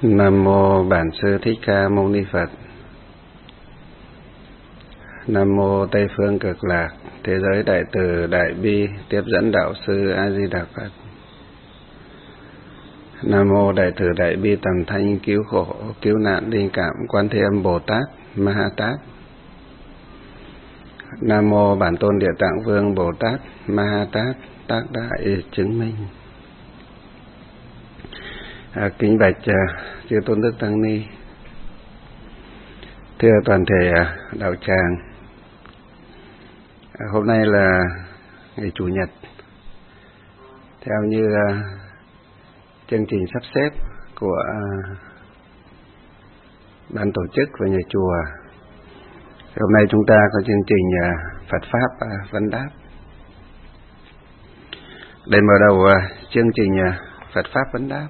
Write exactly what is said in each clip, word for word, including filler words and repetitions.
Nam mô Bản Sư Thích Ca Mâu Ni Phật. Nam mô Tây Phương Cực Lạc Thế Giới Đại Từ Đại Bi Tiếp Dẫn Đạo Sư A Di Đà Phật. Nam mô Đại Từ Đại Bi Tầm Thanh Cứu Khổ Cứu Nạn Linh Cảm Quan Thế Âm Bồ Tát Ma Ha Tát. Nam mô Bản Tôn Địa Tạng Vương Bồ Tát Ma Ha Tát Tác Đại Chứng Minh. À, kính bạch à, chư Tôn Đức Tăng Ni, thưa toàn thể à, đạo tràng. À, hôm nay là ngày Chủ nhật, theo như à, chương trình sắp xếp của à, ban tổ chức và nhà chùa. Hôm nay chúng ta có chương trình à, Phật Pháp à, vấn đáp. Để mở đầu à, chương trình à, Phật Pháp vấn đáp,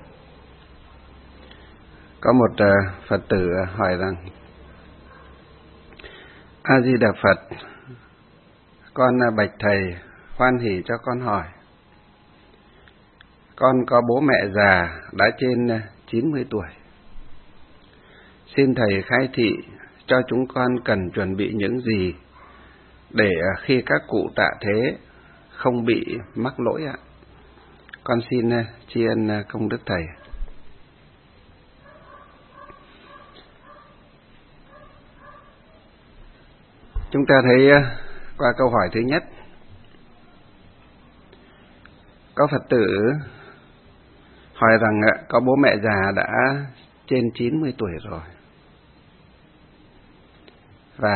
có một uh, Phật tử hỏi rằng: A Di Đà Phật, con uh, bạch thầy, hoan hỉ cho con hỏi. Con có bố mẹ già đã trên uh, chín mươi tuổi. Xin thầy khai thị cho chúng con cần chuẩn bị những gì để uh, khi các cụ tạ thế không bị mắc lỗi ạ. Con xin uh, tri ân uh, công đức thầy. Chúng ta thấy qua câu hỏi thứ nhất, có Phật tử hỏi rằng có bố mẹ già đã trên chín mươi tuổi rồi, và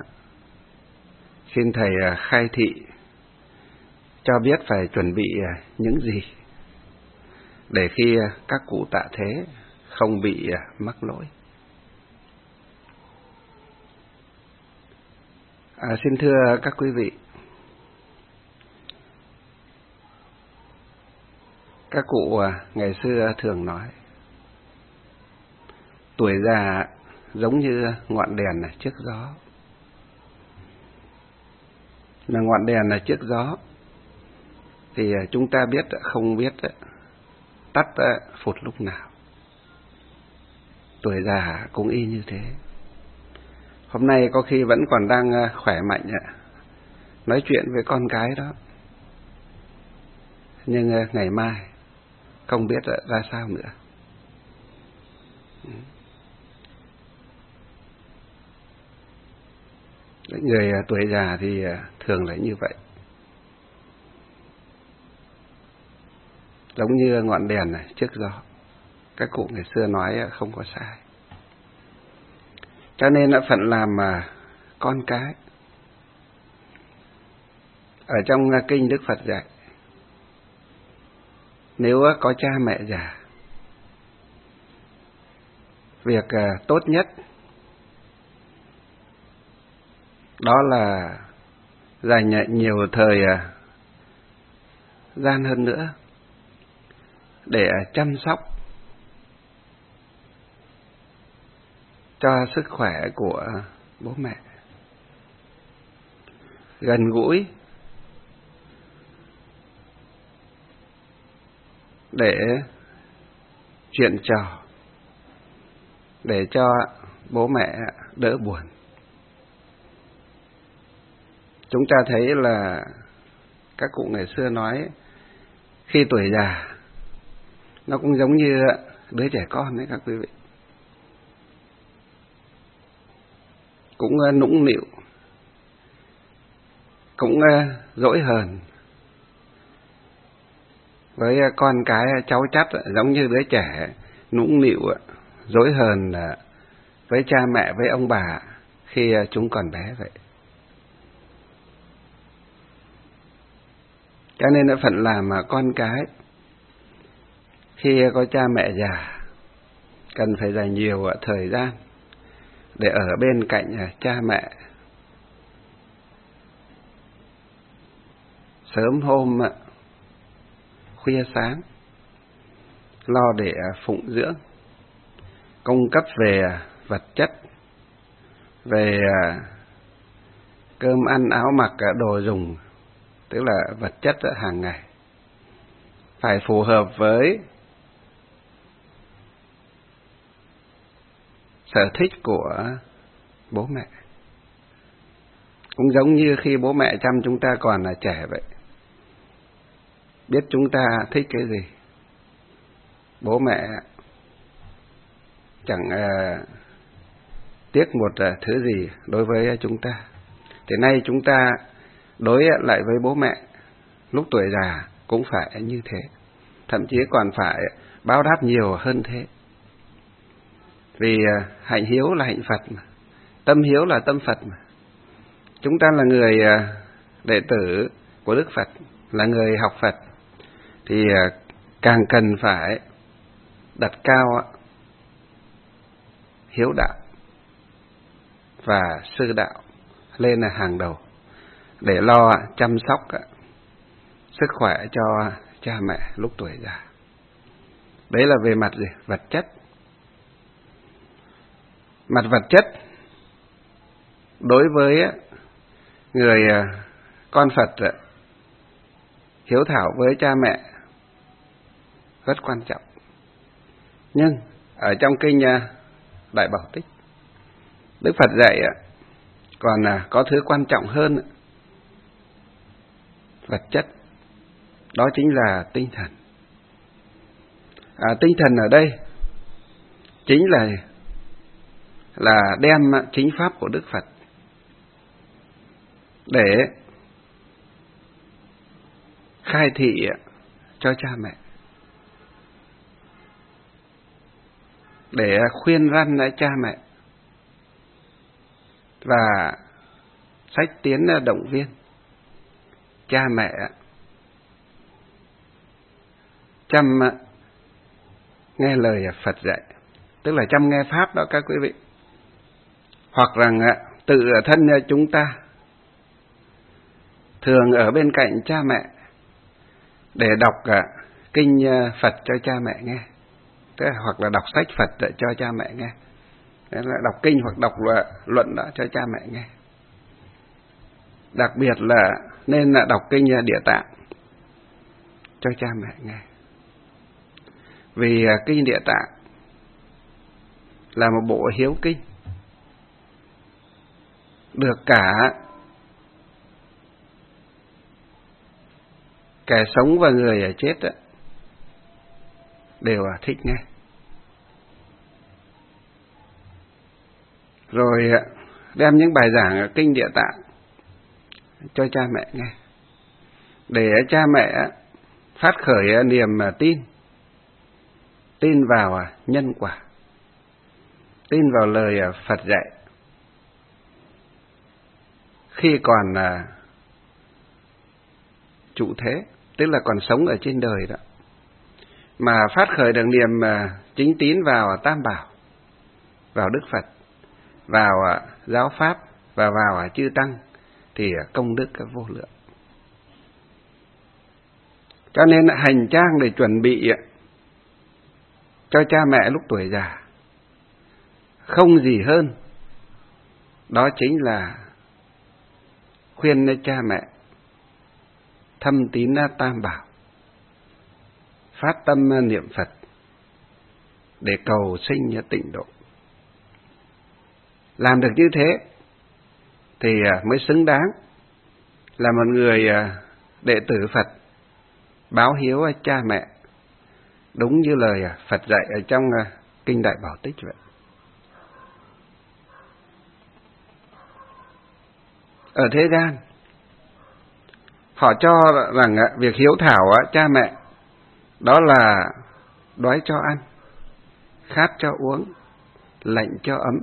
xin thầy khai thị cho biết phải chuẩn bị những gì để khi các cụ tạ thế không bị mắc lỗi. À, xin thưa các quý vị, các cụ ngày xưa thường nói tuổi già giống như ngọn đèn trước gió. Mà ngọn đèn là trước gió thì chúng ta biết không biết tắt phụt lúc nào. Tuổi già cũng y như thế. Hôm nay có khi vẫn còn đang khỏe mạnh nói chuyện với con cái đó, nhưng ngày mai không biết ra sao nữa. Người tuổi già thì thường là như vậy, giống như ngọn đèn này trước gió. Các cụ ngày xưa nói không có sai. Cho nên là phận làm mà con cái. Ở trong kinh Đức Phật dạy, nếu có cha mẹ già, việc tốt nhất đó là dành nhiều thời gian hơn nữa để chăm sóc cho sức khỏe của bố mẹ, gần gũi để chuyện trò, để cho bố mẹ đỡ buồn. Chúng ta thấy là các cụ ngày xưa nói khi tuổi già nó cũng giống như đứa trẻ con đấy các quý vị, cũng nũng nịu, cũng dỗi hờn với con cái cháu chắt, giống như đứa trẻ nũng nịu dỗi hờn với cha mẹ, với ông bà khi chúng còn bé vậy. Cho nên nó phận làm mà con cái khi có cha mẹ già cần phải dành nhiều thời gian để ở bên cạnh cha mẹ, sớm hôm khuya sáng, lo để phụng dưỡng, cung cấp về vật chất, về cơm ăn áo mặc, đồ dùng, tức là vật chất hàng ngày, phải phù hợp với sở thích của bố mẹ. Cũng giống như khi bố mẹ chăm chúng ta còn là trẻ vậy. Biết chúng ta thích cái gì, bố mẹ chẳng uh, tiếc một uh, thứ gì đối với chúng ta. Thì nay chúng ta đối lại với bố mẹ lúc tuổi già cũng phải như thế, thậm chí còn phải báo đáp nhiều hơn thế. Vì uh, hạnh hiếu là hạnh Phật mà, tâm hiếu là tâm Phật mà. Chúng ta là người uh, đệ tử của Đức Phật, là người học Phật, thì uh, càng cần phải đặt cao uh, hiếu đạo và sư đạo lên là hàng đầu, để lo chăm sóc sức khỏe cho cha mẹ lúc tuổi già. Đấy là về mặt gì? Vật chất. Mặt vật chất, đối với người con Phật hiếu thảo với cha mẹ rất quan trọng. Nhưng ở trong kinh Đại Bảo Tích, Đức Phật dạy còn có thứ quan trọng hơn vật chất, đó chính là tinh thần. À, tinh thần ở đây chính là là đem chính pháp của Đức Phật để khai thị cho cha mẹ, để khuyên răn lại cha mẹ, và sách tiến động viên cha mẹ chăm nghe lời Phật dạy, tức là chăm nghe pháp đó các quý vị. Hoặc rằng tự thân chúng ta thường ở bên cạnh cha mẹ để đọc kinh Phật cho cha mẹ nghe, tức là hoặc là đọc sách Phật cho cha mẹ nghe, đấy là đọc kinh hoặc đọc luận đó cho cha mẹ nghe. Đặc biệt là nên là đọc kinh Địa Tạng cho cha mẹ nghe, vì kinh Địa Tạng là một bộ hiếu kinh, được cả kẻ sống và người chết đều thích nghe. Rồi đem những bài giảng ở kinh Địa Tạng cho cha mẹ nghe, để cha mẹ phát khởi niềm tin, tin vào nhân quả, tin vào lời Phật dạy khi còn trụ thế, tức là còn sống ở trên đời đó, mà phát khởi được niềm chính tín vào Tam Bảo, vào Đức Phật, vào giáo pháp và vào chư tăng, thì công đức vô lượng. Cho nên hành trang để chuẩn bị cho cha mẹ lúc tuổi già không gì hơn, đó chính là khuyên cha mẹ thâm tín Tam Bảo, phát tâm niệm Phật để cầu sinh tịnh độ. Làm được như thế thì mới xứng đáng là một người đệ tử Phật báo hiếu cha mẹ, đúng như lời Phật dạy ở trong kinh Đại Bảo Tích vậy. Ở thế gian, họ cho rằng việc hiếu thảo cha mẹ đó là đói cho ăn, khát cho uống, lạnh cho ấm,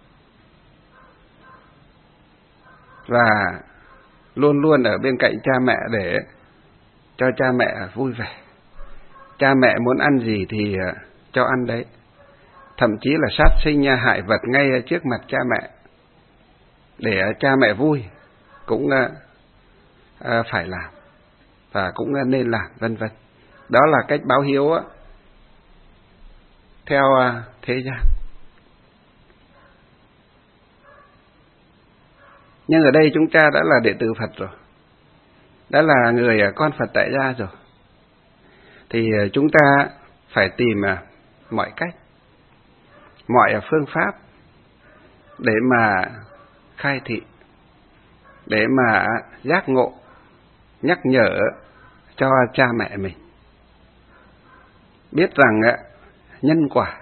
và luôn luôn ở bên cạnh cha mẹ để cho cha mẹ vui vẻ. Cha mẹ muốn ăn gì thì cho ăn đấy, thậm chí là sát sinh hại vật ngay trước mặt cha mẹ để cha mẹ vui cũng phải làm và cũng nên làm, vân vân. Đó là cách báo hiếu theo thế gian. Nhưng ở đây chúng ta đã là đệ tử Phật rồi, đã là người con Phật tại gia rồi, thì chúng ta phải tìm mọi cách, mọi phương pháp để mà khai thị, để mà giác ngộ, nhắc nhở cho cha mẹ mình biết rằng nhân quả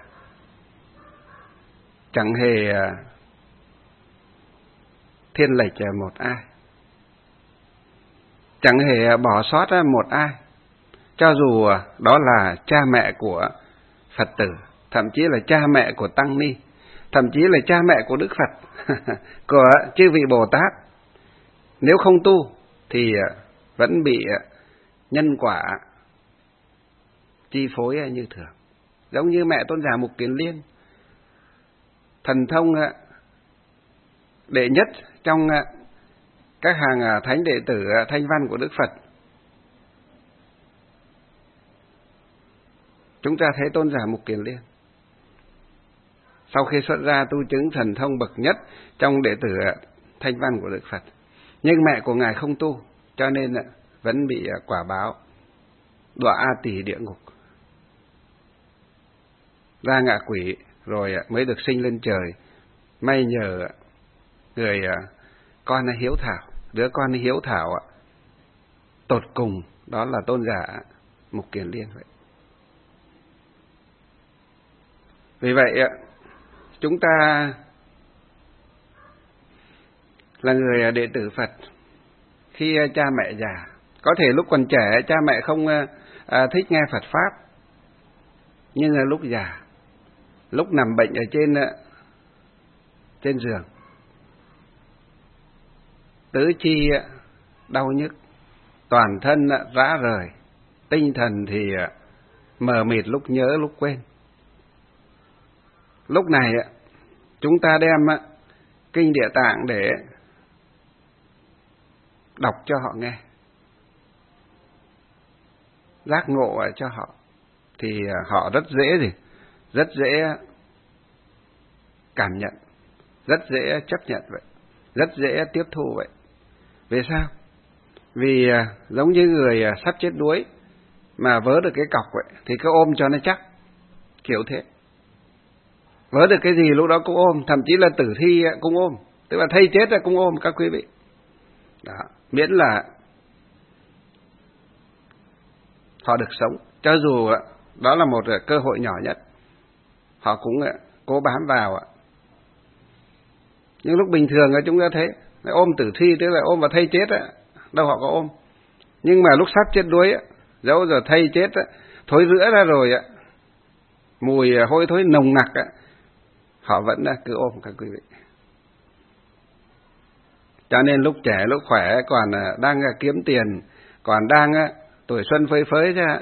chẳng hề thiên lệch một ai, chẳng hề bỏ sót một ai, cho dù đó là cha mẹ của Phật tử, thậm chí là cha mẹ của Tăng Ni, thậm chí là cha mẹ của Đức Phật, của chư vị Bồ Tát. Nếu không tu thì vẫn bị nhân quả chi phối như thường. Giống như mẹ Tôn giả Mục Kiền Liên, thần thông đệ nhất trong các hàng thánh đệ tử thanh văn của Đức Phật. Chúng ta thấy Tôn giả Mục Kiền Liên sau khi xuất ra tu chứng thần thông bậc nhất trong đệ tử thanh văn của Đức Phật, nhưng mẹ của ngài không tu, cho nên vẫn bị quả báo đọa A Tỳ địa ngục, ra ngạ quỷ, rồi mới được sinh lên trời. May nhờ người con hiếu thảo, đứa con hiếu thảo tột cùng, đó là Tôn giả Mục Kiền Liên vậy. Vì vậy chúng ta là người đệ tử Phật, khi cha mẹ già, có thể lúc còn trẻ cha mẹ không à, thích nghe Phật Pháp, nhưng lúc già, lúc nằm bệnh ở trên trên giường, tứ chi đau nhức, toàn thân rã rời, tinh thần thì mờ mịt, lúc nhớ lúc quên. Lúc này chúng ta đem kinh Địa Tạng để đọc cho họ nghe, giác ngộ cho họ, thì họ rất dễ gì, rất dễ cảm nhận, rất dễ chấp nhận vậy, rất dễ tiếp thu vậy. Vì sao? Vì giống như người sắp chết đuối mà vớ được cái cọc vậy, thì cứ ôm cho nó chắc, kiểu thế. Vớ được cái gì lúc đó cũng ôm, thậm chí là tử thi cũng ôm, tức là thây chết cũng ôm các quý vị. Đó, miễn là họ được sống, cho dù đó là một cơ hội nhỏ nhất, họ cũng cố bám vào. Nhưng lúc bình thường chúng ta thấy ôm tử thi, tức là ôm vào thây chết, đâu họ có ôm. Nhưng mà lúc sắp chết đuối, dẫu giờ thây chết thối rữa ra rồi, mùi hôi thối nồng nặc, họ vẫn cứ ôm các quý vị. Cho nên lúc trẻ, lúc khỏe, còn đang kiếm tiền, còn đang tuổi xuân phơi phới ra,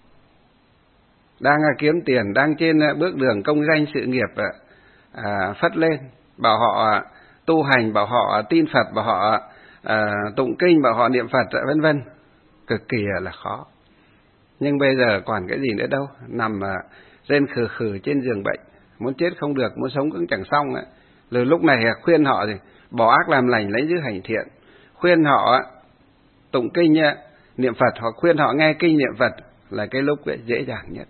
đang kiếm tiền, đang trên bước đường công danh sự nghiệp à, phất lên, bảo họ tu hành, bảo họ tin Phật, bảo họ à, tụng kinh, bảo họ niệm Phật, vân vân, cực kỳ là khó. Nhưng bây giờ còn cái gì nữa đâu, nằm rên khừ khừ trên giường bệnh, muốn chết không được, muốn sống cũng chẳng xong. Rồi lúc này khuyên họ thì bỏ ác làm lành, lấy giữ hành thiện, khuyên họ tụng kinh niệm Phật, hoặc khuyên họ nghe kinh niệm Phật là cái lúc dễ dàng nhất.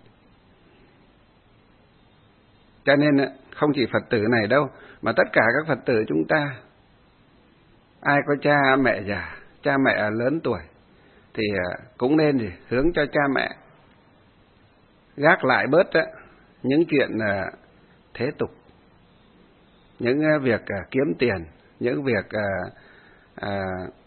Cho nên không chỉ Phật tử này đâu, mà tất cả các Phật tử chúng ta, ai có cha mẹ già, cha mẹ lớn tuổi, thì cũng nên gì hướng cho cha mẹ gác lại bớt những chuyện thế tục, những việc kiếm tiền, những việc à,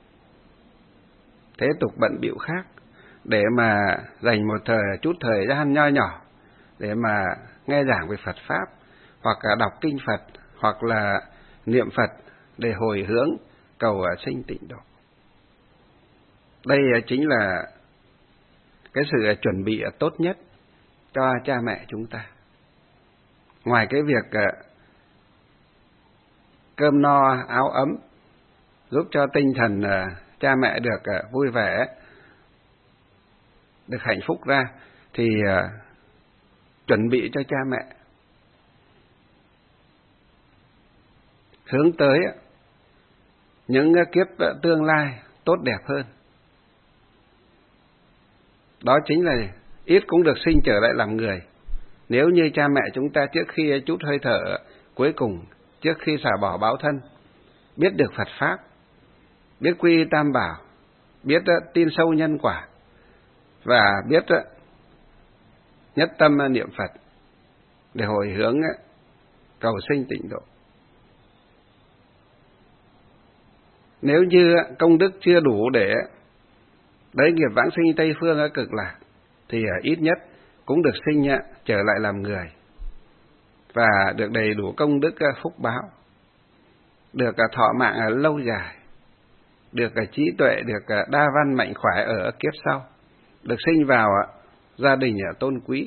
thế tục bận bịu khác, để mà dành một thời chút thời gian nho nhỏ để mà nghe giảng về Phật Pháp, hoặc là đọc kinh Phật, hoặc là niệm Phật để hồi hướng cầu sinh tịnh độ. Đây chính là cái sự chuẩn bị tốt nhất cho cha mẹ chúng ta. Ngoài cái việc cơm no áo ấm, giúp cho tinh thần cha mẹ được vui vẻ, được hạnh phúc ra, thì chuẩn bị cho cha mẹ hướng tới những kiếp tương lai tốt đẹp hơn. Đó chính là ít cũng được sinh trở lại làm người. Nếu như cha mẹ chúng ta trước khi chút hơi thở cuối cùng trước khi xả bỏ báo thân, biết được Phật Pháp, biết quy y Tam Bảo, biết tin sâu nhân quả, và biết nhất tâm niệm Phật để hồi hướng cầu sinh tịnh độ. Nếu như công đức chưa đủ để đới nghiệp vãng sinh Tây Phương ở Cực Lạc, thì ít nhất cũng được sinh trở lại làm người, và được đầy đủ công đức phúc báo, được thọ mạng lâu dài, được trí tuệ, được đa văn mạnh khỏe ở kiếp sau, được sinh vào gia đình tôn quý,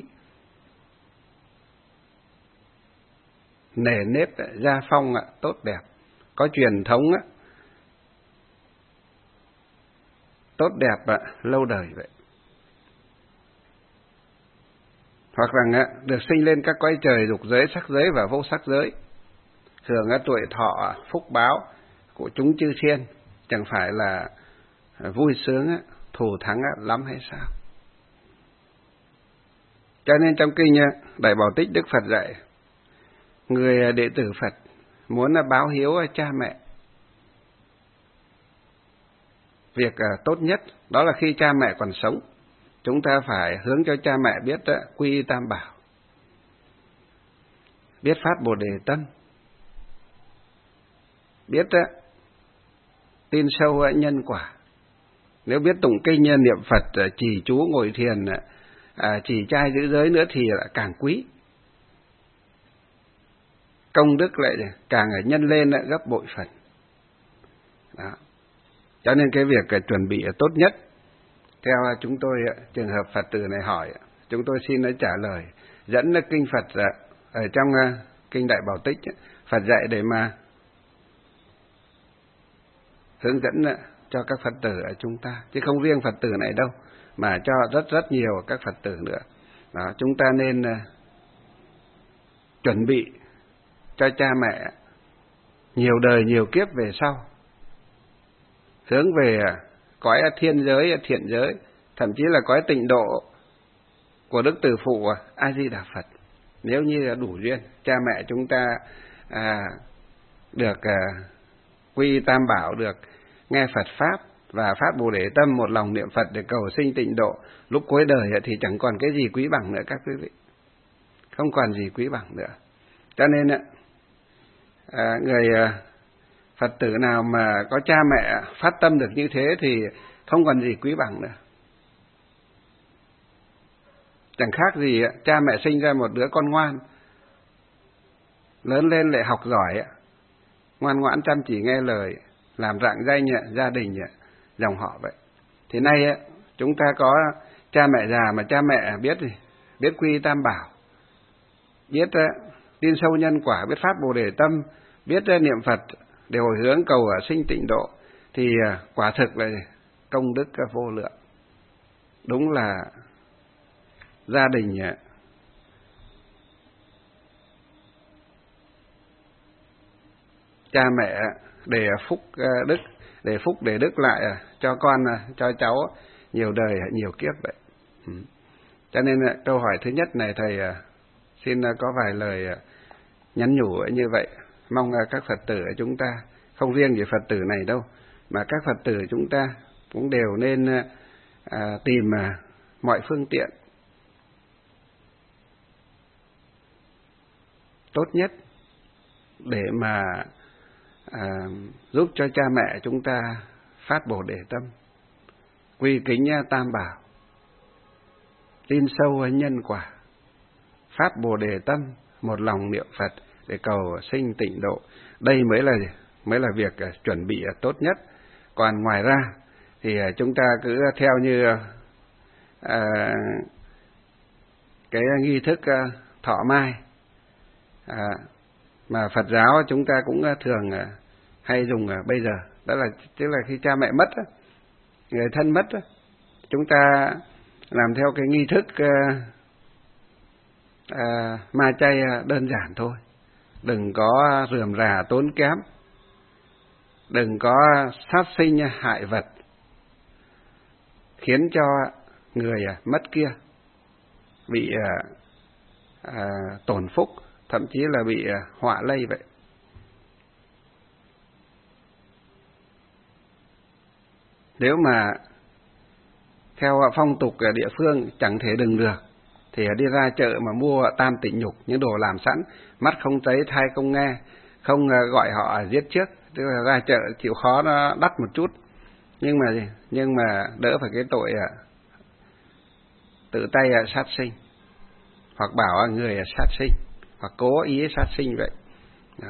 nề nếp gia phong tốt đẹp, có truyền thống tốt đẹp lâu đời vậy. Hoặc rằng được sinh lên các cõi trời dục giới, sắc giới và vô sắc giới, hưởng tuổi thọ phúc báo của chúng chư thiên, chẳng phải là vui sướng thù thắng lắm hay sao? Cho nên trong kinh Đại Bảo Tích, Đức Phật dạy người đệ tử Phật muốn báo hiếu cha mẹ, việc tốt nhất đó là khi cha mẹ còn sống, chúng ta phải hướng cho cha mẹ biết quy y Tam Bảo, biết phát Bồ Đề tâm, biết tin sâu nhân quả. Nếu biết tụng kinh niệm Phật, trì chú ngồi thiền, trì trai giữ giới nữa thì lại càng quý, công đức lại càng nhân lên gấp bội phần. Đó. Cho nên cái việc chuẩn bị tốt nhất, theo chúng tôi, trường hợp Phật tử này hỏi, chúng tôi xin nói trả lời, dẫn kinh Phật ở trong kinh Đại Bảo Tích, Phật dạy để mà hướng dẫn cho các Phật tử ở chúng ta, chứ không riêng Phật tử này đâu, mà cho rất rất nhiều các Phật tử nữa. Đó, chúng ta nên chuẩn bị cho cha mẹ nhiều đời nhiều kiếp về sau, hướng về cõi thiên giới, thiện giới, thậm chí là cõi tịnh độ của Đức Từ Phụ A Di Đà Phật. Nếu như đủ duyên, cha mẹ chúng ta à, được à, quy Tam Bảo, được nghe Phật Pháp và phát Bồ Đề tâm, một lòng niệm Phật để cầu sinh tịnh độ, lúc cuối đời thì chẳng còn cái gì quý bằng nữa các quý vị, không còn gì quý bằng nữa. Cho nên à, người Phật tử nào mà có cha mẹ phát tâm được như thế thì không còn gì quý bằng nữa. Chẳng khác gì cha mẹ sinh ra một đứa con ngoan, lớn lên lại học giỏi, ngoan ngoãn chăm chỉ nghe lời, làm rạng danh gia đình, dòng họ vậy. Thì nay chúng ta có cha mẹ già mà cha mẹ biết gì, biết quy Tam Bảo, biết tin sâu nhân quả, biết phát Bồ Đề tâm, biết niệm Phật để hồi hướng cầu sinh tịnh độ, thì quả thực là công đức vô lượng. Đúng là gia đình cha mẹ để phúc đức, để phúc để đức lại cho con cho cháu nhiều đời nhiều kiếp vậy. Cho nên câu hỏi thứ nhất này thầy xin có vài lời nhắn nhủ như vậy. Mong các Phật tử của chúng ta, không riêng gì Phật tử này đâu, mà các Phật tử chúng ta cũng đều nên à, tìm à, mọi phương tiện tốt nhất để mà à, giúp cho cha mẹ chúng ta phát Bồ Đề tâm, quy kính Tam Bảo, tin sâu nhân quả, phát Bồ Đề tâm, một lòng niệm Phật để cầu sinh tịnh độ. Đây mới là mới là việc chuẩn bị tốt nhất. Còn ngoài ra thì chúng ta cứ theo như à, cái nghi thức thọ mai à, mà Phật giáo chúng ta cũng thường hay dùng bây giờ, đó là tức là khi cha mẹ mất, người thân mất, chúng ta làm theo cái nghi thức à, ma chay đơn giản thôi, đừng có rườm rà tốn kém, đừng có sát sinh hại vật khiến cho người mất kia bị à, à, tổn phúc, thậm chí là bị à, họa lây vậy. Nếu mà theo phong tục ở địa phương chẳng thể đừng được, thì đi ra chợ mà mua tam tịnh nhục, những đồ làm sẵn, mắt không thấy, tai không nghe, không gọi họ giết trước, tức là ra chợ chịu khó nó đắt một chút, nhưng mà nhưng mà đỡ phải cái tội tự tay sát sinh, hoặc bảo người sát sinh, hoặc cố ý sát sinh vậy. Đó.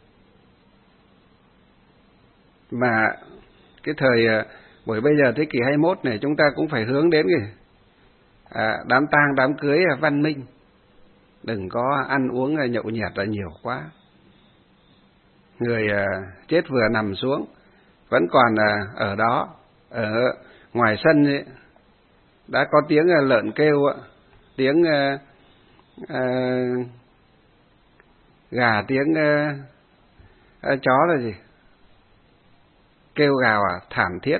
Mà cái thời buổi bây giờ thế kỷ hai mươi mốt này, chúng ta cũng phải hướng đến cái à, đám tang đám cưới văn minh, đừng có ăn uống nhậu nhẹt là nhiều quá. Người chết vừa nằm xuống vẫn còn ở đó, ở ngoài sân ấy, đã có tiếng lợn kêu, tiếng uh, uh, gà, tiếng uh, uh, chó là gì, kêu gào à, thảm thiết.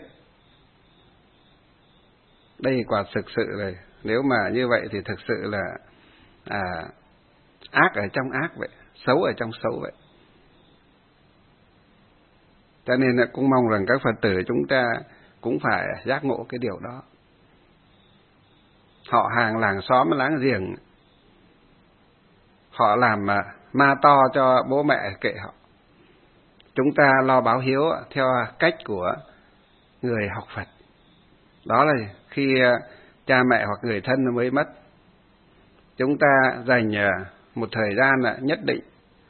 Đây quả thực sự rồi, nếu mà như vậy thì thực sự là à, ác ở trong ác vậy, xấu ở trong xấu vậy. Cho nên là cũng mong rằng các Phật tử chúng ta cũng phải giác ngộ cái điều đó. Họ hàng làng xóm láng giềng, họ làm ma to cho bố mẹ kệ họ. Chúng ta lo báo hiếu theo cách của người học Phật. Đó là khi cha mẹ hoặc người thân mới mất, chúng ta dành một thời gian nhất định.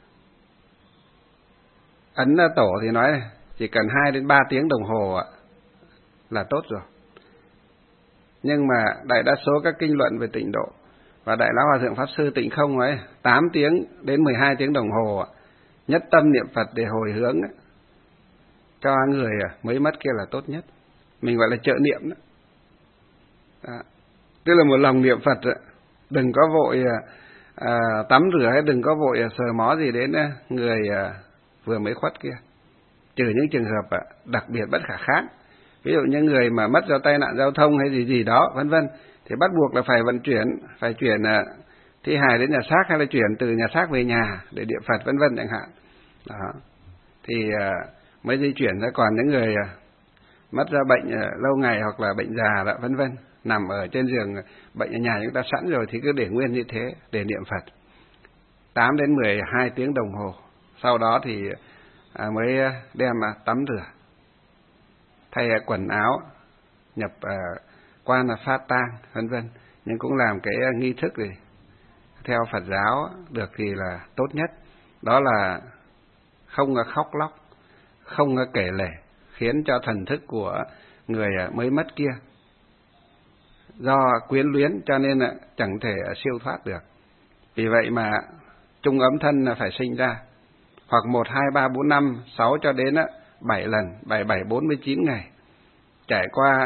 Ấn Tổ thì nói chỉ cần hai đến ba tiếng đồng hồ là tốt rồi. Nhưng mà đại đa số các kinh luận về tịnh độ và Đại Lão Hòa Thượng Pháp Sư Tịnh Không ấy, tám tiếng đến mười hai tiếng đồng hồ nhất tâm niệm Phật để hồi hướng cho người mới mất kia là tốt nhất. Mình gọi là trợ niệm đó. Đó. Tức là một lòng niệm Phật, đừng có vội à, tắm rửa hay đừng có vội sờ mó gì đến người à, vừa mới khuất kia, trừ những trường hợp à, đặc biệt bất khả kháng. Ví dụ như người mà mất do tai nạn giao thông hay gì gì đó vân vân, thì bắt buộc là phải vận chuyển, phải chuyển à, thi hài đến nhà xác, hay là chuyển từ nhà xác về nhà để niệm Phật vân vân chẳng hạn. Đó. Thì à, mới di chuyển ra. Còn những người à, mất do bệnh à, lâu ngày hoặc là bệnh già đó vân vân, nằm ở trên giường bệnh ở nhà chúng ta sẵn rồi, thì cứ để nguyên như thế để niệm Phật tám đến mười hai tiếng đồng hồ. Sau đó thì à, mới đem à, tắm rửa, thay à, quần áo, nhập à, quan là phát tang vân vân, nhưng cũng làm cái à, nghi thức gì theo Phật giáo được thì là tốt nhất. Đó là không à, khóc lóc, không à, kể lể, khiến cho thần thức của người à, mới mất kia do quyến luyến cho nên là chẳng thể siêu thoát được. Vì vậy mà chung ấm thân là phải sinh ra, hoặc một, hai, ba, bốn, năm, sáu cho đến bảy lần, bảy, bảy, bốn mươi chín ngày, trải qua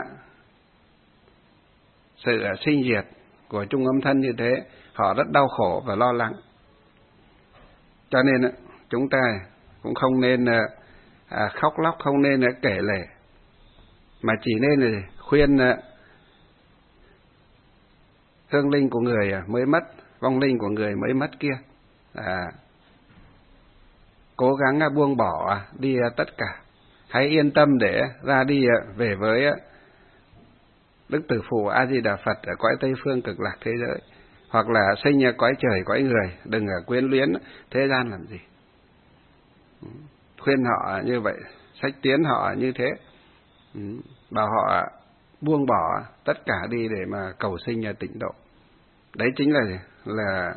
sự sinh diệt của chung ấm thân như thế, họ rất đau khổ và lo lắng. Cho nên chúng ta cũng không nên khóc lóc, không nên kể lể, mà chỉ nên khuyên hương linh của người mới mất, vong linh của người mới mất kia à, cố gắng buông bỏ đi tất cả, hãy yên tâm để ra đi về với Đức Tử Phụ A Di Đà Phật ở cõi Tây Phương Cực Lạc thế giới, hoặc là sinh cõi trời cõi người, đừng quyến luyến thế gian làm gì. Khuyên họ như vậy, sách tiến họ như thế, bảo họ buông bỏ tất cả đi để mà cầu sinh tịnh độ. Đấy chính là là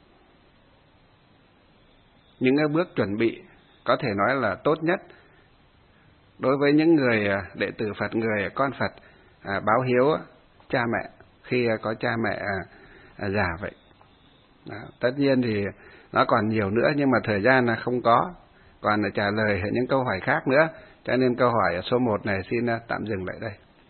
những cái bước chuẩn bị có thể nói là tốt nhất đối với những người đệ tử Phật, người con Phật à, báo hiếu cha mẹ khi có cha mẹ à, già vậy. Đó. Tất nhiên thì nó còn nhiều nữa, nhưng mà thời gian là không có, còn là trả lời những câu hỏi khác nữa, cho nên câu hỏi số một này xin tạm dừng lại đây.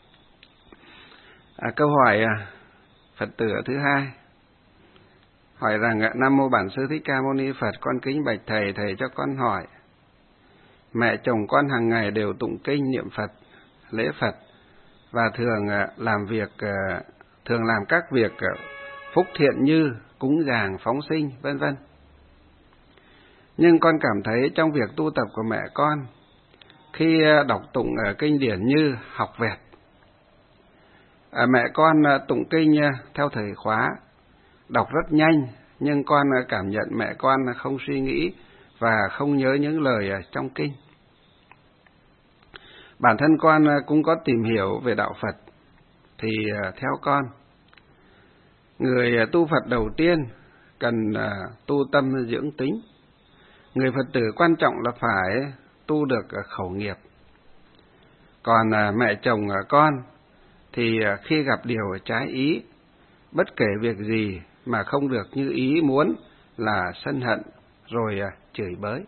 À, câu hỏi Phật tử thứ hai hỏi rằng: Nam mô Bản Sư Thích Ca Mâu Ni Phật, con kính bạch thầy, thầy cho con hỏi, mẹ chồng con hàng ngày đều tụng kinh niệm Phật, lễ Phật và thường làm việc thường làm các việc phúc thiện như cúng dường, phóng sinh vân vân. Nhưng con cảm thấy trong việc tu tập của mẹ con khi đọc tụng kinh điển như học vẹt. À, mẹ con tụng kinh theo thời khóa, đọc rất nhanh, nhưng con cảm nhận mẹ con không suy nghĩ và không nhớ những lời trong kinh. Bản thân con cũng có tìm hiểu về đạo Phật, thì theo con, người tu Phật đầu tiên cần tu tâm dưỡng tính. Người Phật tử quan trọng là phải tu được khẩu nghiệp. Còn mẹ chồng con thì khi gặp điều trái ý, bất kể việc gì mà không được như ý muốn là sân hận rồi chửi bới.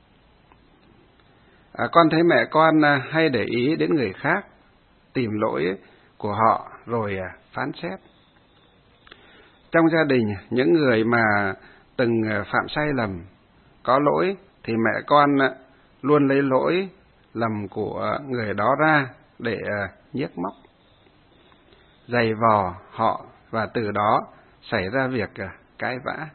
À, con thấy mẹ con hay để ý đến người khác, tìm lỗi của họ rồi phán xét. Trong gia đình, những người mà từng phạm sai lầm, có lỗi thì mẹ con luôn lấy lỗi lầm của người đó ra để nhiếc móc, giày vò họ, và từ đó xảy ra việc cãi vã.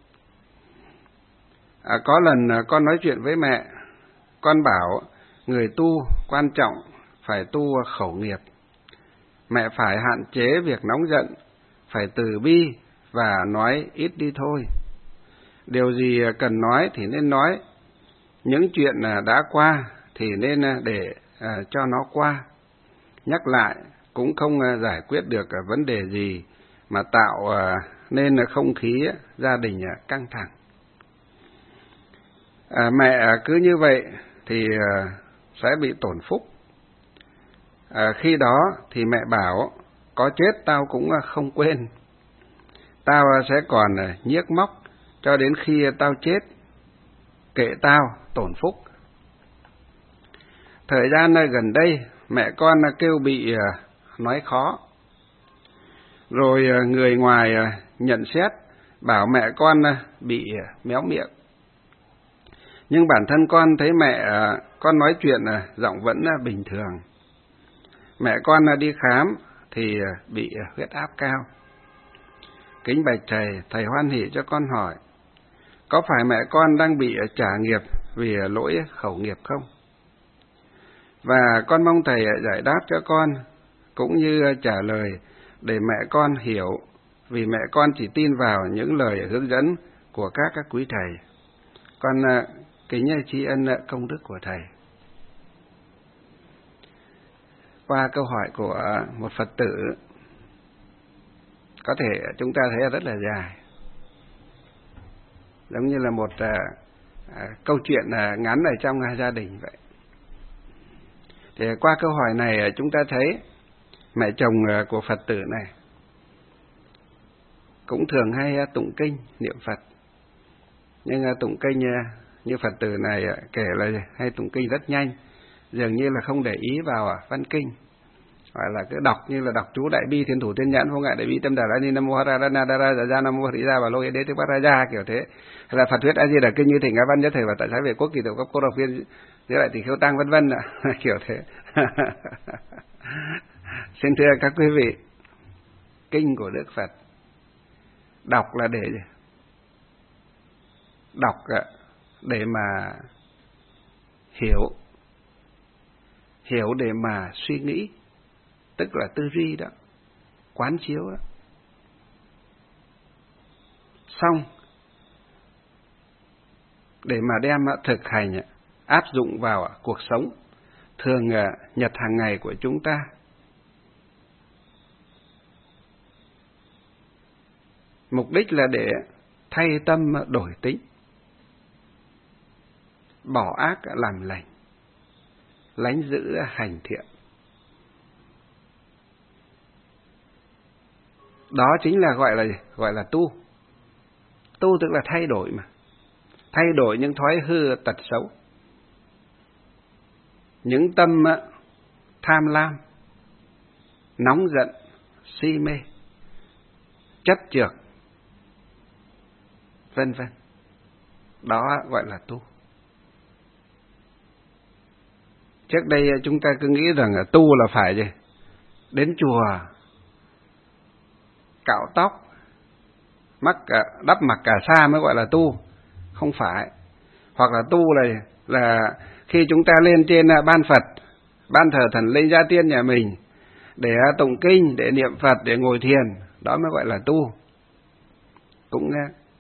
À, có lần con nói chuyện với mẹ, con bảo người tu quan trọng phải tu khẩu nghiệp. Mẹ phải hạn chế việc nóng giận, phải từ bi và nói ít đi thôi. Điều gì cần nói thì nên nói, những chuyện đã qua thì nên để cho nó qua. Nhắc lại cũng không giải quyết được vấn đề gì, mà tạo nên không khí gia đình căng thẳng. À, mẹ cứ như vậy thì sẽ bị tổn phúc. À, khi đó thì mẹ bảo, có chết tao cũng không quên. Tao sẽ còn nhiếc móc cho đến khi tao chết, kệ tao tổn phúc. Thời gian gần đây, mẹ con kêu bị nói khó. Rồi người ngoài nhận xét, bảo mẹ con bị méo miệng. Nhưng bản thân con thấy mẹ con nói chuyện giọng vẫn bình thường. Mẹ con đi khám thì bị huyết áp cao. Kính bạch thầy, thầy hoan hỉ cho con hỏi, có phải mẹ con đang bị trả nghiệp vì lỗi khẩu nghiệp không? Và con mong thầy giải đáp cho con, cũng như trả lời để mẹ con hiểu, vì mẹ con chỉ tin vào những lời hướng dẫn của các các quý thầy. Con kính tri ân công đức của thầy. Qua câu hỏi của một Phật tử, có thể chúng ta thấy rất là dài, giống như là một à, à, câu chuyện à, ngắn ở trong gia đình vậy. Thì qua câu hỏi này chúng ta thấy mẹ chồng của Phật tử này cũng thường hay tụng kinh niệm Phật, nhưng tụng kinh như Phật tử này kể là hay tụng kinh rất nhanh, dường như là không để ý vào văn kinh, gọi là cứ đọc như là đọc chú Đại Bi Thiên Thủ Thiên Nhãn Vô Ngại Đại Bi Tâm Đà La Ni Nam Mô Ra Ra Na Đa Ra Ra Nam Mô Thị Ra và Lô Đế Thế Bát Ra Ra kiểu thế, hay là Phật thuyết A Di Đà Kinh như Thỉnh Ngã Văn Nhất Thời và Tại Thái Về Quốc Kỳ Tiểu Cấp Cô Độc Viên Giữa Lại Tỷ Khiếu Tăng vân vân kiểu thế. Xin thưa các quý vị, kinh của Đức Phật đọc là để đọc để mà hiểu, hiểu để mà suy nghĩ, tức là tư duy đó, quán chiếu đó. Xong để mà đem thực hành, áp dụng vào cuộc sống thường nhật hàng ngày của chúng ta. Mục đích là để thay tâm đổi tính, bỏ ác làm lành, lánh giữ hành thiện. Đó chính là gọi là gọi là tu. Tu tức là thay đổi mà. Thay đổi những thói hư tật xấu, những tâm tham lam, nóng giận, si mê, chấp chược, vân vân. Đó gọi là tu. Trước đây chúng ta cứ nghĩ rằng tu là phải gì? Đến chùa cạo tóc, mắc đắp mặc cà sa mới gọi là tu. Không phải. Hoặc là tu là là khi chúng ta lên trên ban Phật, ban thờ thần linh gia tiên nhà mình để tụng kinh, để niệm Phật, để ngồi thiền, đó mới gọi là tu. Cũng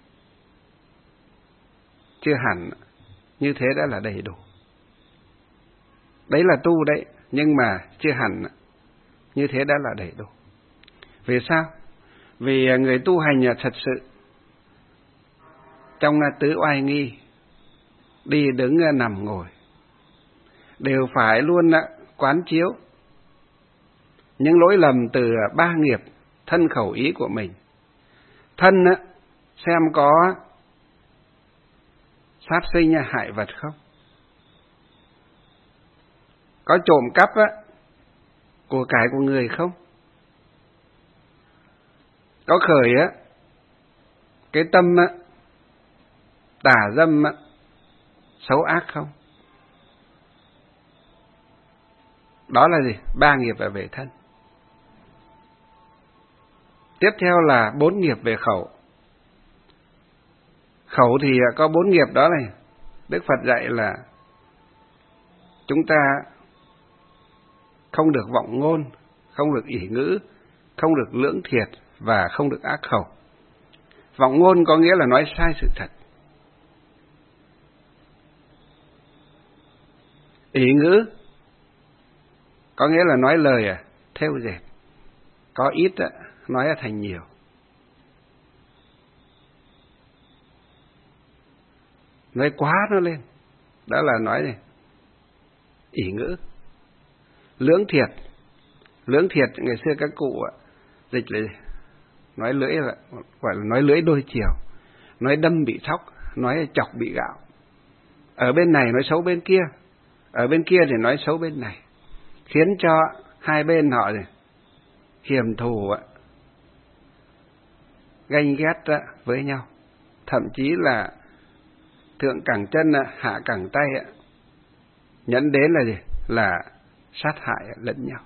chưa hẳn như thế đã là đầy đủ. Đấy là tu đấy, nhưng mà chưa hẳn như thế đã là đầy đủ. Vì sao? Vì người tu hành thật sự trong tứ oai nghi, đi đứng nằm ngồi, đều phải luôn quán chiếu những lỗi lầm từ ba nghiệp thân khẩu ý của mình. Thân xem có sát sinh hại vật không, có trộm cắp của cải của người không, có khởi cái tâm tà dâm xấu ác không. Đó là gì? Ba nghiệp về thân. Tiếp theo là bốn nghiệp về khẩu. Khẩu thì có bốn nghiệp đó này. Đức Phật dạy là chúng ta không được vọng ngôn, không được ỷ ngữ, không được lưỡng thiệt và không được ác khẩu. Vọng ngôn có nghĩa là nói sai sự thật. Ỷ ngữ có nghĩa là nói lời à, thêu dệt, có ít á, nói thành nhiều. Nói quá nó lên, đó là nói này, ỷ ngữ. Lưỡng thiệt, lưỡng thiệt ngày xưa các cụ á, dịch là nói lưỡi là gọi là nói lưỡi đôi chiều, nói đâm bị thóc, nói chọc bị gạo. Ở bên này nói xấu bên kia, ở bên kia thì nói xấu bên này, khiến cho hai bên họ này hiềm thù ganh ghét với nhau, thậm chí là thượng cẳng chân hạ cẳng tay, nhẫn đến là gì? Là sát hại lẫn nhau.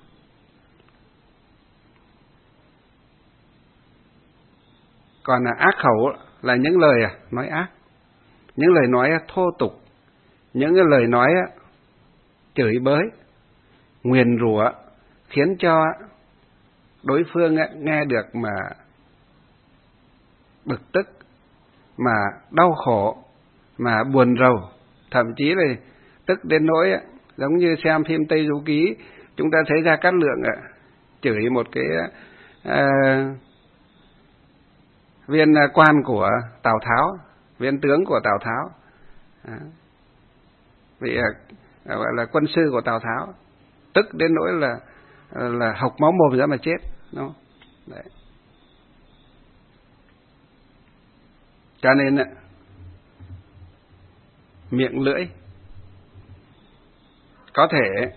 Còn là ác khẩu là những lời nói ác, những lời nói thô tục, những cái lời nói chửi bới, nguyền rủa, khiến cho đối phương nghe được mà bực tức, mà đau khổ, mà buồn rầu, thậm chí là tức đến nỗi giống như xem phim Tây Du Ký, chúng ta thấy Gia Cát Lượng chửi một cái à, viên quan của Tào Tháo, viên tướng của Tào Tháo, à, vị à, gọi là quân sư của Tào Tháo, tức đến nỗi là là hộc máu mồm ra mà chết, đúng không? Đấy. Cho nên miệng lưỡi có thể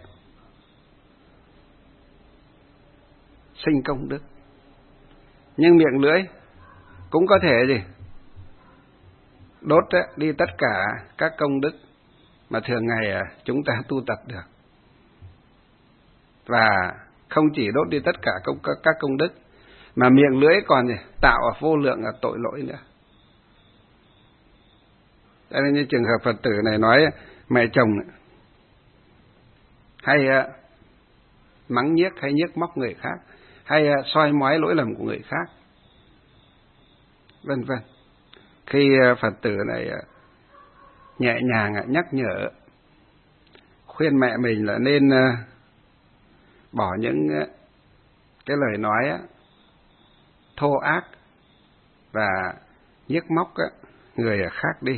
sinh công đức, nhưng miệng lưỡi cũng có thể gì đốt đi tất cả các công đức mà thường ngày chúng ta tu tập được, và không chỉ đốt đi tất cả công, các công đức, mà miệng lưỡi còn gì tạo vô lượng tội lỗi nữa. Cho nên như trường hợp Phật tử này nói mẹ chồng hay mắng nhiếc hay nhiếc móc người khác, hay soi mói lỗi lầm của người khác, vân vân. Khi Phật tử này nhẹ nhàng nhắc nhở, khuyên mẹ mình là nên bỏ những cái lời nói thô ác và nhiếc móc người khác đi,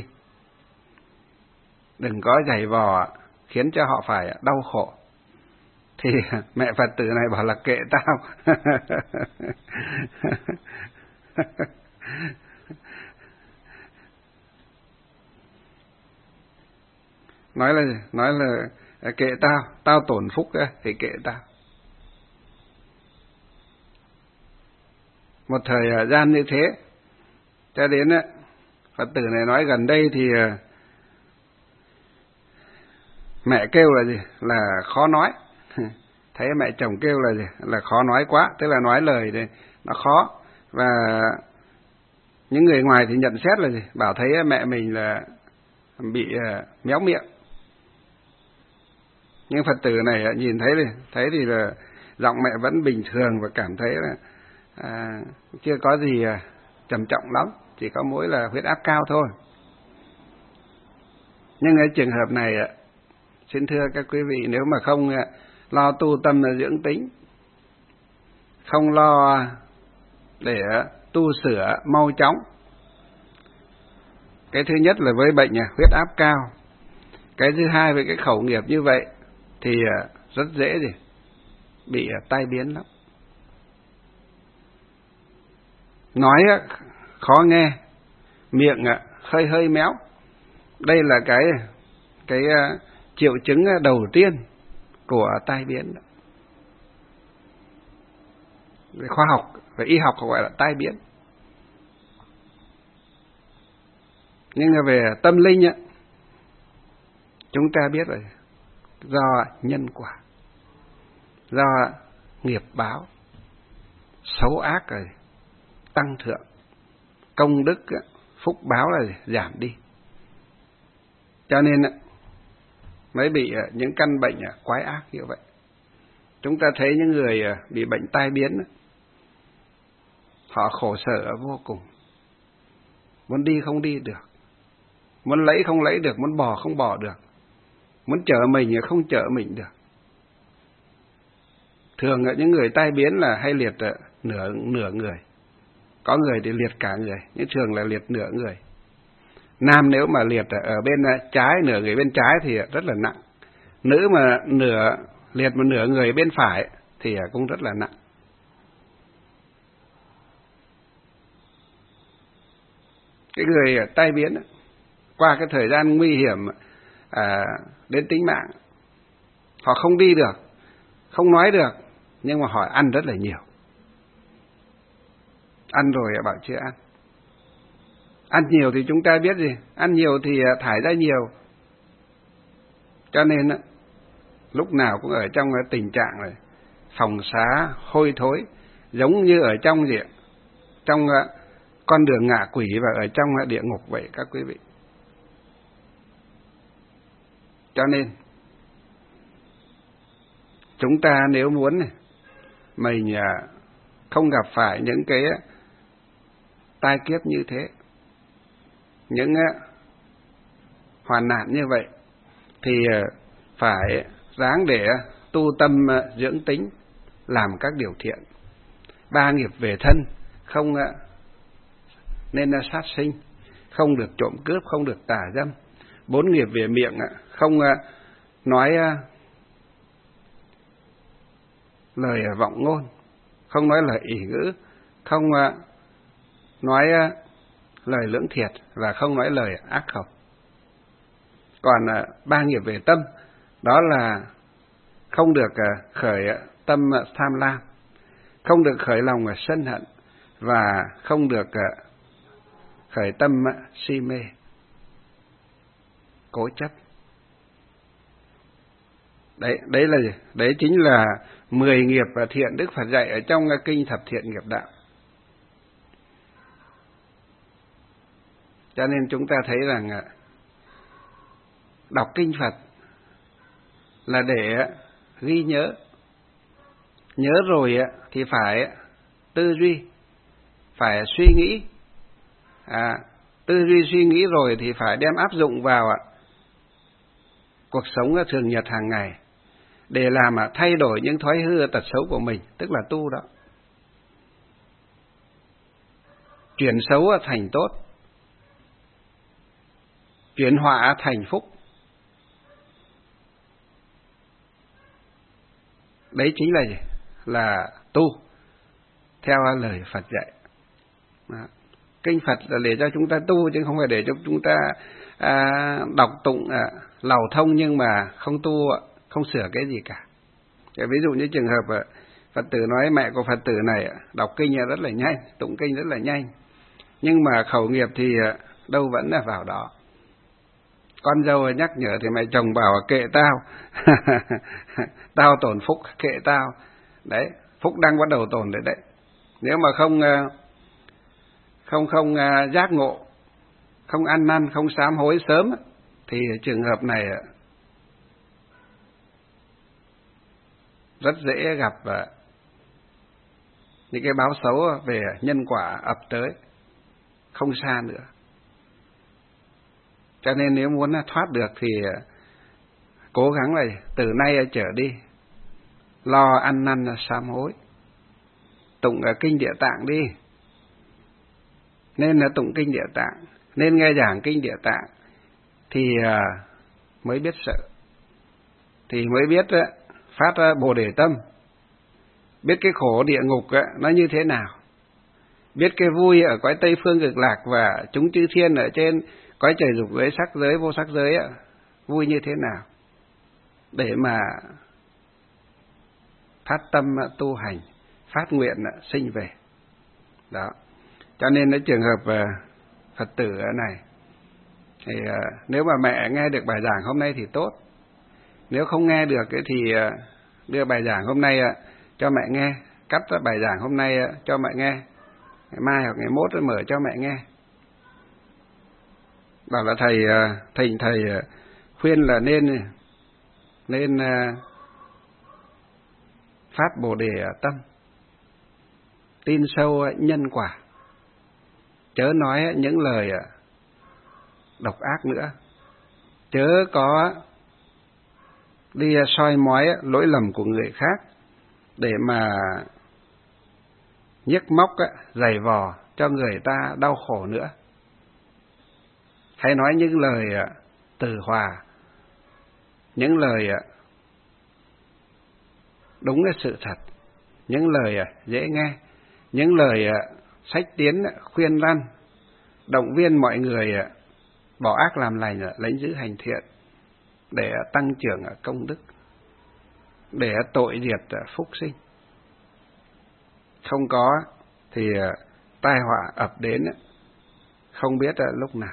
đừng có giày vò khiến cho họ phải đau khổ, thì mẹ Phật tử này bảo là kệ tao. nói là nói là kệ tao, tao tổn phúc thì kệ tao. Một thời gian như thế, cho đến Phật tử này nói gần đây thì mẹ kêu là gì? Là khó nói. Thấy mẹ chồng kêu là gì? Là khó nói quá, tức là nói lời thì nó khó. Và những người ngoài thì nhận xét là gì? Bảo thấy mẹ mình là bị méo miệng. Nhưng Phật tử này nhìn thấy thì thấy thì là giọng mẹ vẫn bình thường và cảm thấy là à, chưa có gì trầm trọng lắm, chỉ có mỗi là huyết áp cao thôi. Nhưng ở trường hợp này, xin thưa các quý vị, nếu mà không lo tu tâm là dưỡng tính, không lo để tu sửa mau chóng, cái thứ nhất là với bệnh huyết áp cao, cái thứ hai với cái khẩu nghiệp như vậy thì rất dễ gì bị tai biến lắm. Nói khó nghe, miệng hơi hơi méo, đây là cái cái triệu chứng đầu tiên của tai biến. Về khoa học, về y học gọi là tai biến. Nhưng mà về tâm linh á, chúng ta biết rồi, do nhân quả, do nghiệp báo, xấu ác rồi tăng thượng, công đức phúc báo là giảm đi, cho nên mới bị những căn bệnh quái ác như vậy. Chúng ta thấy những người bị bệnh tai biến, họ khổ sở vô cùng, muốn đi không đi được, muốn lấy không lấy được, muốn bỏ không bỏ được, muốn chở mình không chở mình được. Thường những người tai biến là hay liệt nửa nửa người, có người thì liệt cả người, nhưng thường là liệt nửa người. Nam nếu mà liệt ở bên trái, nửa người bên trái thì rất là nặng. Nữ mà nửa liệt một nửa người bên phải thì cũng rất là nặng. Cái người tai biến qua cái thời gian nguy hiểm à, đến tính mạng, họ không đi được, không nói được, nhưng mà họ ăn rất là nhiều. Ăn rồi bảo chưa ăn. Ăn nhiều thì chúng ta biết gì, ăn nhiều thì thải ra nhiều. Cho nên lúc nào cũng ở trong tình trạng này phòng xá hôi thối, giống như ở trong gì, trong con đường ngạ quỷ và ở trong địa ngục vậy các quý vị. Cho nên chúng ta nếu muốn mình không gặp phải những cái tai kiếp như thế, những hoàn nạn như vậy, thì phải ráng để tu tâm dưỡng tính, làm các điều thiện. Ba nghiệp về thân, không nên sát sinh, không được trộm cướp, không được tà dâm. Bốn nghiệp về miệng, không nói lời vọng ngôn, không nói lời ỷ ngữ, không nói lời lưỡng thiệt và không nói lời ác khẩu. Còn ba nghiệp về tâm, đó là không được khởi tâm tham lam, không được khởi lòng sân hận và không được khởi tâm si mê, cố chấp. Đấy, đấy là gì? Đấy chính là mười nghiệp và thiện Đức Phật dạy ở trong kinh Thập Thiện Nghiệp Đạo. Cho nên chúng ta thấy rằng đọc kinh Phật là để ghi nhớ, nhớ rồi thì phải tư duy, phải suy nghĩ, à, tư duy suy nghĩ rồi thì phải đem áp dụng vào cuộc sống thường nhật hàng ngày để làm thay đổi những thói hư tật xấu của mình, tức là tu đó, chuyển xấu thành tốt, chuyển họa thành phúc. Đấy chính là gì? Là tu theo lời Phật dạy. Đó. Kinh Phật là để cho chúng ta tu chứ không phải để cho chúng ta à, đọc tụng à, lầu thông nhưng mà không tu, không sửa cái gì cả. Ví dụ như trường hợp Phật tử nói mẹ của Phật tử này đọc kinh rất là nhanh, tụng kinh rất là nhanh, nhưng mà khẩu nghiệp thì đâu vẫn là vào đó. Con dâu nhắc nhở thì mẹ chồng bảo kệ tao, tao tổn phúc, kệ tao. Đấy, phúc đang bắt đầu tổn đấy đấy. Nếu mà không không không giác ngộ, không ăn năn, không sám hối sớm thì trường hợp này rất dễ gặp những cái báo xấu về nhân quả ập tới, không xa nữa. Cho nên nếu muốn thoát được thì cố gắng là từ nay trở đi lo ăn năn sám hối, tụng kinh Địa Tạng đi, nên là tụng kinh Địa Tạng, nên nghe giảng kinh Địa Tạng thì mới biết sợ, thì mới biết phát ra Bồ Đề tâm, biết cái khổ địa ngục nó như thế nào, biết cái vui ở cõi Tây Phương Cực Lạc và chúng chư thiên ở trên cõi trời dục giới, sắc giới, vô sắc giới vui như thế nào, để mà phát tâm tu hành, phát nguyện sinh về. Đó. Cho nên cái trường hợp Phật tử này thì nếu mà mẹ nghe được bài giảng hôm nay thì tốt. Nếu không nghe được thì đưa bài giảng hôm nay cho mẹ nghe, cắt bài giảng hôm nay cho mẹ nghe, ngày mai hoặc ngày mốt mở cho mẹ nghe. Bảo là thầy thầy thầy khuyên là nên nên phát Bồ Đề tâm, tin sâu nhân quả, chớ nói những lời độc ác nữa, chớ có đi soi mói lỗi lầm của người khác để mà nhức móc giày vò cho người ta đau khổ nữa. Hãy nói những lời từ hòa, những lời đúng cái sự thật, những lời dễ nghe, những lời sách tiến khuyên răn, động viên mọi người bỏ ác làm lành, lãnh giữ hành thiện, để tăng trưởng công đức, để tội diệt phúc sinh. Không có thì tai họa ập đến không biết lúc nào.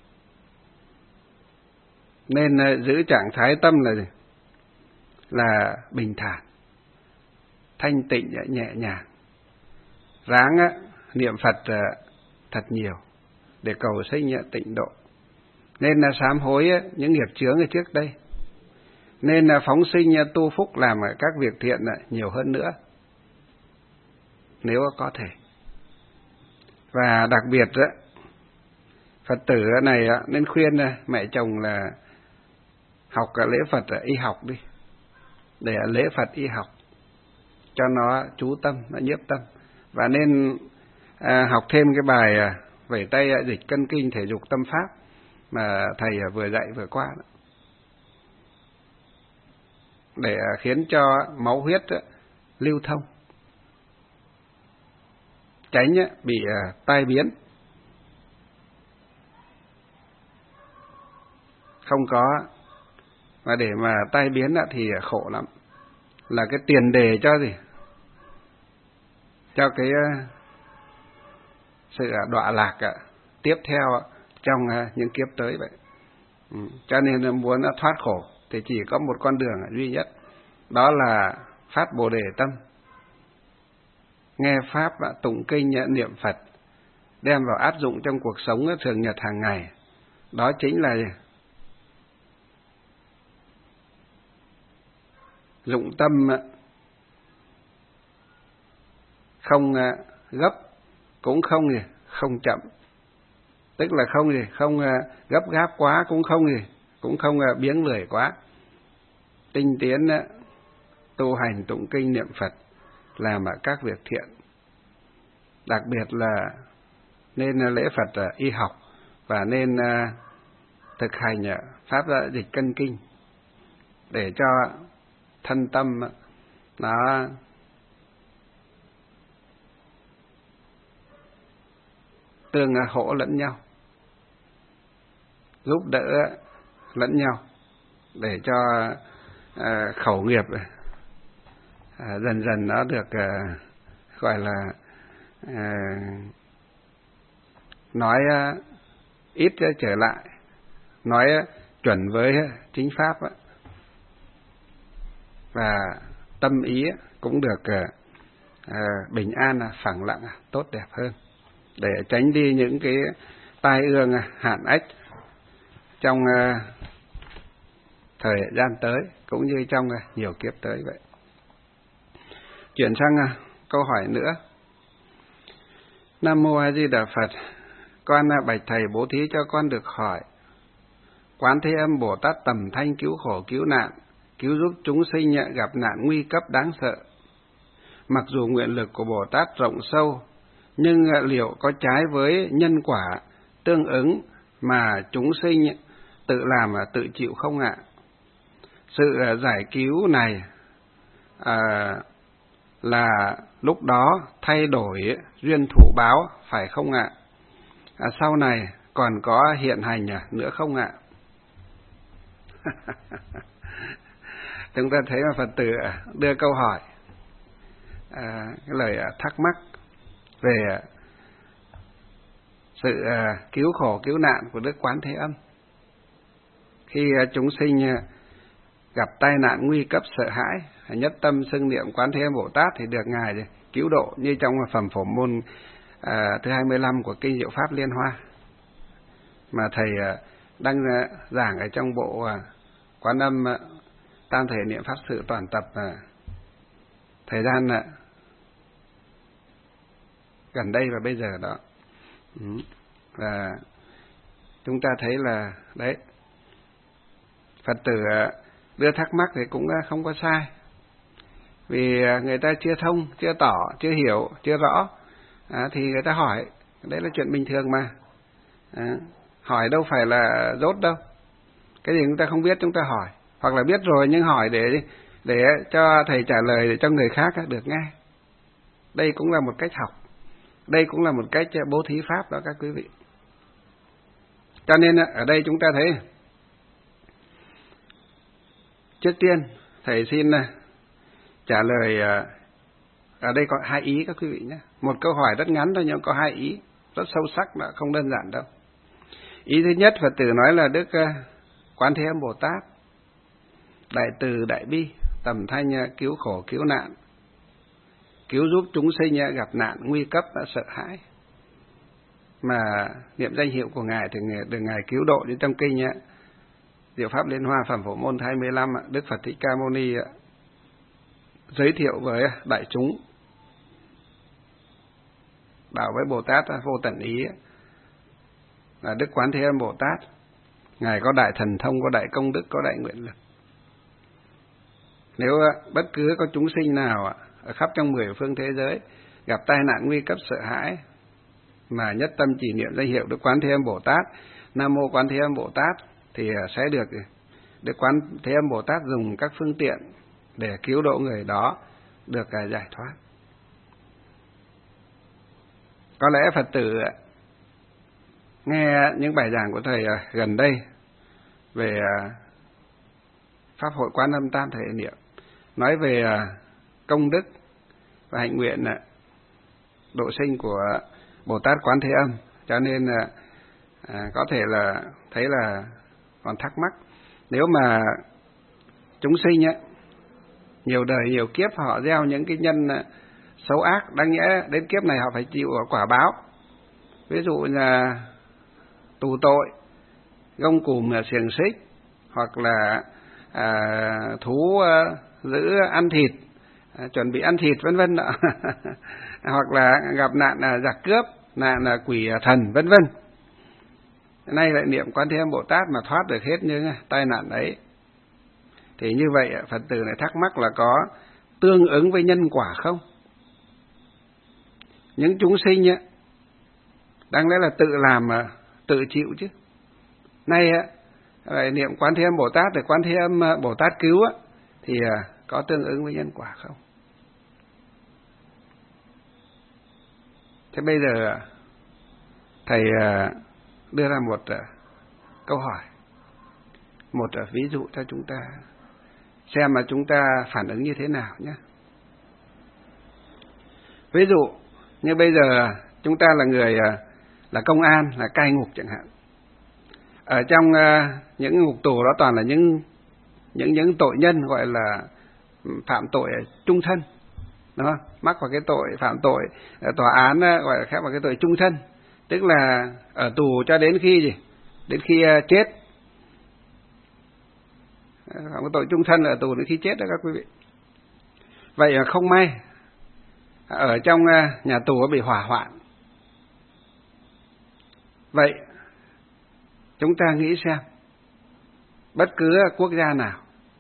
Nên giữ trạng thái tâm là gì? Là bình thản, thanh tịnh, nhẹ nhàng, ráng niệm Phật thật nhiều để cầu sinh tịnh độ. Nên là sám hối những nghiệp chướng ở trước đây, nên là phóng sinh tu phúc, làm các việc thiện nhiều hơn nữa nếu có thể. Và đặc biệt Phật tử này nên khuyên mẹ chồng là học lễ Phật y học đi, để lễ Phật y học cho nó chú tâm, nó nhiếp tâm. Và nên à, học thêm cái bài à, vẩy tay dịch cân kinh thể dục tâm pháp mà thầy vừa dạy vừa qua đó, để khiến cho máu huyết lưu thông, tránh bị tai biến. Không có, mà để mà tai biến thì khổ lắm, là cái tiền đề cho gì? Cho cái sự đọa lạc tiếp theo trong những kiếp tới vậy. Cho nên muốn thoát khổ thì chỉ có một con đường duy nhất, đó là phát Bồ Đề tâm, nghe pháp tụng kinh niệm Phật, đem vào áp dụng trong cuộc sống thường nhật hàng ngày. Đó chính là dụng tâm không gấp cũng không gì không chậm, tức là không gì không gấp gáp quá, cũng không gì cũng không biếng lười quá, tinh tiến tu hành tụng kinh niệm Phật, làm các việc thiện. Đặc biệt là nên lễ Phật y học, và nên thực hành pháp dịch cân kinh để cho thân tâm nó tương hỗ lẫn nhau, giúp đỡ lẫn nhau, để cho à, khẩu nghiệp à, dần dần nó được à, gọi là à, nói à, ít trở lại, nói chuẩn với chính pháp, và tâm ý cũng được à, bình an, phẳng lặng, tốt đẹp hơn, để tránh đi những cái tai ương hạn ách trong thời gian tới, cũng như trong nhiều kiếp tới vậy. Chuyển sang câu hỏi nữa. Nam Mô A Di Đà Phật. Con bạch thầy bố thí cho con được hỏi. Quán Thế Âm Bồ Tát tầm thanh cứu khổ cứu nạn, cứu giúp chúng sinh gặp nạn nguy cấp đáng sợ. Mặc dù nguyện lực của Bồ Tát rộng sâu, nhưng liệu có trái với nhân quả tương ứng mà chúng sinh tự làm và tự chịu không ạ? Sự giải cứu này à, là lúc đó thay đổi duyên thụ báo phải không ạ? À, sau này còn có hiện hành nữa không ạ? Chúng ta thấy mà Phật tử đưa câu hỏi, à, cái lời thắc mắc về sự à, cứu khổ cứu nạn của Đức Quán Thế Âm. Khi à, chúng sinh à, gặp tai nạn nguy cấp sợ hãi, nhất tâm xưng niệm Quán Thế Âm Bồ Tát thì được Ngài cứu độ, như trong phẩm phổ môn à, thứ hai mươi lăm của Kinh Diệu Pháp Liên Hoa mà thầy à, đang à, giảng ở trong bộ à, Quán Âm à, Tam Thể Niệm Pháp Sự Toàn Tập à, thời gian à, gần đây và bây giờ đó. Ừ. Và chúng ta thấy là đấy, Phật tử à, đưa thắc mắc thì cũng không có sai, vì người ta chưa thông, chưa tỏ, chưa hiểu, chưa rõ à, thì người ta hỏi, đấy là chuyện bình thường mà. À, hỏi đâu phải là dốt đâu. Cái gì chúng ta không biết chúng ta hỏi, hoặc là biết rồi nhưng hỏi để để cho thầy trả lời, để cho người khác được nghe. Đây cũng là một cách học, đây cũng là một cách bố thí pháp đó các quý vị. Cho nên ở đây chúng ta thấy, trước tiên thầy xin trả lời ở đây có hai ý các quý vị nhé. Một câu hỏi rất ngắn thôi nhưng có hai ý rất sâu sắc, đó không đơn giản đâu. Ý thứ nhất, Phật tử nói là Đức Quán Thế Âm Bồ Tát đại từ đại bi, tầm thanh cứu khổ cứu nạn, cứu giúp chúng sinh gặp nạn nguy cấp đã sợ hãi, mà niệm danh hiệu của Ngài thì được Ngài cứu độ. Như trong kinh Diệu Pháp Liên Hoa phẩm phổ môn hai mươi lăm, Đức Phật Thích Ca Mâu Ni giới thiệu với đại chúng, bảo với Bồ Tát vô tận ý là Đức Quán Thế Âm Bồ Tát, Ngài có đại thần thông, có đại công đức, có đại nguyện lực. Nếu bất cứ có chúng sinh nào ở khắp trong mười phương thế giới gặp tai nạn nguy cấp sợ hãi mà nhất tâm chỉ niệm danh hiệu Đức Quán Thế Âm Bồ Tát, Nam Mô Quán Thế Âm Bồ Tát, thì sẽ được Đức Quán Thế Âm Bồ Tát dùng các phương tiện để cứu độ người đó được giải thoát. Có lẽ Phật tử nghe những bài giảng của thầy gần đây về Pháp hội Quán Âm Tam Thể Niệm, nói về công đức và hạnh nguyện độ sinh của Bồ Tát Quán Thế Âm, cho nên có thể là thấy là còn thắc mắc. Nếu mà chúng sinh ấy, nhiều đời nhiều kiếp họ gieo những cái nhân xấu ác, đáng nhẽ đến kiếp này họ phải chịu quả báo. Ví dụ là tù tội, gông cùm xiềng xích, hoặc là à, thú à, giữ ăn thịt, à, chuẩn bị ăn thịt vân vân hoặc là gặp nạn à, giặc cướp, nạn à, quỷ thần vân vân. Nay lại niệm Quán Thế Âm Bồ Tát mà thoát được hết những tai nạn đấy. Thì như vậy Phật tử này thắc mắc là có tương ứng với nhân quả không? Những chúng sinh ấy, đáng lẽ là tự làm mà tự chịu chứ. Nay lại niệm Quán Thế Âm Bồ Tát để Quán Thế Âm Bồ Tát cứu ấy, thì có tương ứng với nhân quả không? Thế bây giờ thầy đưa ra một câu hỏi, một ví dụ cho chúng ta xem mà chúng ta phản ứng như thế nào nhé. Ví dụ như bây giờ chúng ta là người là công an, là cai ngục chẳng hạn. Ở trong những ngục tù đó toàn là những những những tội nhân gọi là phạm tội chung thân, đúng không? Mắc vào cái tội phạm tội, tòa án gọi là khác vào cái tội chung thân, tức là ở tù cho đến khi gì? Đến khi chết. Phạm cái tội chung thân là ở tù đến khi chết đó các quý vị. Vậy không may ở trong nhà tù bị hỏa hoạn. Vậy chúng ta nghĩ xem, bất cứ quốc gia nào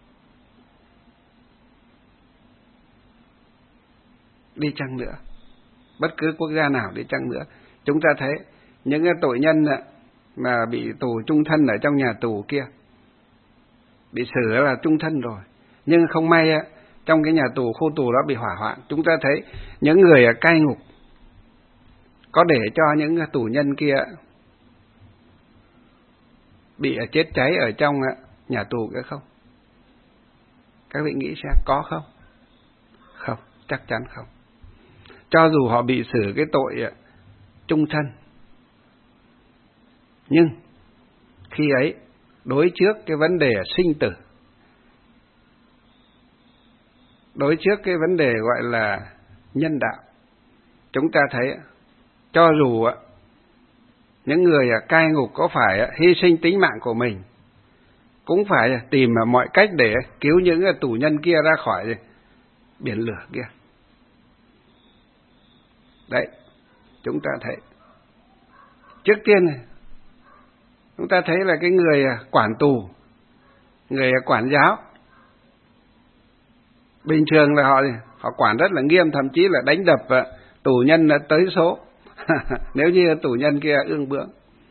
đi chăng nữa, bất cứ quốc gia nào đi chăng nữa, chúng ta thấy những tội nhân mà bị tù chung thân ở trong nhà tù kia bị xử là chung thân rồi, nhưng không may trong cái nhà tù, khu tù đó bị hỏa hoạn. Chúng ta thấy những người cai ngục có để cho những tù nhân kia bị chết cháy ở trong nhà tù cái không? Các vị nghĩ xem, có không? Không, chắc chắn không. Cho dù họ bị xử cái tội chung thân, nhưng khi ấy đối trước cái vấn đề sinh tử, đối trước cái vấn đề gọi là nhân đạo, chúng ta thấy cho dù những người cai ngục có phải hy sinh tính mạng của mình, cũng phải tìm mọi cách để cứu những tù nhân kia ra khỏi biển lửa kia. Đấy, chúng ta thấy trước tiên chúng ta thấy là cái người quản tù, người quản giáo, bình thường là họ họ quản rất là nghiêm, thậm chí là đánh đập tù nhân tới số nếu như tù nhân kia ương bướng.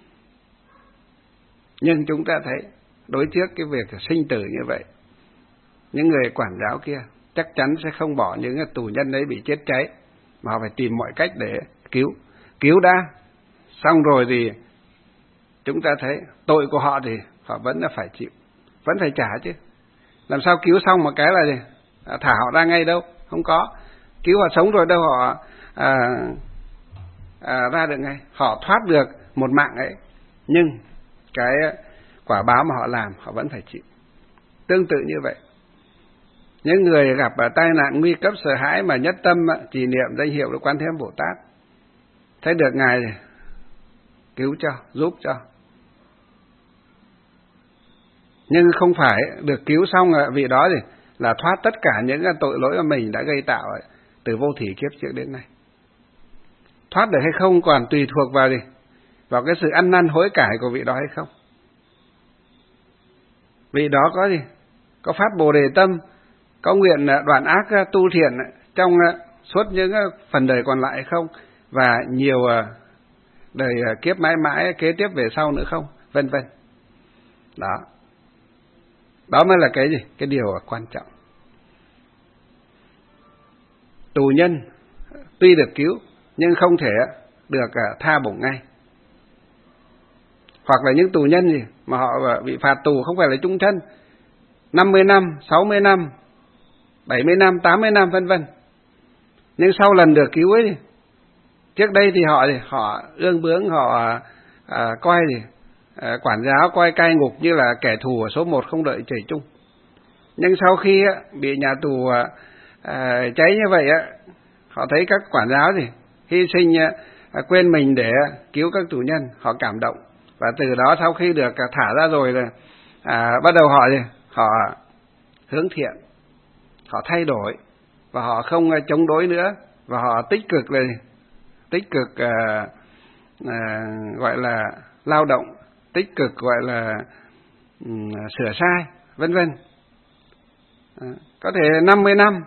Nhưng chúng ta thấy đối trước cái việc sinh tử như vậy, những người quản giáo kia chắc chắn sẽ không bỏ những tù nhân ấy bị chết cháy, mà họ phải tìm mọi cách để cứu. Cứu đã, xong rồi thì chúng ta thấy tội của họ thì họ vẫn là phải chịu, vẫn phải trả chứ. Làm sao cứu xong một cái là gì? Thả họ ra ngay đâu? Không có. Cứu họ sống rồi đâu họ à, à, ra được ngay. Họ thoát được một mạng ấy, nhưng cái quả báo mà họ làm họ vẫn phải chịu. Tương tự như vậy, những người gặp tai nạn nguy cấp sợ hãi mà nhất tâm trì niệm danh hiệu Đức Quán Thế Âm Bồ Tát, thấy được Ngài cứu cho, giúp cho. Nhưng không phải được cứu xong vị đó thì là thoát tất cả những tội lỗi mà mình đã gây tạo từ vô thỉ kiếp trước đến nay. Thoát được hay không còn tùy thuộc vào gì? Vào cái sự ăn năn hối cải của vị đó hay không. Vị đó có gì? Có phát Bồ Đề tâm, có nguyện đoạn ác tu thiện trong suốt những phần đời còn lại hay không, và nhiều đời kiếp mãi mãi kế tiếp về sau nữa không, vân vân. Đó. Đó mới là cái gì? Cái điều quan trọng. Tù nhân tuy được cứu nhưng không thể được tha bổng ngay. Hoặc là những tù nhân gì mà họ bị phạt tù không phải là chung thân, năm mươi năm, sáu mươi năm, bảy mươi năm, tám mươi năm vân vân. Nhưng sau lần được cứu ấy, trước đây thì họ thì họ ương bướng, họ à, coi gì à, quản giáo, coi cai ngục như là kẻ thù ở số một không đợi trời chung. Nhưng sau khi á, bị nhà tù à, cháy như vậy á, họ thấy các quản giáo gì hy sinh à, quên mình để cứu các tù nhân, họ cảm động, và từ đó sau khi được thả ra rồi là à, bắt đầu họ gì họ hướng thiện, họ thay đổi và họ không chống đối nữa, và họ tích cực là tích cực à, à, gọi là lao động, tích cực gọi là um, sửa sai, vân vân. À, có thể năm mươi năm,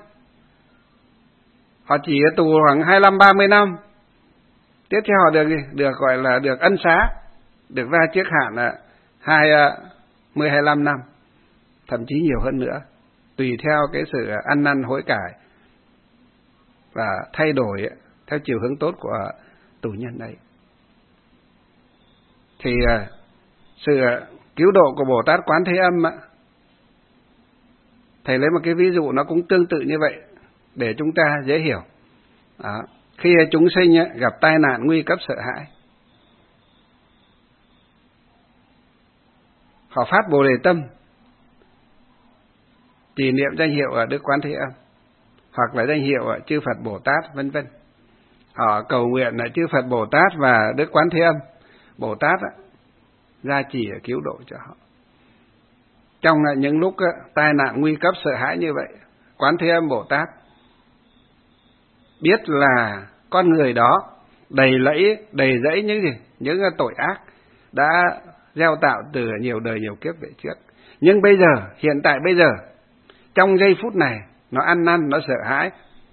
họ chỉ tù khoảng hai mươi lăm ba mươi năm, tiếp theo họ được gì? Được gọi là được ân xá, được ra trước hạn là hai mươi hai mươi lăm năm, thậm chí nhiều hơn nữa, tùy theo cái sự ăn năn hối cải và thay đổi theo chiều hướng tốt của tù nhân đấy. Thì sự cứu độ của Bồ Tát Quán Thế Âm, thầy lấy một cái ví dụ nó cũng tương tự như vậy để chúng ta dễ hiểu. Đó. Khi chúng sinh gặp tai nạn nguy cấp sợ hãi, họ phát Bồ Đề tâm, trì niệm danh hiệu ở Đức Quán Thế Âm, hoặc là danh hiệu ở chư Phật Bồ Tát, vân vân. Họ cầu nguyện là chư Phật Bồ Tát và Đức Quán Thế Âm Bồ Tát gia trì cứu độ cho họ. Trong những lúc tai nạn nguy cấp sợ hãi như vậy, Quán Thế Âm Bồ Tát biết là con người đó đầy lẫy, đầy rẫy những gì, những tội ác đã gieo tạo từ nhiều đời nhiều kiếp về trước. Nhưng bây giờ, hiện tại bây giờ, trong giây phút này, nó ăn năn, nó sợ hãi,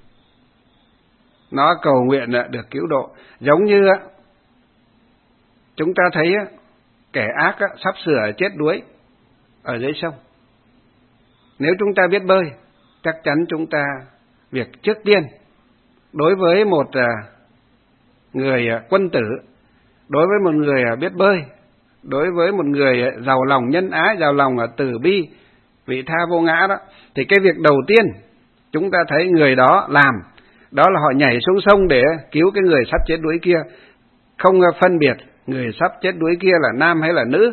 nó cầu nguyện được cứu độ. Giống như chúng ta thấy kẻ ác sắp sửa chết đuối ở dưới sông. Nếu chúng ta biết bơi, chắc chắn chúng ta việc trước tiên đối với một người quân tử, đối với một người biết bơi, đối với một người giàu lòng nhân ái, giàu lòng từ bi, vị tha vô ngã đó, thì cái việc đầu tiên chúng ta thấy người đó làm, đó là họ nhảy xuống sông để cứu cái người sắp chết đuối kia, không phân biệt người sắp chết đuối kia là nam hay là nữ,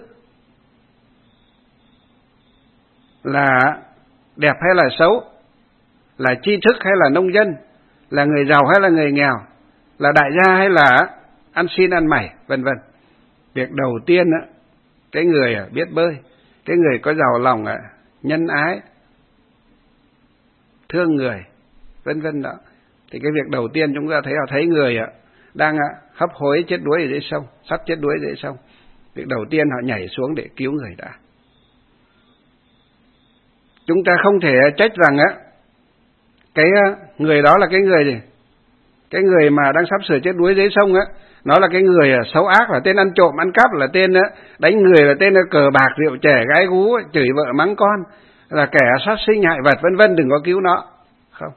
là đẹp hay là xấu, là tri thức hay là nông dân, là người giàu hay là người nghèo, là đại gia hay là ăn xin ăn mày, vân vân. Việc đầu tiên á, cái người biết bơi, cái người có giàu lòng nhân ái, thương người, vân vân đó, thì cái việc đầu tiên chúng ta thấy là thấy người đang hấp hối chết đuối ở dưới sông, sắp chết đuối ở dưới sông, việc đầu tiên họ nhảy xuống để cứu người đã. Chúng ta không thể trách rằng á cái người đó là cái người gì, cái người mà đang sắp sửa chết đuối dưới sông á, nó là cái người xấu ác, là tên ăn trộm ăn cắp, là tên đánh người, là tên cờ bạc rượu chè gái gú, chửi vợ mắng con, là kẻ sát sinh hại vật, vân vân, đừng có cứu nó. Không.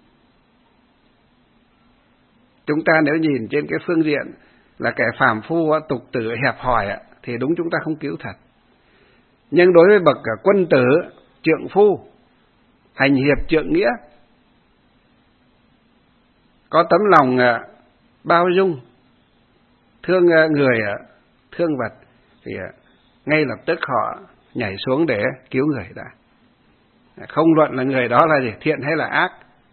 Chúng ta nếu nhìn trên cái phương diện là kẻ phàm phu tục tử hẹp hòi thì đúng chúng ta không cứu thật. Nhưng đối với bậc quân tử, trượng phu, hành hiệp trượng nghĩa, có tấm lòng bao dung, thương người, thương vật, thì ngay lập tức họ nhảy xuống để cứu người đã. Không luận là người đó là gì, thiện hay là ác,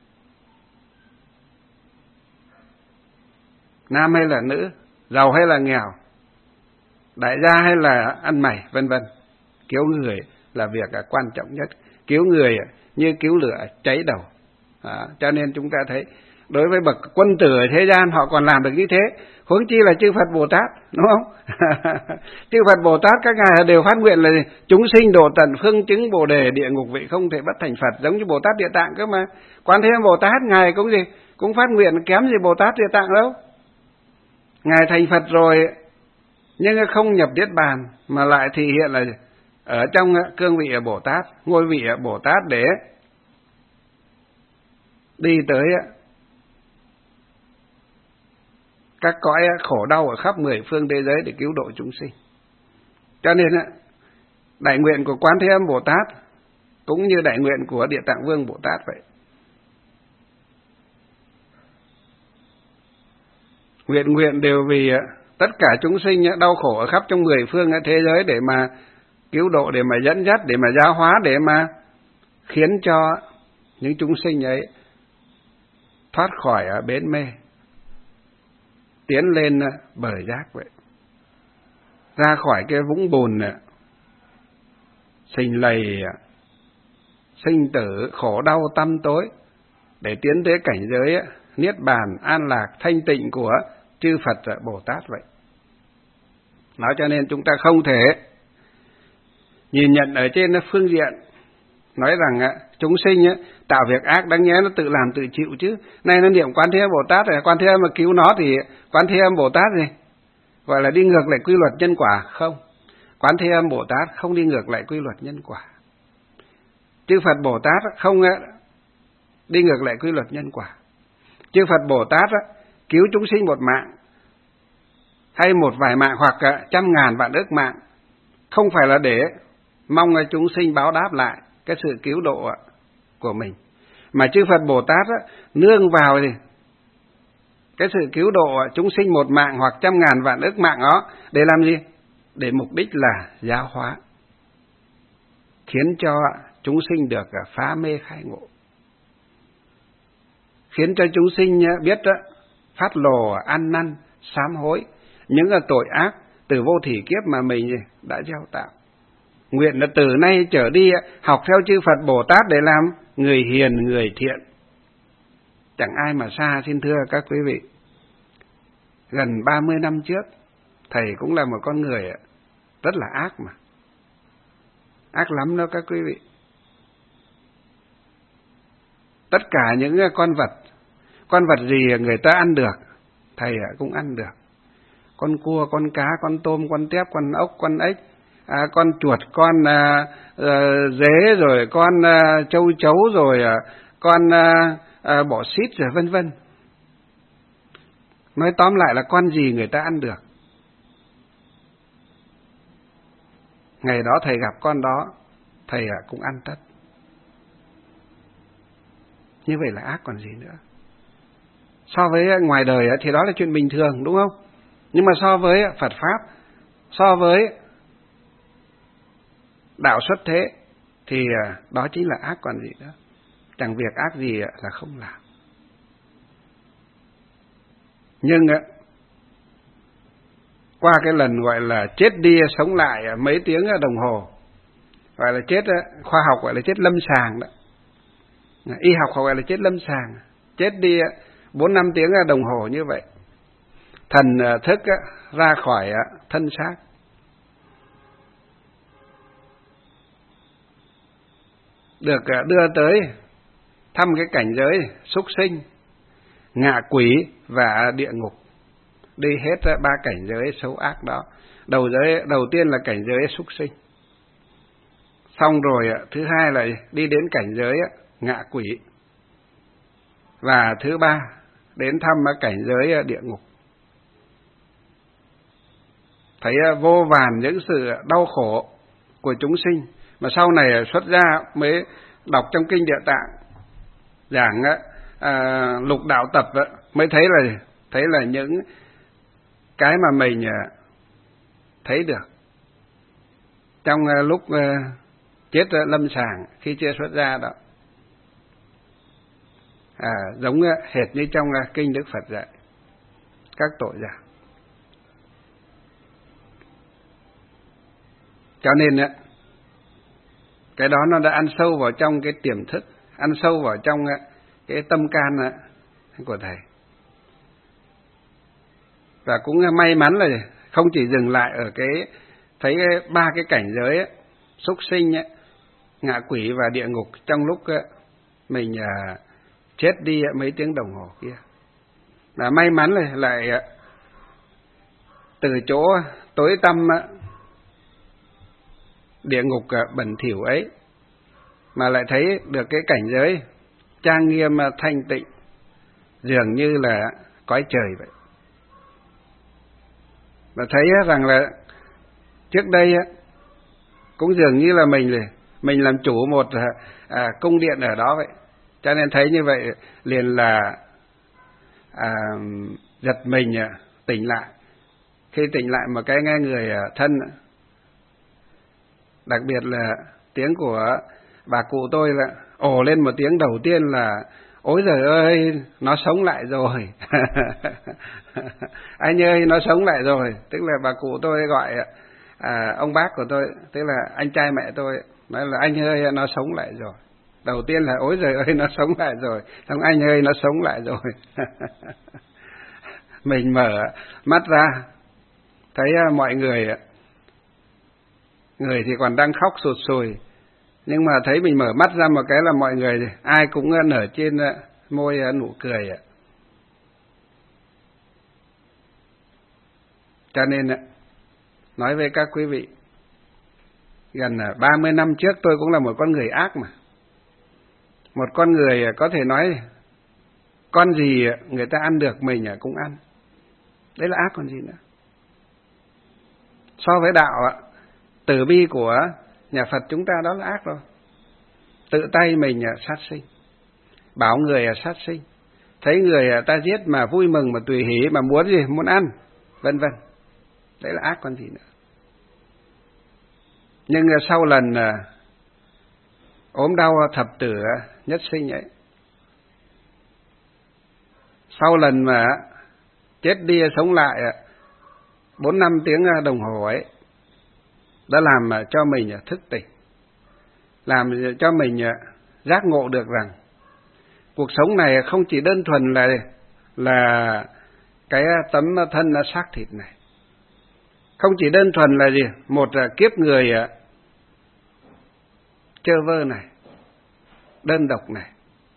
nam hay là nữ, giàu hay là nghèo, đại gia hay là ăn mày, vân vân. Cứu người là việc quan trọng nhất. Cứu người như cứu lửa cháy đầu. À, cho nên chúng ta thấy đối với bậc quân tử ở thế gian họ còn làm được như thế, huống chi là chư Phật Bồ Tát, đúng không? Chư Phật Bồ Tát các ngài đều phát nguyện là gì? Chúng sinh độ tận phương chứng Bồ đề, địa ngục vị không thể bất thành Phật, giống như Bồ Tát Địa Tạng cơ mà. Quán Thế Âm Bồ Tát ngài cũng gì, cũng phát nguyện kém gì Bồ Tát Địa Tạng đâu. Ngài thành Phật rồi nhưng không nhập Niết Bàn, mà lại thể hiện là ở trong cương vị ở Bồ Tát, ngôi vị ở Bồ Tát để đi tới các cõi khổ đau ở khắp mười phương thế giới để cứu độ chúng sinh. Cho nên đại nguyện của Quán Thế Âm Bồ Tát cũng như đại nguyện của Địa Tạng Vương Bồ Tát vậy. Nguyện nguyện đều vì tất cả chúng sinh đau khổ ở khắp trong mười phương thế giới để mà cứu độ, để mà dẫn dắt, để mà giáo hóa, để mà khiến cho những chúng sinh ấy thoát khỏi bến mê, tiến lên bờ giác vậy, ra khỏi cái vũng bùn sình lầy sinh tử khổ đau tăm tối, để tiến tới cảnh giới niết bàn an lạc thanh tịnh của chư Phật Bồ Tát vậy. Nói cho nên chúng ta không thể nhìn nhận ở trên phương diện nói rằng chúng sinh tạo việc ác đáng nhẽ nó tự làm tự chịu chứ. Nay nó niệm Quán Thế Âm Bồ Tát rồi, Quán Thế Âm mà cứu nó thì Quán Thế Âm Bồ Tát gì gọi là đi ngược lại quy luật nhân quả? Không, Quán Thế Âm Bồ Tát không đi ngược lại quy luật nhân quả. Chư Phật Bồ Tát không đi ngược lại quy luật nhân quả. Chư Phật Bồ Tát cứu chúng sinh một mạng hay một vài mạng hoặc trăm ngàn vạn ức mạng, không phải là để mong chúng sinh báo đáp lại cái sự cứu độ của mình, mà chư Phật Bồ Tát nương vào gì cái sự cứu độ chúng sinh một mạng hoặc trăm ngàn vạn ức mạng đó để làm gì? Để mục đích là giáo hóa, khiến cho chúng sinh được phá mê khai ngộ, khiến cho chúng sinh biết phát lồ ăn năn sám hối những tội ác từ vô thỉ kiếp mà mình đã gieo tạo. Nguyện là từ nay trở đi học theo chư Phật Bồ Tát để làm người hiền, người thiện, Chẳng ai mà xa, xin thưa các quý vị. Gần ba mươi năm trước, thầy cũng là một con người rất là ác mà. Ác lắm đó các quý vị. Tất cả những con vật, con vật gì người ta ăn được, thầy cũng ăn được. Con cua, con cá, con tôm, con tép, con ốc, con ếch, à, con chuột, con à, à, dế, rồi con à, châu chấu, rồi à, con à, à, bọ xít, rồi vân vân. Nói tóm lại là con gì người ta ăn được. Ngày đó thầy gặp con đó, thầy cũng ăn tất. Như vậy là ác còn gì nữa. So với ngoài đời thì đó là chuyện bình thường, đúng không? Nhưng mà so với Phật Pháp, so với đạo xuất thế, thì đó chính là ác còn gì nữa. Chẳng việc ác gì là không làm. Nhưng qua cái lần gọi là chết đi sống lại mấy tiếng đồng hồ, gọi là chết, khoa học gọi là chết lâm sàng đó, y học gọi là chết lâm sàng, chết đi bốn năm tiếng đồng hồ như vậy, thần thức ra khỏi thân xác, được đưa tới thăm cái cảnh giới súc sinh, ngạ quỷ và địa ngục, đi hết ba cảnh giới xấu ác đó. Đầu giới đầu tiên là cảnh giới súc sinh, xong rồi thứ hai là đi đến cảnh giới ngạ quỷ, và thứ ba đến thăm cảnh giới địa ngục. Thấy vô vàn những sự đau khổ của chúng sinh, mà sau này xuất gia mới đọc trong kinh Địa Tạng giảng à, lục đạo tập mới thấy là thấy là những cái mà mình thấy được trong lúc chết lâm sàng khi chưa xuất gia đó, à, giống hệt như trong kinh Đức Phật dạy các tội giả. Cho nên cái đó nó đã ăn sâu vào trong cái tiềm thức, ăn sâu vào trong cái tâm can của thầy. Và cũng may mắn là không chỉ dừng lại ở cái thấy ba cái cảnh giới súc sinh, ngạ quỷ và địa ngục trong lúc mình chết đi mấy tiếng đồng hồ kia. Là may mắn là lại từ chỗ tối tăm địa ngục bẩn thỉu ấy mà lại thấy được cái cảnh giới trang nghiêm thanh tịnh, dường như là cõi trời vậy. Và thấy rằng là trước đây cũng dường như là mình mình làm chủ một à, cung điện ở đó vậy. Cho nên thấy như vậy liền là à, giật mình tỉnh lại. Khi tỉnh lại một cái nghe người thân, đặc biệt là tiếng của bà cụ tôi là ồ lên một tiếng đầu tiên là ôi giời ơi, nó sống lại rồi. Anh ơi, nó sống lại rồi. Tức là bà cụ tôi gọi à, ông bác của tôi, tức là anh trai mẹ tôi, nói là anh ơi, nó sống lại rồi. Đầu tiên là ôi giời ơi, nó sống lại rồi. Xong anh ơi, nó sống lại rồi. Mình mở mắt ra, thấy mọi người, người thì còn đang khóc sụt sùi. Nhưng mà thấy mình mở mắt ra một cái là mọi người ai cũng nở trên môi nụ cười. Cho nên nói với các quý vị, gần ba mươi năm trước tôi cũng là một con người ác mà. Một con người có thể nói con gì người ta ăn được mình cũng ăn. Đấy là ác còn gì nữa. So với đạo từ bi của nhà Phật chúng ta đó là ác rồi. Tự tay mình sát sinh, bảo người sát sinh, thấy người ta giết mà vui mừng, mà tùy hỷ, mà muốn gì, muốn ăn, vân vân. Đấy là ác còn gì nữa. Nhưng sau lần ốm đau thập tử nhất sinh ấy, sau lần mà chết đi sống lại bốn năm tiếng đồng hồ ấy, đã làm cho mình thức tỉnh, làm cho mình giác ngộ được rằng cuộc sống này không chỉ đơn thuần là là cái tấm thân xác thịt này, không chỉ đơn thuần là gì một kiếp người chơ vơ này, đơn độc này,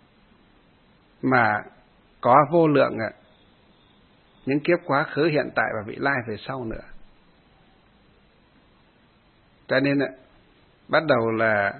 mà có vô lượng những kiếp quá khứ, hiện tại và vị lai về sau nữa. Cho nên bắt đầu là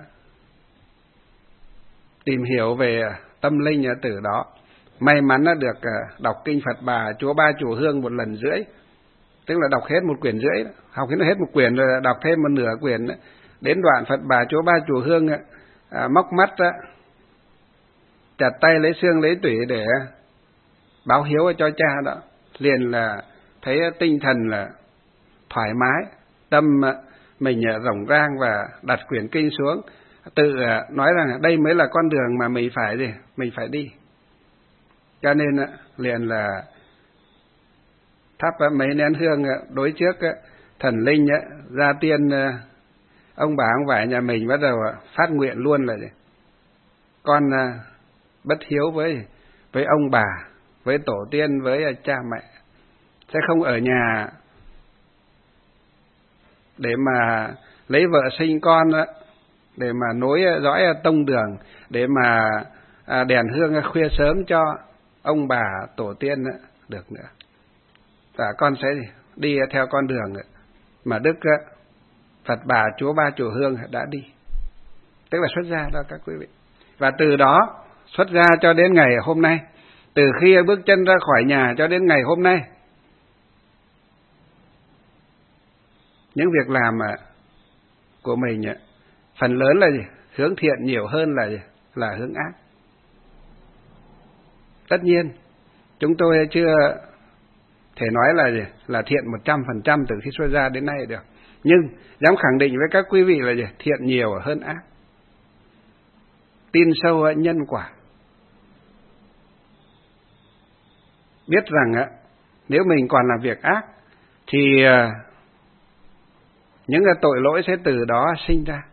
tìm hiểu về tâm linh từ đó. May mắn đã được đọc kinh Phật Bà Chúa Ba Chùa Hương một lần rưỡi, tức là đọc hết một quyển rưỡi, học hết một quyển rồi đọc thêm một nửa quyển. Đến đoạn Phật Bà Chúa Ba Chùa Hương à, móc mắt á, chặt tay lấy xương lấy tủy để báo hiếu cho cha đó, liền là thấy tinh thần là thoải mái, tâm mình rộng rang và đặt quyển kinh xuống, tự nói rằng đây mới là con đường mà mình phải gì, mình phải đi. Cho nên liền là thắp mấy nén hương đối trước thần linh gia tiên, ông bà ông vải nhà mình bắt đầu phát nguyện luôn là gì? Con bất hiếu với với ông bà, với tổ tiên, với cha mẹ, sẽ không ở nhà để mà lấy vợ sinh con, để mà nối dõi tông đường, để mà đèn hương khuya sớm cho ông bà tổ tiên được nữa. Và con sẽ đi theo con đường mà Đức Phật Bà Chúa Ba Chùa Hương đã đi, tức là xuất gia đó các quý vị. Và từ đó xuất gia cho đến ngày hôm nay, từ khi bước chân ra khỏi nhà cho đến ngày hôm nay, những việc làm của mình phần lớn là gì? Hướng thiện nhiều hơn là gì? Là hướng ác. Tất nhiên chúng tôi chưa thể nói là gì? Là thiện một trăm phần trăm từ khi xuất gia đến nay được, nhưng dám khẳng định với các quý vị là gì? Thiện nhiều hơn ác. Tin sâu nhân quả, biết rằng nếu mình còn làm việc ác thì những tội lỗi sẽ từ đó sinh ra.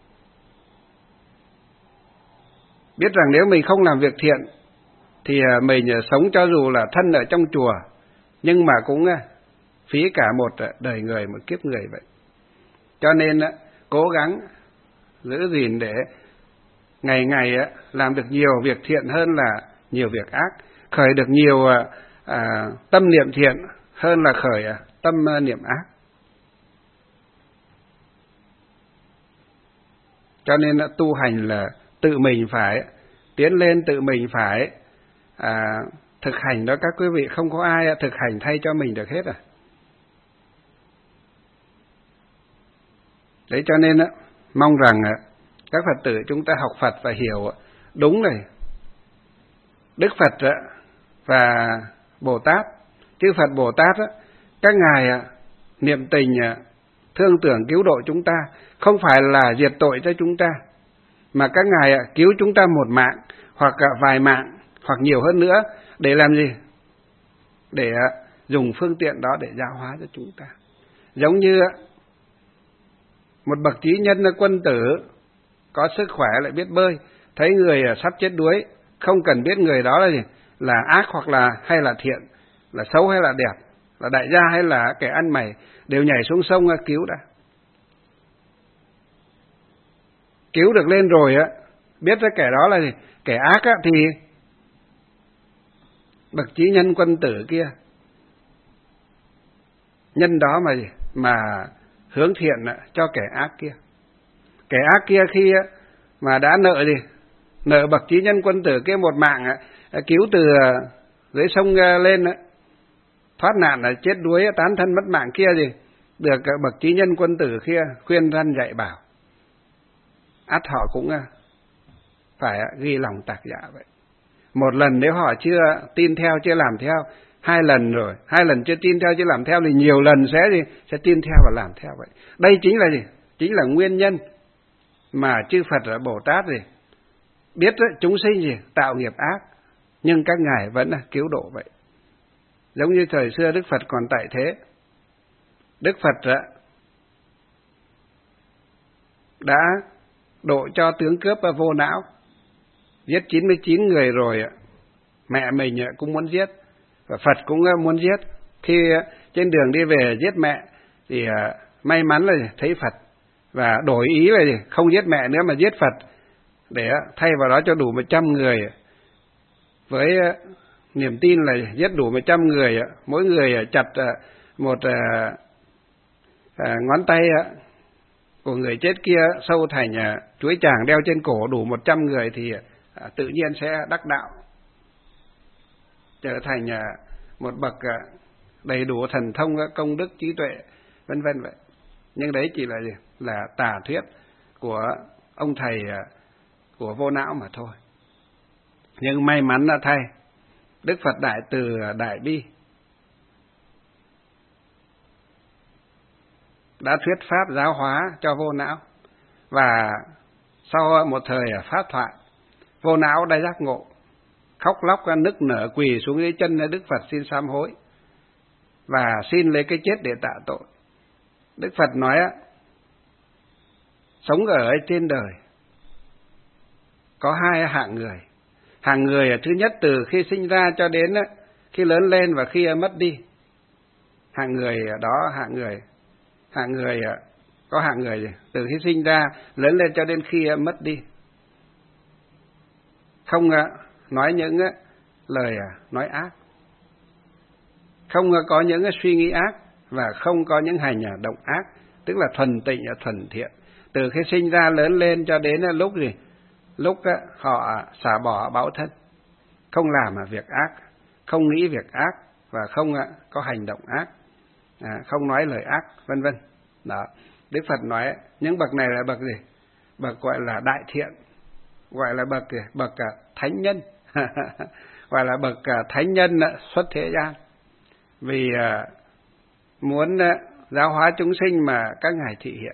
Biết rằng nếu mình không làm việc thiện thì mình sống cho dù là thân ở trong chùa, nhưng mà cũng phí cả một đời người, một kiếp người vậy. Cho nên cố gắng giữ gìn để ngày ngày làm được nhiều việc thiện hơn là nhiều việc ác, khởi được nhiều à, tâm niệm thiện hơn là khởi tâm niệm ác. Cho nên tu hành là tự mình phải tiến lên, tự mình phải à, thực hành đó các quý vị, không có ai thực hành thay cho mình được hết à. Đấy, cho nên mong rằng các Phật tử chúng ta học Phật và hiểu đúng này. Đức Phật và Bồ Tát, chư Phật Bồ Tát, các ngài niệm tình thương tưởng cứu độ chúng ta, không phải là diệt tội cho chúng ta, mà các ngài cứu chúng ta một mạng hoặc vài mạng hoặc nhiều hơn nữa để làm gì? Để dùng phương tiện đó để giáo hóa cho chúng ta. Giống như một bậc trí nhân quân tử có sức khỏe lại biết bơi, thấy người sắp chết đuối, không cần biết người đó là gì, là ác hoặc là hay là thiện, là xấu hay là đẹp, là đại gia hay là kẻ ăn mày, đều nhảy xuống sông cứu đã. Cứu được lên rồi á, biết cái kẻ đó là gì, kẻ ác á, thì bậc trí nhân quân tử kia, nhân đó mà gì, mà hướng thiện cho kẻ ác kia. Kẻ ác kia khi mà đã nợ gì, nợ bậc trí nhân quân tử kia một mạng, cứu từ dưới sông lên, thoát nạn là chết đuối tán thân mất mạng kia gì, được bậc trí nhân quân tử kia khuyên răn dạy bảo, ắt họ cũng phải ghi lòng tạc dạ vậy. Một lần nếu họ chưa tin theo, chưa làm theo, hai lần rồi, hai lần chưa tin theo, chưa làm theo thì nhiều lần sẽ gì, sẽ tin theo và làm theo vậy. Đây chính là gì? Chính là nguyên nhân mà chư Phật và Bồ Tát gì biết chúng sinh gì tạo nghiệp ác, nhưng các ngài vẫn là cứu độ vậy. Giống như thời xưa Đức Phật còn tại thế, Đức Phật đã độ cho tướng cướp vô não, giết chín mươi chín người rồi, mẹ mình cũng muốn giết, và Phật cũng muốn giết. Khi trên đường đi về giết mẹ thì may mắn là thấy Phật và đổi ý là không giết mẹ nữa mà giết Phật, để thay vào đó cho đủ một trăm người, với niềm tin là giết đủ một trăm người, mỗi người chặt một ngón tay của người chết kia sâu thành chuối chàng đeo trên cổ đủ một trăm người thì tự nhiên sẽ đắc đạo, trở thành một bậc đầy đủ thần thông, công đức, trí tuệ, vân vân vậy. Nhưng đấy chỉ là gì? Là tà thuyết của ông thầy của vô não mà thôi. Nhưng may mắn là thay, Đức Phật Đại Từ Đại Bi đã thuyết pháp giáo hóa cho vô não, và sau một thời pháp thoại, vô não đã giác ngộ, khóc lóc nức nở quỳ xuống dưới chân Đức Phật xin sám hối và xin lấy cái chết để tạ tội. Đức Phật nói sống ở trên đời có hai hạng người. Hạng người thứ nhất từ khi sinh ra cho đến khi lớn lên và khi mất đi. Hạng người đó, hạng người hạng người có hạng người gì? Từ khi sinh ra lớn lên cho đến khi mất đi, không nói những lời nói ác, không có những suy nghĩ ác, và không có những hành động ác, tức là thuần tịnh, thuần thiện. Từ khi sinh ra lớn lên cho đến lúc gì? Lúc họ xả bỏ báo thân, không làm việc ác, không nghĩ việc ác, và không có hành động ác, à, không nói lời ác, vân vân. Đó, Đức Phật nói những bậc này là bậc gì? Bậc gọi là đại thiện, gọi là bậc bậc thánh nhân, gọi là bậc thánh nhân xuất thế gian, vì muốn giáo hóa chúng sinh mà các ngài thị hiện.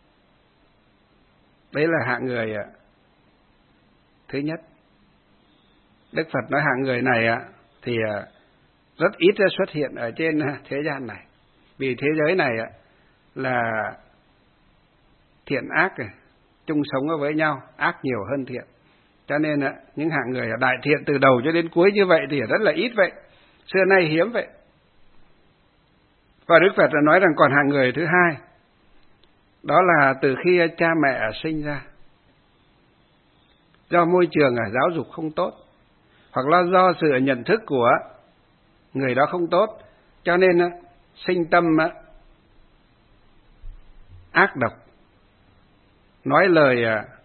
Đấy là hạng người thứ nhất. Đức Phật nói hạng người này thì rất ít xuất hiện ở trên thế gian này, vì thế giới này là thiện ác chung sống với nhau, ác nhiều hơn thiện, cho nên những hạng người đại thiện từ đầu cho đến cuối như vậy thì rất là ít vậy, xưa nay hiếm vậy. Và Đức Phật đã nói rằng còn hạng người thứ hai, đó là từ khi cha mẹ sinh ra, do môi trường giáo dục không tốt, hoặc là do sự nhận thức của người đó không tốt, cho nên sinh tâm ác độc, nói lời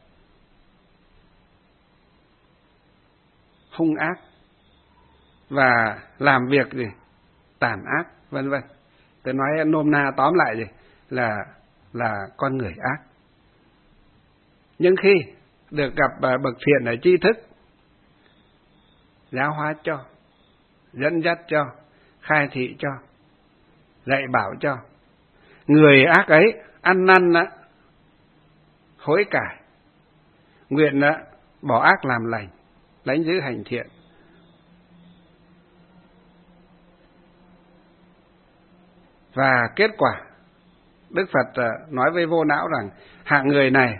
hung ác, và làm việc gì tàn ác, vân vân. Tôi nói nôm na tóm lại gì là là con người ác. Nhưng khi được gặp bậc thiện ở tri thức, giáo hóa cho, dẫn dắt cho, khai thị cho, dạy bảo cho, người ác ấy ăn năn hối cải, nguyện bỏ ác làm lành, đánh giữ hành thiện. Và kết quả, Đức Phật nói với vô não rằng hạng người này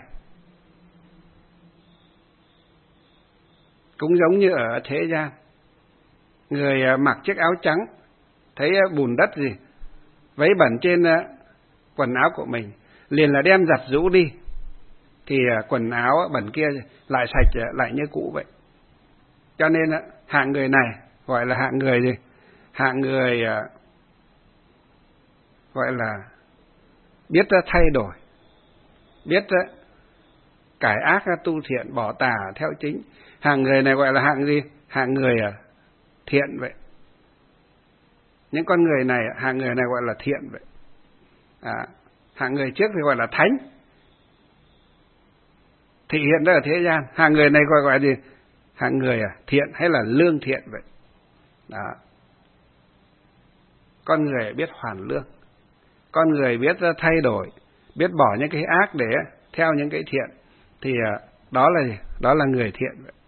cũng giống như ở thế gian, người mặc chiếc áo trắng, thấy bùn đất gì vấy bẩn trên quần áo của mình, liền là đem giặt rũ đi, thì quần áo bẩn kia lại sạch lại như cũ vậy. Cho nên hạng người này gọi là hạng người gì? Hạng người gọi là biết thay đổi, biết cải ác tu thiện, bỏ tà theo chính. Hạng người này gọi là hạng gì? Hạng người thiện vậy. Những con người này, hạng người này gọi là thiện vậy. À, hạng người trước thì gọi là thánh, thị hiện ra ở thế gian. Hạng người này gọi gọi là gì? Hạng người thiện hay là lương thiện vậy. Đó. Con người biết hoàn lương, con người biết thay đổi, biết bỏ những cái ác để theo những cái thiện, thì đó là gì? Đó là người thiện vậy.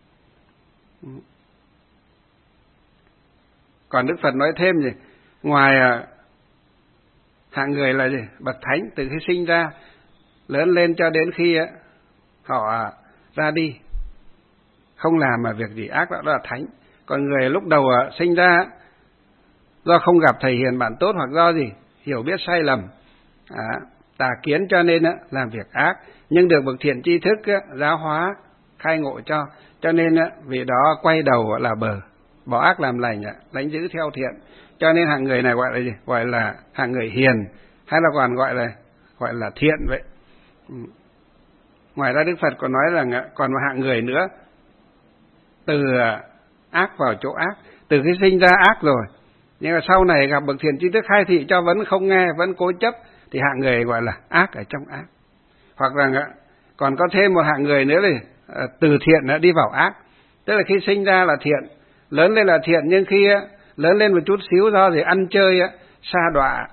Còn Đức Phật nói thêm gì? Ngoài hạng người là gì? Bậc thánh, từ khi sinh ra lớn lên cho đến khi họ ra đi, không làm mà việc gì ác, đó là thánh. Còn người lúc đầu sinh ra do không gặp thầy hiền bạn tốt hoặc do gì hiểu biết sai lầm, à, tà kiến cho nên làm việc ác, nhưng được bậc thiện tri thức giáo hóa khai ngộ cho, cho nên vì đó quay đầu là bờ, bỏ ác làm lành, đánh giữ theo thiện. Cho nên hạng người này gọi là gì? Gọi là hạng người hiền, hay là còn gọi là gọi là thiện vậy. Ngoài ra Đức Phật còn nói là còn một hạng người nữa, từ ác vào chỗ ác, từ khi sinh ra ác rồi, nhưng mà sau này gặp bậc thiện tri thức khai thị cho vẫn không nghe, vẫn cố chấp, thì hạng người gọi là ác ở trong ác. Hoặc là còn có thêm một hạng người nữa là từ thiện đi vào ác, tức là khi sinh ra là thiện, lớn lên là thiện, nhưng khi lớn lên một chút xíu do thì ăn chơi sa đọa,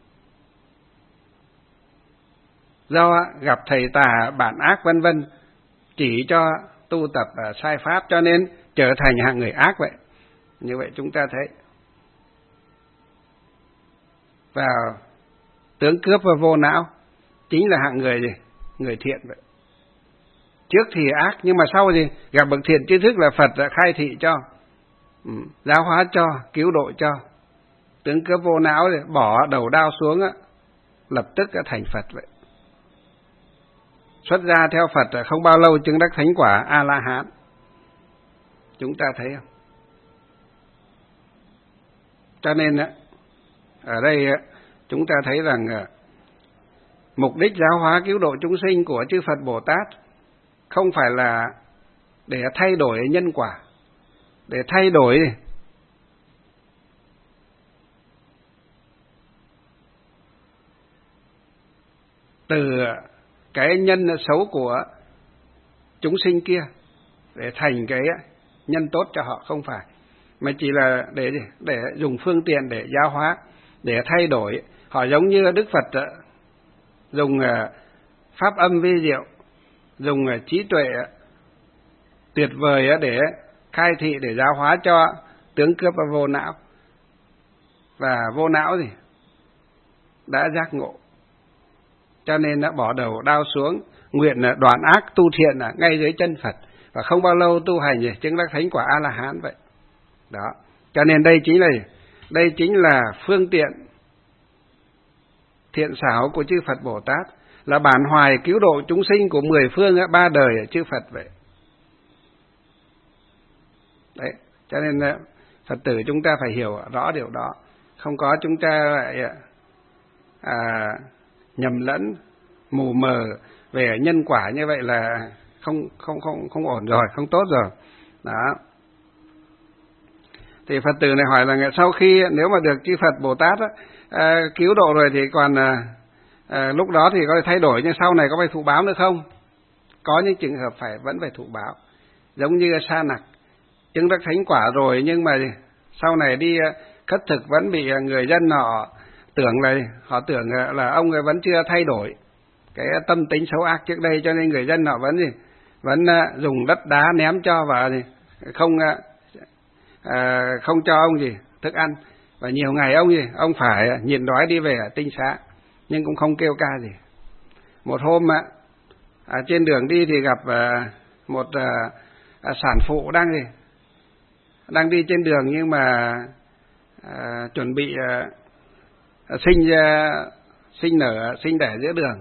do gặp thầy tà bản ác vân vân chỉ cho tu tập sai pháp, cho nên trở thành hạng người ác vậy. Như vậy chúng ta thấy. Và tướng cướp và vô não chính là hạng người gì? Người thiện vậy. Trước thì ác, nhưng mà sau thì gặp bậc thiện tri thức là Phật đã khai thị cho, ừ, giáo hóa cho, cứu độ cho. Tướng cướp vô não thì bỏ đầu đao xuống á, lập tức đã thành Phật vậy. Xuất gia theo Phật không bao lâu chứng đắc thánh quả A La Hán. Chúng ta thấy không? Cho nên ở đây chúng ta thấy rằng mục đích giáo hóa cứu độ chúng sinh của chư Phật Bồ Tát không phải là để thay đổi nhân quả, để thay đổi từ cái nhân xấu của chúng sinh kia để thành cái nhân tốt cho họ, không phải, mà chỉ là để để dùng phương tiện để giáo hóa, để thay đổi họ. Giống như Đức Phật dùng pháp âm vi diệu, dùng trí tuệ tuyệt vời để khai thị, để giáo hóa cho tướng cướp và vô não. Và vô não gì đã giác ngộ, cho nên đã bỏ đầu đao xuống, nguyện đoạn ác tu thiện là ngay dưới chân Phật, và không bao lâu tu hành gì chứng đắc thánh quả A La Hán vậy. Đó, cho nên đây chính là đây chính là phương tiện thiện xảo của chư Phật Bồ Tát, là bản hoài cứu độ chúng sinh của mười phương ba đời chư Phật vậy. Đấy, cho nên Phật tử chúng ta phải hiểu rõ điều đó, không có chúng ta lại à, nhầm lẫn mù mờ về nhân quả, như vậy là không không không không ổn rồi, không tốt rồi. Đó. Thì Phật tử này hỏi là sau khi nếu mà được chư Phật Bồ Tát á, à, cứu độ rồi thì còn à, à, lúc đó thì có thay đổi, nhưng sau này có phải thụ báo nữa không? Có những trường hợp phải vẫn phải thụ báo, giống như Sa Nặc chứng đắc thánh quả rồi, nhưng mà sau này đi khất thực vẫn bị người dân họ tưởng là họ tưởng là ông ấy vẫn chưa thay đổi cái tâm tính xấu ác trước đây, cho nên người dân họ vẫn gì vẫn dùng đất đá ném cho, và không à, không cho ông gì thức ăn, và nhiều ngày ông gì ông phải nhịn đói đi về tinh xá, nhưng cũng không kêu ca gì. Một hôm à, trên đường đi thì gặp à, một à, à, sản phụ đang gì đang đi trên đường, nhưng mà à, chuẩn bị à, sinh à, sinh nở sinh đẻ giữa đường.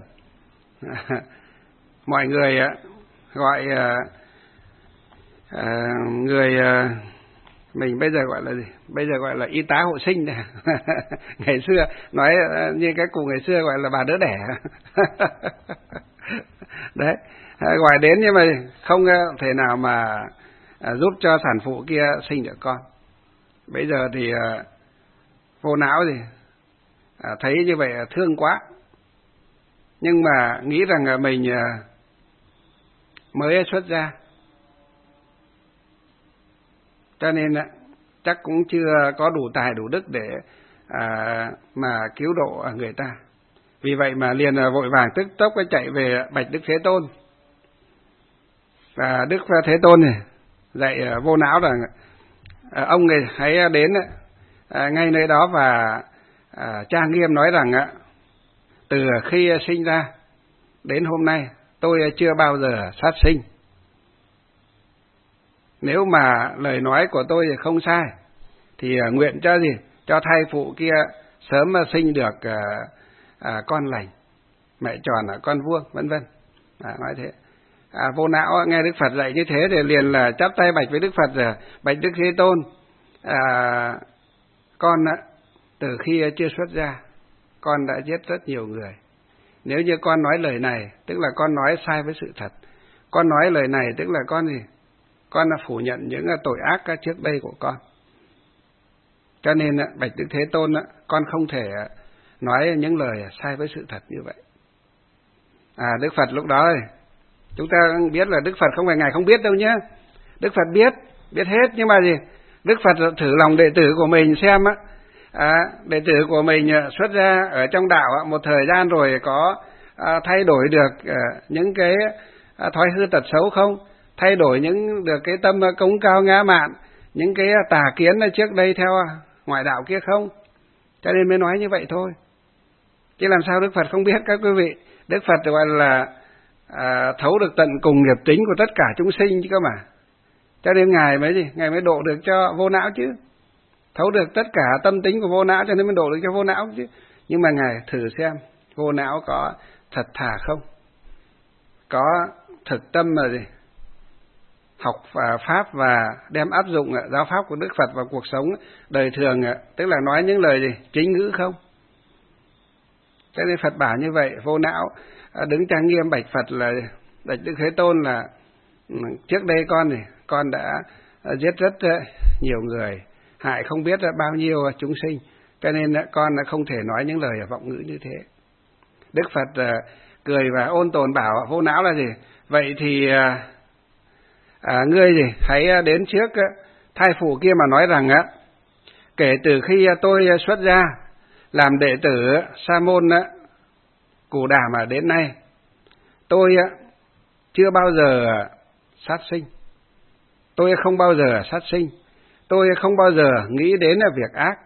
Mọi người à, gọi à, à, người à, mình bây giờ gọi là gì? Bây giờ gọi là y tá hộ sinh này. Ngày xưa nói như cái cụ ngày xưa gọi là bà đỡ đẻ. Đấy, gọi đến nhưng mà không thể nào mà giúp cho sản phụ kia sinh được con. Bây giờ thì vô não gì thấy như vậy thương quá, nhưng mà nghĩ rằng mình mới xuất gia, cho nên chắc cũng chưa có đủ tài đủ đức để à, mà cứu độ người ta. Vì vậy mà liền vội vàng tức tốc chạy về bạch Đức Thế Tôn. Và Đức Thế Tôn này dạy vô não rằng à, ông này hãy đến à, ngay nơi đó và à, trang nghiêm nói rằng à, từ khi sinh ra đến hôm nay tôi chưa bao giờ sát sinh. Nếu mà lời nói của tôi không sai thì nguyện cho gì? Cho thai phụ kia sớm sinh được à, à, con lành, mẹ tròn là con vuông, vân vân. À, nói thế. À, vô não nghe Đức Phật dạy như thế thì liền là chắp tay bạch với Đức Phật rồi, bạch Đức Thế Tôn, à, con từ khi chưa xuất gia, con đã giết rất nhiều người. Nếu như con nói lời này, tức là con nói sai với sự thật. Con nói lời này tức là con gì? Con đã phủ nhận những tội ác trước đây của con. Cho nên bạch Đức Thế Tôn, con không thể nói những lời sai với sự thật như vậy. À, Đức Phật lúc đó chúng ta biết là Đức Phật không phải Ngài không biết đâu nhé. Đức Phật biết, biết hết, nhưng mà gì? Đức Phật thử lòng đệ tử của mình xem á, à, đệ tử của mình xuất ra ở trong đạo một thời gian rồi có à, thay đổi được à, những cái à, thói hư tật xấu không? Thay đổi những được cái tâm cống cao ngã mạn, những cái tà kiến trước đây theo ngoại đạo kia không? Cho nên mới nói như vậy thôi. Chứ làm sao Đức Phật không biết các quý vị? Đức Phật gọi là à, thấu được tận cùng nghiệp tính của tất cả chúng sinh chứ cơ mà. Cho nên Ngài mới gì? Ngài mới độ được cho vô não chứ. Thấu được tất cả tâm tính của vô não cho nên mới độ được cho vô não chứ. Nhưng mà Ngài thử xem vô não có thật thà không? Có thực tâm là gì? Học Pháp và đem áp dụng giáo pháp của Đức Phật vào cuộc sống đời thường, tức là nói những lời gì? Chính ngữ không? Cho nên Phật bảo như vậy, vô não đứng trang nghiêm bạch Phật là bạch Đức Thế Tôn là trước đây con này, con đã giết rất nhiều người, hại không biết bao nhiêu chúng sinh, cho nên con không thể nói những lời vọng ngữ như thế. Đức Phật cười và ôn tồn bảo vô não là gì? Vậy thì à, ngươi gì? Hãy đến trước thai phụ kia mà nói rằng á, kể từ khi tôi xuất gia làm đệ tử Sa môn Cù Đàm mà đến nay, tôi chưa bao giờ sát sinh, tôi không bao giờ sát sinh, tôi không bao giờ nghĩ đến việc ác.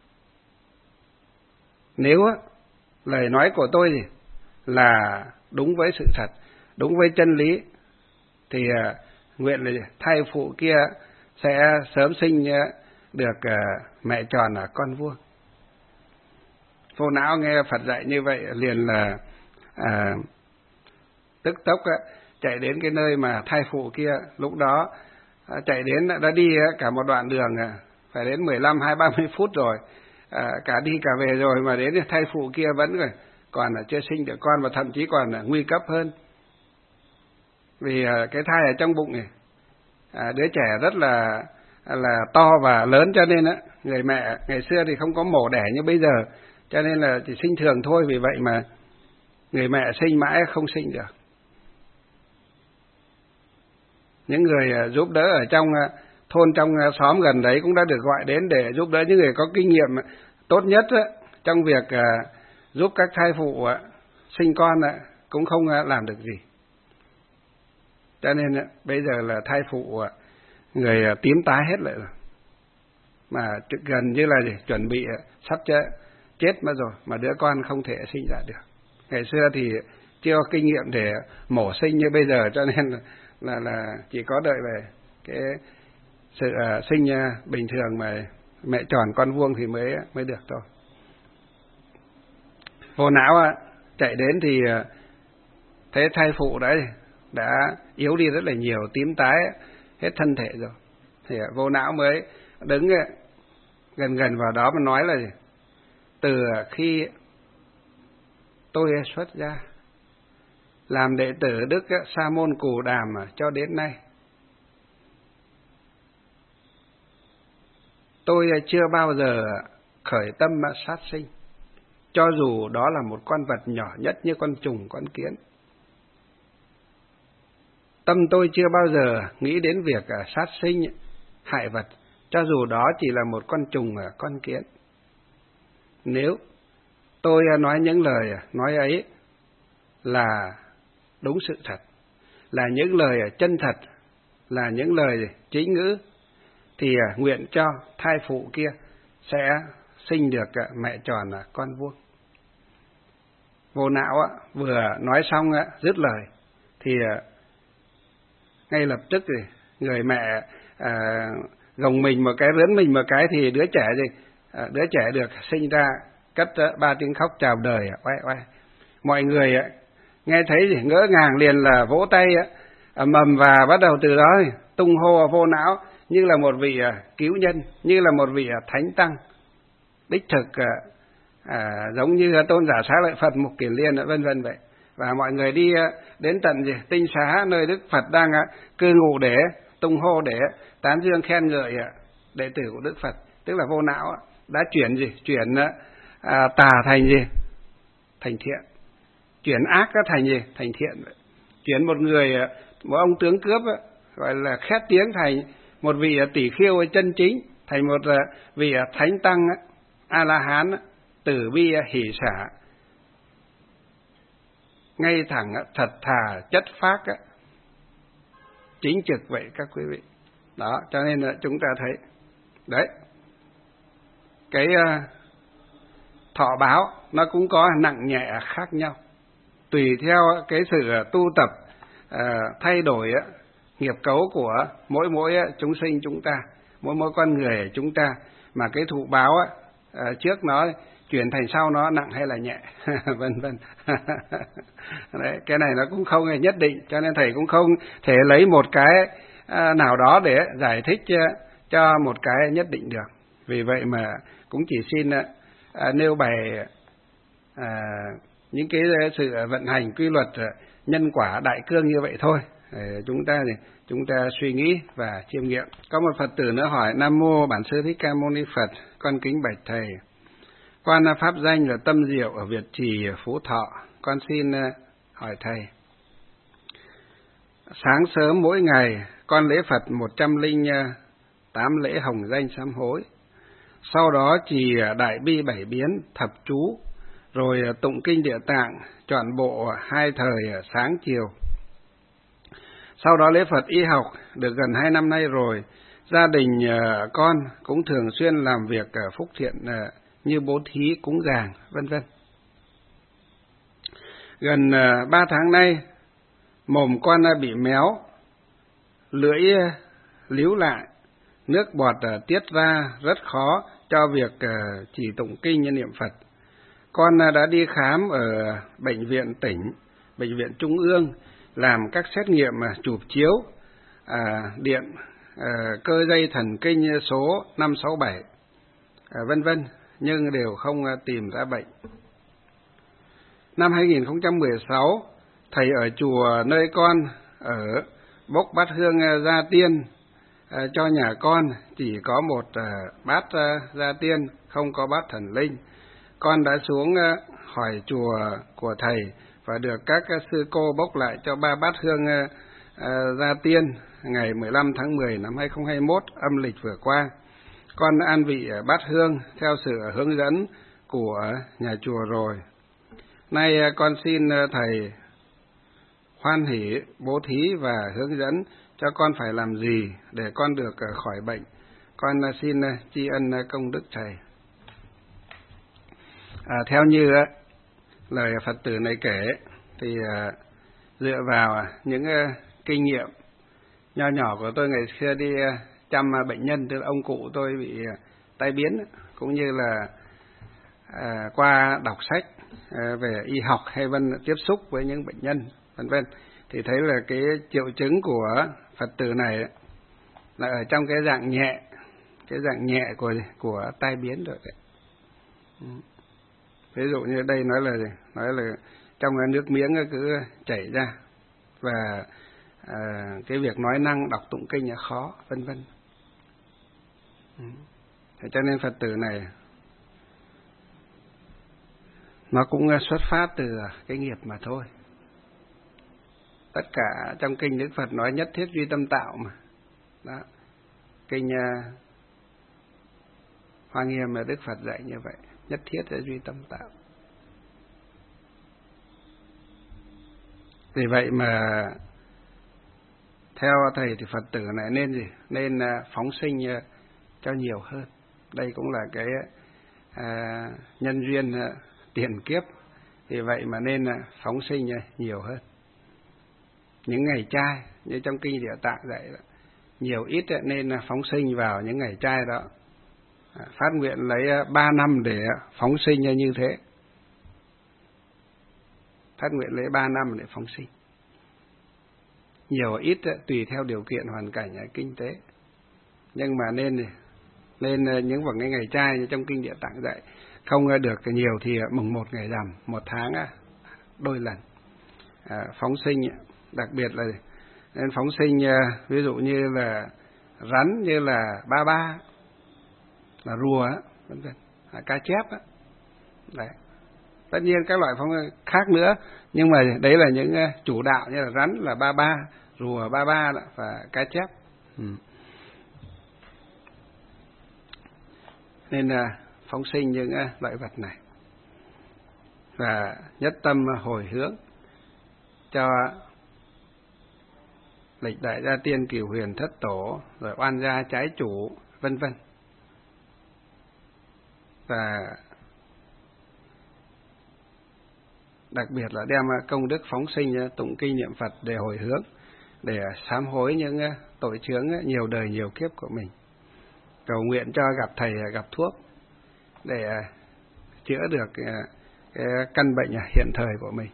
Nếu lời nói của tôi gì là đúng với sự thật, đúng với chân lý, thì nguyện là thai phụ kia sẽ sớm sinh được mẹ tròn là con vuông. Vô não nghe Phật dạy như vậy liền là à, tức tốc chạy đến cái nơi mà thai phụ kia. Lúc đó chạy đến đã đi cả một đoạn đường, phải đến mười lăm hai ba mươi phút rồi, à, cả đi cả về rồi mà đến thai phụ kia vẫn rồi còn chưa sinh được con, và thậm chí còn nguy cấp hơn. Vì cái thai ở trong bụng này, à, đứa trẻ rất là là to và lớn, cho nên á người mẹ ngày xưa thì không có mổ đẻ như bây giờ, cho nên là chỉ sinh thường thôi. Vì vậy mà người mẹ sinh mãi không sinh được. Những người giúp đỡ ở trong thôn, trong xóm gần đấy cũng đã được gọi đến để giúp đỡ những người có kinh nghiệm tốt nhất trong việc giúp các thai phụ sinh con, cũng không làm được gì. Cho nên bây giờ là thai phụ người tím tái hết lại rồi, mà gần như là gì? Chuẩn bị sắp chết mất rồi mà đứa con không thể sinh ra được. Ngày xưa thì chưa có kinh nghiệm để mổ sinh như bây giờ, cho nên là là, là chỉ có đợi về cái sự uh, sinh uh, bình thường mà mẹ tròn con vuông thì mới mới được thôi. Vô não uh, chạy đến thì uh, thấy thai phụ đấy đã yếu đi rất là nhiều, tím tái hết thân thể rồi, thì uh, vô não mới đứng uh, gần gần vào đó mà nói là gì? Từ khi tôi xuất gia làm đệ tử Đức Sa môn Cù Đàm cho đến nay, tôi chưa bao giờ khởi tâm sát sinh, cho dù đó là một con vật nhỏ nhất như con trùng, con kiến. Tâm tôi chưa bao giờ nghĩ đến việc sát sinh, hại vật, cho dù đó chỉ là một con trùng, con kiến. Nếu tôi nói những lời nói ấy là đúng sự thật, là những lời chân thật, là những lời chính ngữ, thì nguyện cho thai phụ kia sẽ sinh được mẹ tròn là con vuông. Vô não vừa nói xong dứt lời thì ngay lập tức người mẹ à, gồng mình một cái, rướn mình một cái thì đứa trẻ gì à, đứa trẻ được sinh ra cất ba tiếng khóc chào đời. Oai oai. Mọi người nghe thấy gì ngỡ ngàng liền là vỗ tay mầm và bắt đầu từ đó tung hô vô não như là một vị cứu nhân, như là một vị thánh tăng đích thực, à, giống như tôn giả Xá Lợi Phật, Mục Kiền Liên, vân vân vậy. Và mọi người đi đến tận gì tinh xá nơi Đức Phật đang cư ngụ để tung hô, để tán dương khen ngợi đệ tử của Đức Phật, tức là vô não đã chuyển gì chuyển à, tà thành gì thành thiện, chuyển ác thành gì thành thiện, chuyển một người, một ông tướng cướp gọi là khét tiếng thành một vị tỷ khiêu chân chính, thành một vị thánh tăng A La Hán từ bi hỷ xả, ngay thẳng thật thà chất phác chính trực vậy các quý vị. Đó, cho nên là chúng ta thấy đấy, cái thọ báo nó cũng có nặng nhẹ khác nhau, tùy theo cái sự tu tập uh, thay đổi uh, nghiệp cấu của mỗi mỗi uh, chúng sinh chúng ta, mỗi mỗi con người chúng ta, mà cái thụ báo uh, trước nó chuyển thành sau nó nặng hay là nhẹ vân vân. Đấy, cái này nó cũng không nhất định, cho nên thầy cũng không thể lấy một cái uh, nào đó để giải thích uh, cho một cái nhất định được. Vì vậy mà cũng chỉ xin uh, uh, nêu bày uh, những cái sự vận hành quy luật nhân quả đại cương như vậy thôi, để chúng ta thì chúng ta suy nghĩ và chiêm nghiệm. Có một Phật tử nữa hỏi: Nam mô Bản Sư Thích Ca Mâu Ni Phật, con kính bạch thầy, con pháp danh là Tâm Diệu ở Việt Trì, Phú Thọ. Con xin hỏi thầy, sáng sớm mỗi ngày con lễ Phật một trăm lẻ tám lễ hồng danh sám hối, sau đó trì đại bi bảy biến thập chú, rồi tụng kinh Địa Tạng trọn bộ hai thời sáng chiều. Sau đó lễ Phật y học được gần hai năm nay rồi, gia đình con cũng thường xuyên làm việc phúc thiện như bố thí, cúng dường, vân vân. Gần ba tháng nay, mồm con bị méo, lưỡi líu lại, nước bọt tiết ra rất khó cho việc chỉ tụng kinh như niệm Phật. Con đã đi khám ở bệnh viện tỉnh, bệnh viện trung ương, làm các xét nghiệm chụp chiếu, à, điện, à, cơ dây thần kinh số năm sáu bảy, à, vân vân, nhưng đều không tìm ra bệnh. Năm hai nghìn không trăm mười sáu, thầy ở chùa nơi con ở bốc bát hương gia tiên à, cho nhà con, chỉ có một à, bát à, gia tiên, không có bát thần linh. Con đã xuống hỏi chùa của thầy và được các sư cô bốc lại cho ba bát hương gia tiên ngày mười lăm tháng mười năm hai nghìn không trăm hai mươi mốt âm lịch vừa qua. Con đã an vị bát hương theo sự hướng dẫn của nhà chùa rồi. Nay con xin thầy hoan hỷ bố thí và hướng dẫn cho con phải làm gì để con được khỏi bệnh. Con xin tri ân công đức thầy. À, theo như á, lời Phật tử này kể thì à, dựa vào những à, kinh nghiệm nho nhỏ của tôi ngày xưa đi à, chăm à, bệnh nhân, tức là ông cụ tôi bị à, tai biến, cũng như là à, qua đọc sách à, về y học hay vân tiếp xúc với những bệnh nhân vân vân, thì thấy là cái triệu chứng của Phật tử này là ở trong cái dạng nhẹ, cái dạng nhẹ của của tai biến rồi đấy. Ví dụ như đây nói là gì? Nói là trong nước miếng cứ chảy ra, và à, cái việc nói năng đọc tụng kinh là khó, vân vân. Thế cho nên Phật tử này nó cũng xuất phát từ cái nghiệp mà thôi. Tất cả trong kinh Đức Phật nói nhất thiết duy tâm tạo mà. Đó. Kinh uh, Hoa Nghiêm là Đức Phật dạy như vậy, nhất thiết là duy tâm tạo. Vì vậy mà theo thầy thì Phật tử này nên gì? Nên uh, phóng sinh uh, cho nhiều hơn. Đây cũng là cái uh, nhân duyên uh, tiền kiếp. Vì vậy mà nên uh, phóng sinh uh, nhiều hơn. Những ngày trai như trong kinh Địa Tạng dạy đó, nhiều ít nên phóng sinh vào những ngày trai đó. Phát nguyện lấy ba năm để phóng sinh như thế. Phát nguyện lấy ba năm để phóng sinh. Nhiều ít tùy theo điều kiện hoàn cảnh kinh tế. Nhưng mà nên nên những vào cái ngày trai như trong kinh Địa Tạng dạy, không được nhiều thì mùng một ngày rằm, một tháng đôi lần à, phóng sinh. Đặc biệt là nên phóng sinh ví dụ như là rắn, như là ba ba, là rùa, vân vân, à, cá chép á. Đấy. Tất nhiên các loại phóng khác nữa, nhưng mà đấy là những chủ đạo như là rắn là ba ba, rùa ba ba và cá chép. Ừ. Nên là phóng sinh những loại vật này và nhất tâm hồi hướng cho lịch đại gia tiên, cửu huyền thất tổ, rồi oan gia trái chủ, vân vân. Và đặc biệt là đem công đức phóng sinh tụng kinh niệm Phật để hồi hướng, để sám hối những tội chướng nhiều đời nhiều kiếp của mình, cầu nguyện cho gặp thầy gặp thuốc để chữa được cái căn bệnh hiện thời của mình.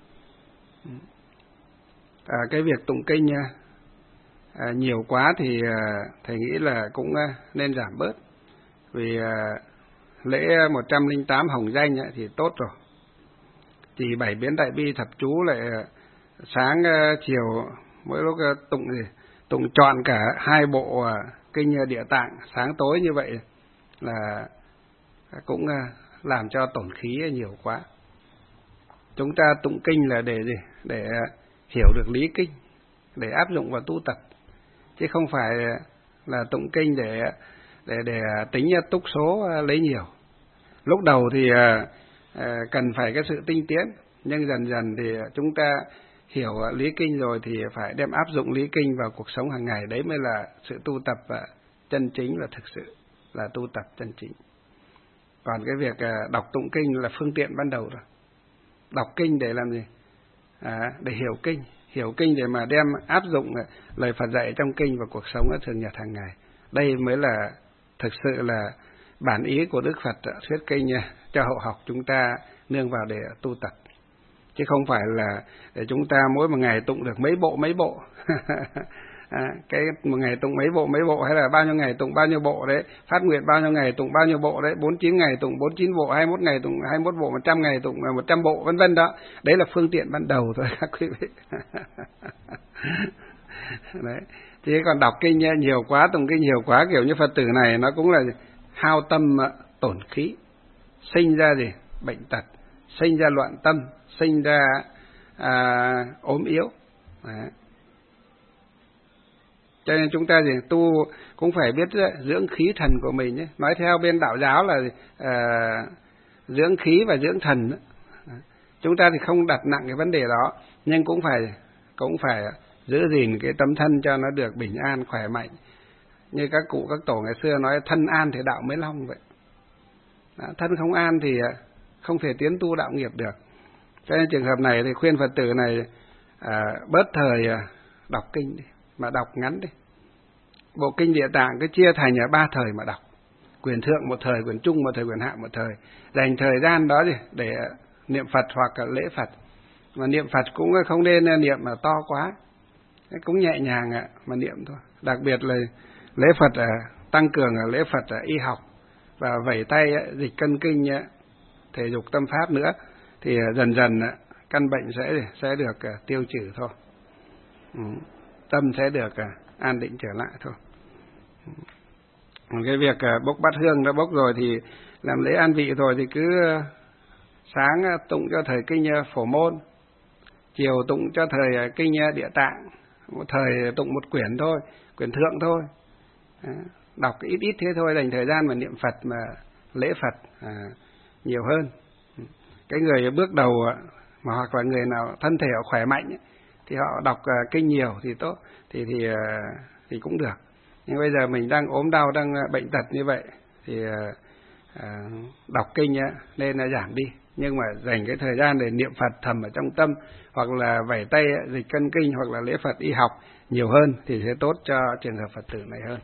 À, cái việc tụng kinh à, nhiều quá thì à, thầy nghĩ là cũng nên giảm bớt, vì à, lễ một trăm lẻ tám hồng danh thì tốt rồi, chỉ bảy biến đại bi thập chú lại sáng chiều mỗi lúc tụng gì tụng trọn cả hai bộ kinh Địa Tạng sáng tối như vậy là cũng làm cho tổn khí nhiều quá. Chúng ta tụng kinh là để gì? Để hiểu được lý kinh, để áp dụng vào tu tập, chứ không phải là tụng kinh để để để tính túc số lấy nhiều. Lúc đầu thì cần phải cái sự tinh tiến, nhưng dần dần thì chúng ta hiểu lý kinh rồi thì phải đem áp dụng lý kinh vào cuộc sống hàng ngày. Đấy mới là sự tu tập chân chính, là thực sự là tu tập chân chính. Còn cái việc đọc tụng kinh là phương tiện ban đầu rồi. Đọc kinh để làm gì? À, để hiểu kinh, hiểu kinh để mà đem áp dụng lời Phật dạy trong kinh vào cuộc sống thường nhật hàng ngày. Đây mới là thực sự là bản ý của Đức Phật thuyết kinh cho hậu học chúng ta nương vào để tu tập, chứ không phải là để chúng ta mỗi một ngày tụng được mấy bộ mấy bộ. À, cái một ngày tụng mấy bộ mấy bộ hay là bao nhiêu ngày tụng bao nhiêu bộ đấy, phát nguyện bao nhiêu ngày tụng bao nhiêu bộ đấy, bốn mươi chín ngày tụng bốn mươi chín bộ, hai mươi mốt ngày tụng hai mươi mốt bộ, một trăm ngày tụng một trăm bộ, vân vân đó. Đấy là phương tiện ban đầu thôi các quý vị. Đấy. Chứ còn đọc kinh nhiều quá, tụng kinh nhiều quá kiểu như Phật tử này nó cũng là hao tâm tổn khí, sinh ra gì? Bệnh tật, sinh ra loạn tâm, sinh ra à, ốm yếu. Đấy. Cho nên chúng ta gì tu cũng phải biết dưỡng khí thần của mình nhé. Nói theo bên đạo giáo là à, dưỡng khí và dưỡng thần. Chúng ta thì không đặt nặng cái vấn đề đó, nhưng cũng phải cũng phải giữ gìn cái tâm thân cho nó được bình an, khỏe mạnh. Như các cụ các tổ ngày xưa nói thân an thì đạo mới long vậy. Đó, thân không an thì không thể tiến tu đạo nghiệp được. Cho nên trường hợp này thì khuyên Phật tử này à, bớt thời đọc kinh đi, mà đọc ngắn đi. Bộ kinh Địa Tạng cứ chia thành ba thời mà đọc. Quyền thượng một thời, quyền trung một thời, quyền hạ một thời. Dành thời gian đó gì để niệm Phật hoặc lễ Phật. Mà niệm Phật cũng không nên niệm mà to quá, cũng nhẹ nhàng mà niệm thôi. Đặc biệt là lễ Phật tăng cường lễ Phật y học và vẩy tay dịch cân kinh, thể dục tâm pháp nữa, thì dần dần căn bệnh sẽ sẽ được tiêu trừ thôi. Tâm sẽ được an định trở lại thôi. Cái việc bốc bát hương đã bốc rồi thì làm lễ an vị rồi thì cứ sáng tụng cho thời kinh Phổ Môn, chiều tụng cho thời kinh Địa Tạng, một thời tụng một quyển thôi, quyển thượng thôi. Đọc ít ít thế thôi, dành thời gian mà niệm Phật mà lễ Phật à, nhiều hơn. Cái người bước đầu mà hoặc là người nào thân thể họ khỏe mạnh ấy, thì họ đọc uh, kinh nhiều thì tốt, thì thì uh, thì cũng được. Nhưng bây giờ mình đang ốm đau, đang bệnh tật như vậy thì uh, uh, đọc kinh uh, nên uh, giảm đi. nhưng mà dành cái thời gian để niệm Phật thầm ở trong tâm, hoặc là vẩy tay dịch cân kinh, hoặc là lễ Phật y học nhiều hơn thì sẽ tốt cho trường hợp Phật tử này hơn.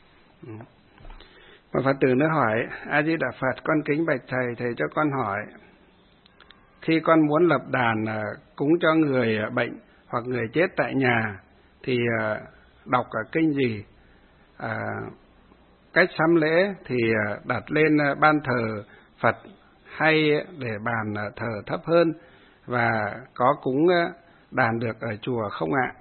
Và Phật tử nó hỏi: A Di Đà Phật, con kính bạch thầy, thầy cho con hỏi, khi con muốn lập đàn cúng cho người bệnh hoặc người chết tại nhà thì đọc kinh gì? À, cách sắm lễ thì đặt lên ban thờ Phật hay để bàn thờ thấp hơn, và có cúng đàn được ở chùa không ạ?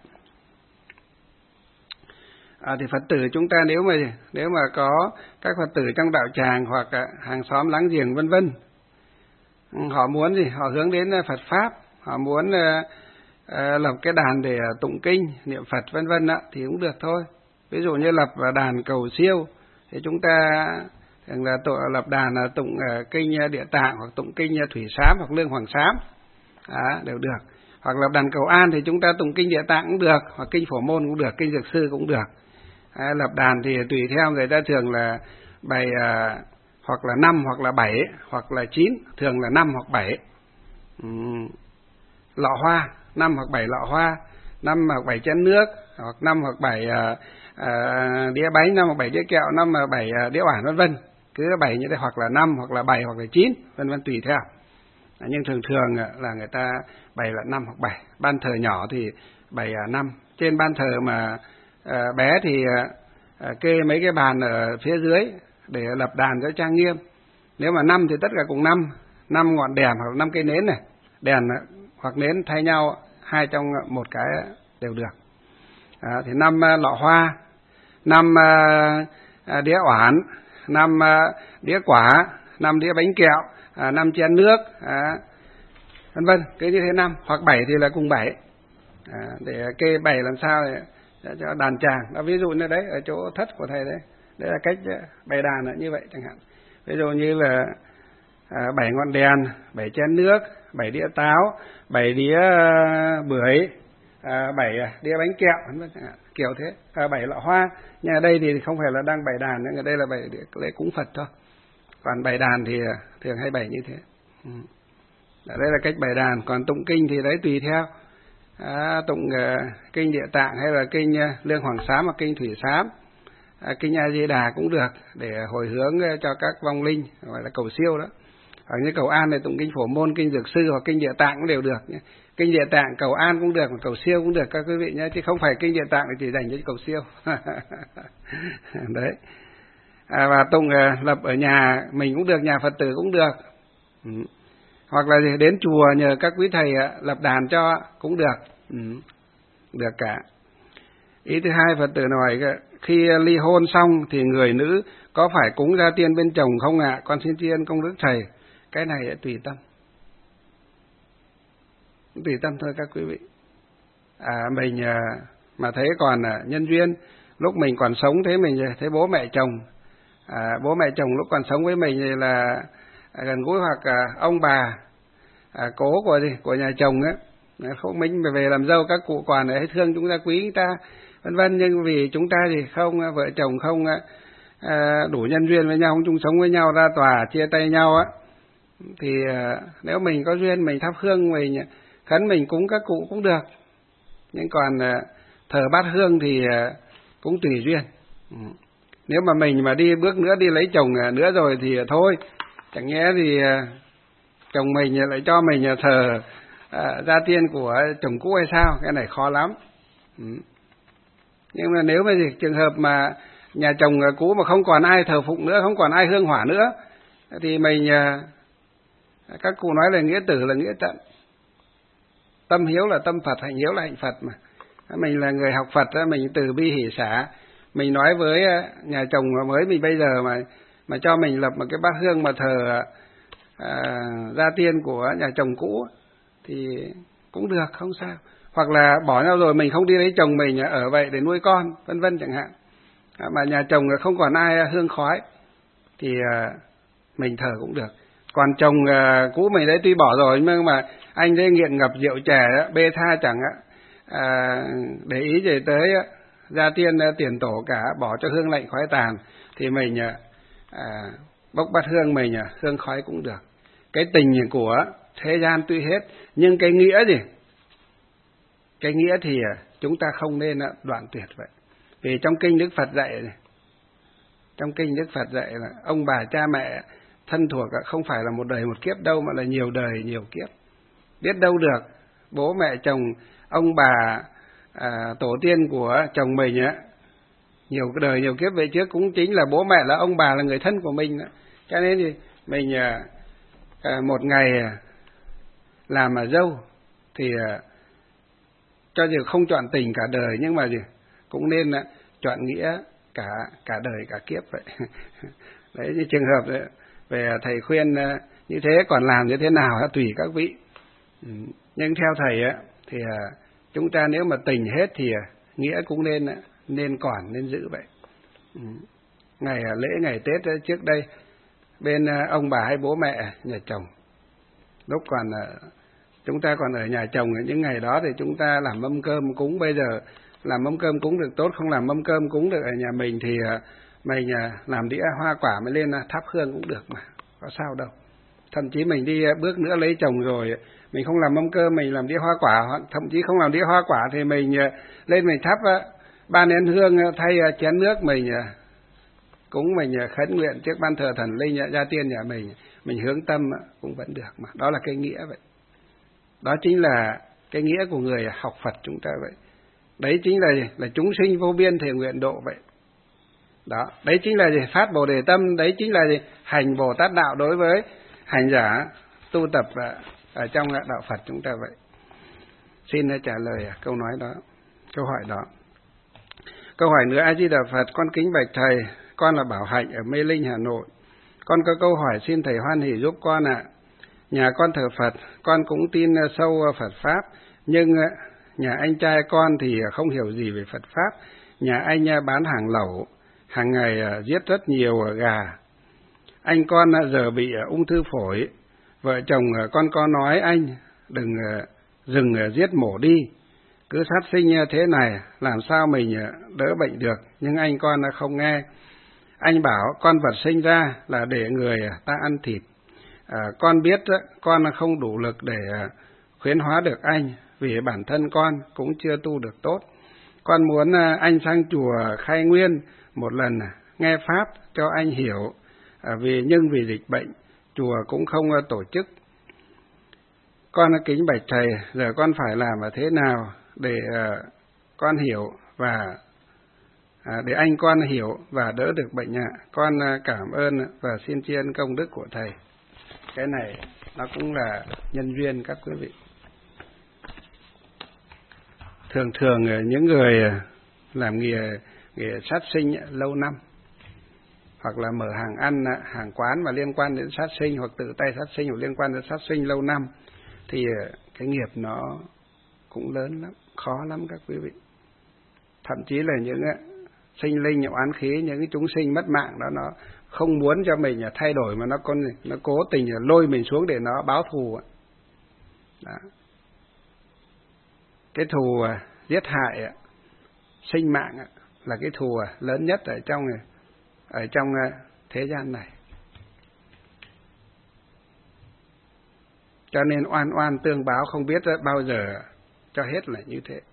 À, thì Phật tử chúng ta nếu mà nếu mà có các Phật tử trong đạo tràng hoặc hàng xóm láng giềng vân vân, họ muốn gì, họ hướng đến Phật pháp, họ muốn uh, uh, lập cái đàn để tụng kinh niệm Phật vân vân ạ, thì cũng được thôi. Ví dụ như lập đàn cầu siêu thì chúng ta thường là tổ, lập đàn là tụng uh, kinh Địa Tạng hoặc tụng kinh Thủy Sám hoặc Lương Hoàng Sám, à, đều được. Hoặc lập đàn cầu an thì chúng ta tụng kinh Địa Tạng cũng được, hoặc kinh Phổ Môn cũng được, kinh Dược Sư cũng được. À, lập đàn thì tùy theo người ta thường là bày uh, hoặc là năm hoặc là bảy hoặc là chín, thường là năm hoặc bảy. Uhm, lọ hoa, năm hoặc bảy lọ hoa, năm hoặc bảy chén nước, hoặc năm hoặc bảy uh, uh, đĩa bánh, năm hoặc bảy đĩa kẹo, năm hoặc bảy uh, đĩa oản vân vân. Cứ bảy như thế, hoặc là năm hoặc là bảy hoặc là chín vân vân tùy theo. À, nhưng thường thường là người ta bày là năm hoặc bảy. Ban thờ nhỏ thì bày năm. Trên ban thờ mà uh, bé thì uh, kê mấy cái bàn ở phía dưới để lập đàn cho trang nghiêm. Nếu mà năm thì tất cả cùng năm, năm ngọn đèn hoặc năm cây nến này, đèn hoặc nến thay nhau, hai trong một cái đều được. À, thì năm lọ hoa, năm uh, đĩa oản, năm uh, đĩa quả, năm đĩa bánh kẹo, à, năm chén nước, à, vân vân, cứ như thế năm, hoặc bảy thì là cùng bảy, à, để kê bảy làm sao để cho đàn tràng. Đó, ví dụ như đấy ở chỗ thất của thầy đấy. Đây là cách bày đàn là như vậy chẳng hạn. Ví dụ như là à, bảy ngọn đèn, bảy chén nước, bảy đĩa táo, bảy đĩa bưởi, à, bảy đĩa bánh kẹo, chẳng hạn, kiểu thế. À, bảy lọ hoa. Nhưng ở đây thì không phải là đang bày đàn nữa, ở đây là bày lễ cúng Phật thôi. Còn bày đàn thì thường hay bày như thế. Ừ. Đây là cách bày đàn. Còn tụng kinh thì đấy tùy theo. À, tụng uh, kinh Địa Tạng hay là kinh uh, Lương Hoàng Sám hoặc kinh Thủy Sám. À, kinh A Di Đà cũng được để hồi hướng cho các vong linh, gọi là cầu siêu đó. Hoặc như cầu an này tụng kinh Phổ Môn, kinh Dược Sư hoặc kinh Địa Tạng cũng đều được nhé. Kinh Địa Tạng cầu an cũng được, cầu siêu cũng được các quý vị nhé, chứ không phải kinh Địa Tạng thì chỉ dành cho cầu siêu. Đấy. À, và tụng uh, lập ở nhà mình cũng được, nhà Phật tử cũng được. Ừ. Hoặc là đến chùa nhờ các quý thầy uh, lập đàn cho cũng được. Ừ. Được cả. Ý thứ hai, Phật tử hỏi khi ly hôn xong thì người nữ có phải cúng gia tiên bên chồng không ạ? À? Con xin tri ân công đức thầy. Cái này tùy tâm. Tùy tâm thôi các quý vị. À, mình mà thấy còn nhân duyên, lúc mình còn sống thấy mình thấy bố mẹ chồng, à, bố mẹ chồng lúc còn sống với mình thì là gần gũi, hoặc à, ông bà à, cố của gì của nhà chồng á, không mình về làm dâu các cụ còn ấy thương chúng ta, quý chúng ta vân vân, nhưng vì chúng ta thì không, vợ chồng không à, đủ nhân duyên với nhau, không chung sống với nhau, ra tòa chia tay nhau á, thì à, nếu mình có duyên mình thắp hương, mình khấn mình cúng các cụ cũng được. Nhưng còn à, thờ bát hương thì à, cũng tùy duyên. Ừ. Nếu mà mình mà đi bước nữa đi lấy chồng nữa rồi thì thôi, chẳng nhẽ thì à, chồng mình lại cho mình thờ à, gia tiên của chồng cũ hay sao? Cái này khó lắm. Ừ. Nhưng mà nếu mà gì, trường hợp mà nhà chồng cũ mà không còn ai thờ phụng nữa, không còn ai hương hỏa nữa, thì mình, các cụ nói là nghĩa tử là nghĩa tận, tâm hiếu là tâm Phật, hạnh hiếu là hạnh Phật mà. Mình là người học Phật, mình từ bi hỷ xả, mình nói với nhà chồng mới mình bây giờ mà mà cho mình lập một cái bát hương mà thờ à, gia tiên của nhà chồng cũ thì cũng được, không sao. Hoặc là bỏ nhau rồi mình không đi lấy chồng, mình ở vậy để nuôi con vân vân chẳng hạn, à, mà nhà chồng không còn ai hương khói thì à, mình thờ cũng được. Còn chồng à, cũ mình đấy tuy bỏ rồi, nhưng mà anh ấy nghiện ngập rượu chè đó, bê tha chẳng à, để ý về tới á, gia tiên tiền tổ cả, bỏ cho hương lạnh khói tàn, thì mình à, bốc bát hương mình à, hương khói cũng được. Cái tình của thế gian tuy hết, nhưng cái nghĩa gì? Cái nghĩa thì chúng ta không nên đoạn tuyệt vậy. Vì trong kinh Đức Phật dạy này, trong kinh Đức Phật dạy là ông bà cha mẹ thân thuộc không phải là một đời một kiếp đâu, mà là nhiều đời nhiều kiếp. Biết đâu được bố mẹ chồng, ông bà, à, tổ tiên của chồng mình á, nhiều đời nhiều kiếp về trước cũng chính là bố mẹ, là ông bà, là người thân của mình đó. Cho nên thì mình à, à, một ngày làm mà dâu thì à, cho dù không chọn tình cả đời, nhưng mà gì cũng nên à, chọn nghĩa cả cả đời cả kiếp vậy. Đấy, như trường hợp đấy, về thầy khuyên à, như thế, còn làm như thế nào tùy các vị. Ừ. Nhưng theo thầy á thì à, chúng ta nếu mà tình hết thì à, nghĩa cũng nên nên còn nên giữ vậy. Ừ. Ngày lễ ngày Tết trước đây bên ông bà hay bố mẹ nhà chồng, lúc còn chúng ta còn ở nhà chồng, những ngày đó thì chúng ta làm mâm cơm cúng. Bây giờ làm mâm cơm cúng được tốt, không làm mâm cơm cúng được ở nhà mình thì mình làm đĩa hoa quả mới lên thắp hương cũng được mà, có sao đâu. Thậm chí mình đi bước nữa lấy chồng rồi, mình không làm mâm cơm, mình làm đĩa hoa quả, hoặc thậm chí không làm đĩa hoa quả thì mình lên mình thắp ba nén hương thay chén nước, mình cúng, mình khấn nguyện trước ban thờ thần linh gia tiên nhà mình, mình hướng tâm cũng vẫn được mà. Đó là cái nghĩa vậy. Đó chính là cái nghĩa của người học Phật chúng ta vậy. Đấy chính là là chúng sinh vô biên thể nguyện độ vậy. Đó, đấy chính là gì? Phát Bồ Đề tâm, đấy chính là gì? Hành Bồ Tát đạo đối với hành giả tu tập ở trong đạo Phật chúng ta vậy. Xin trả lời câu nói đó, câu hỏi đó. Câu hỏi nữa: A Di Đà Phật, con kính bạch thầy, con là Bảo Hạnh ở Mê Linh, Hà Nội. Con có câu hỏi xin thầy hoan hỷ giúp con ạ. À. Nhà con thờ Phật, con cũng tin sâu Phật Pháp, nhưng nhà anh trai con thì không hiểu gì về Phật Pháp. Nhà anh bán hàng lẩu, hàng ngày giết rất nhiều gà. Anh con giờ bị ung thư phổi, vợ chồng con có nói anh đừng dừng giết mổ đi, cứ sát sinh thế này làm sao mình đỡ bệnh được, nhưng anh con không nghe. Anh bảo con vật sinh ra là để người ta ăn thịt. À, con biết con không đủ lực để khuyến hóa được anh, vì bản thân con cũng chưa tu được tốt. Con muốn anh sang chùa khai nguyên một lần nghe Pháp cho anh hiểu, à, vì nhưng vì dịch bệnh chùa cũng không tổ chức. Con kính bạch thầy, giờ con phải làm thế nào để uh, con hiểu và uh, để anh con hiểu và đỡ được bệnh ạ? Con uh, cảm ơn và xin tri ân công đức của thầy. Cái này nó cũng là nhân duyên các quý vị. Thường thường những người làm nghề nghề sát sinh lâu năm, hoặc là mở hàng ăn, hàng quán mà liên quan đến sát sinh, hoặc tự tay sát sinh hoặc liên quan đến sát sinh lâu năm, thì cái nghiệp nó cũng lớn lắm, khó lắm các quý vị. Thậm chí là những sinh linh oán khí, những cái chúng sinh mất mạng đó, nó không muốn cho mình thay đổi, mà nó con nó cố tình lôi mình xuống để nó báo thù. Đó. Cái thù giết hại sinh mạng là cái thù lớn nhất ở trong ở trong thế gian này. Cho nên oan oan tương báo, không biết bao giờ cho hết là như thế.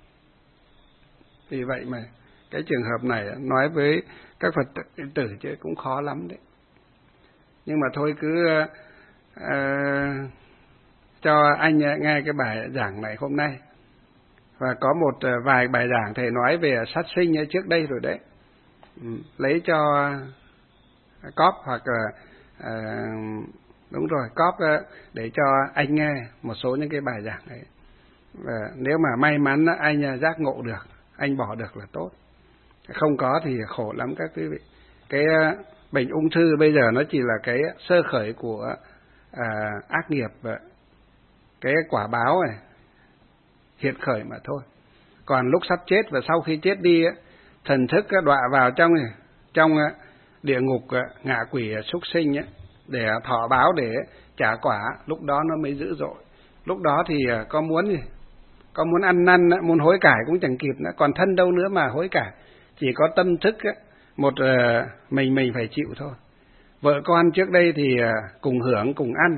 Vì vậy mà cái trường hợp này nói với các Phật tử chứ cũng khó lắm đấy. Nhưng mà thôi cứ uh, cho anh nghe cái bài giảng này hôm nay. Và có một vài bài giảng thầy nói về sát sinh trước đây rồi đấy. Ừ, lấy cho cóp hoặc là uh, đúng rồi, cóp để cho anh nghe một số những cái bài giảng này. Và nếu mà may mắn anh giác ngộ được, anh bỏ được là tốt. Không có thì khổ lắm các quý vị. Cái bệnh ung thư bây giờ nó chỉ là cái sơ khởi của à, ác nghiệp, cái quả báo này hiện khởi mà thôi. Còn lúc sắp chết và sau khi chết đi, thần thức đọa vào trong này, trong địa ngục ngạ quỷ súc sinh ấy, để thọ báo, để trả quả, lúc đó nó mới dữ dội. Lúc đó thì có muốn gì? Có muốn ăn năn, muốn hối cải cũng chẳng kịp nữa, còn thân đâu nữa mà hối cải. Chỉ có tâm thức một mình mình phải chịu thôi. Vợ con trước đây thì cùng hưởng, cùng ăn,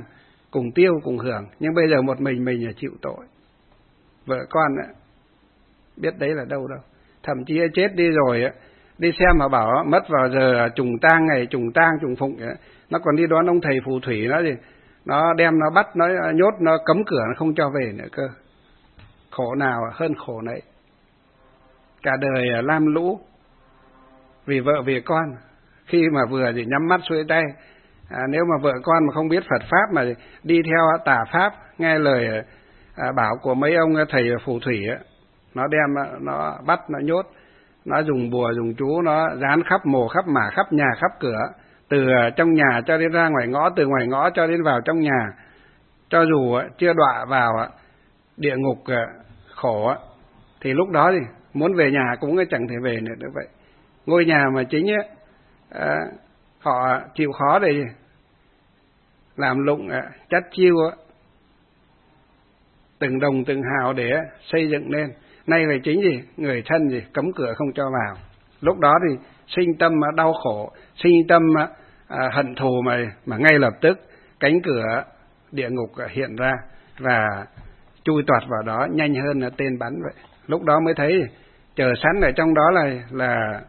cùng tiêu cùng hưởng, nhưng bây giờ một mình mình là chịu tội. Vợ con á, biết đấy là đâu đâu. Thậm chí chết đi rồi á, đi xem mà bảo mất vào giờ trùng tang, ngày trùng tang trùng phụng ấy, nó còn đi đón ông thầy phù thủy nó gì, nó đem nó bắt nó nhốt, nó cấm cửa, nó không cho về nữa cơ. Khổ nào hơn khổ nấy. Cả đời lam lũ vì vợ vì con, khi mà vừa thì nhắm mắt xuôi tay. À, nếu mà vợ con mà không biết Phật pháp mà đi theo tà pháp, nghe lời à, bảo của mấy ông thầy phù thủy ấy, nó đem nó bắt nó nhốt, nó dùng bùa dùng chú, nó dán khắp mồ khắp mả khắp nhà khắp cửa, từ trong nhà cho đến ra ngoài ngõ, từ ngoài ngõ cho đến vào trong nhà. Cho dù chưa đọa vào địa ngục khổ thì lúc đó thì muốn về nhà cũng chẳng thể về nữa như vậy. Ngôi nhà mà chính ấy, à, họ chịu khó để làm lụng chắt chiu từng đồng từng hào để xây dựng lên. Nay là chính gì người thân gì cấm cửa không cho vào. Lúc đó thì sinh tâm đau khổ, sinh tâm à, hận thù mà mà ngay lập tức cánh cửa địa ngục hiện ra và chui toạt vào đó nhanh hơn là tên bắn vậy. Lúc đó mới thấy chờ sẵn ở trong đó là là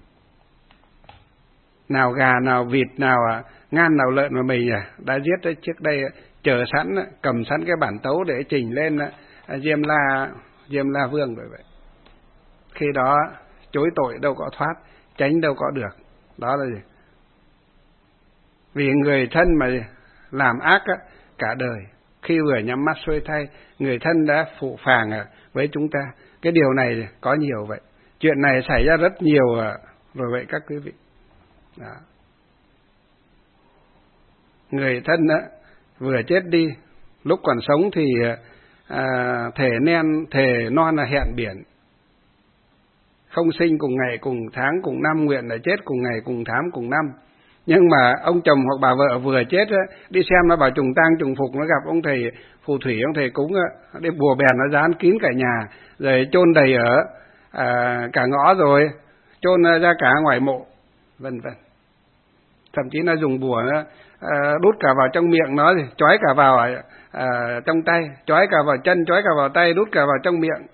nào gà nào vịt nào ngan nào lợn mà mình đã giết trước đây, chờ sẵn cầm sẵn cái bản tấu để trình lên Diêm La Diêm La Vương rồi vậy. Khi đó chối tội đâu có thoát, tránh đâu có được. Đó là gì? Vì người thân mà làm ác á, cả đời, khi vừa nhắm mắt xuôi thay, người thân đã phụ phàng với chúng ta. Cái điều này có nhiều vậy. Chuyện này xảy ra rất nhiều rồi vậy các quý vị. Đó. Người thân á, vừa chết đi, lúc còn sống thì à, thể nen, thể non là hẹn biển. Không sinh cùng ngày, cùng tháng, cùng năm, nguyện là chết cùng ngày, cùng tháng, cùng năm. Nhưng mà ông chồng hoặc bà vợ vừa chết á, đi xem nó bảo trùng tang trùng phục, nó gặp ông thầy phù thủy, ông thầy cúng á, đi bùa bèn nó dán kín cả nhà, rồi chôn đầy ở à, cả ngõ, rồi chôn ra cả ngoài mộ, vân vân. Thậm chí nó dùng bùa nó à, đút cả vào trong miệng nó, thì trói cả vào à, trong tay, trói cả vào chân, trói cả vào tay, đút cả vào trong miệng.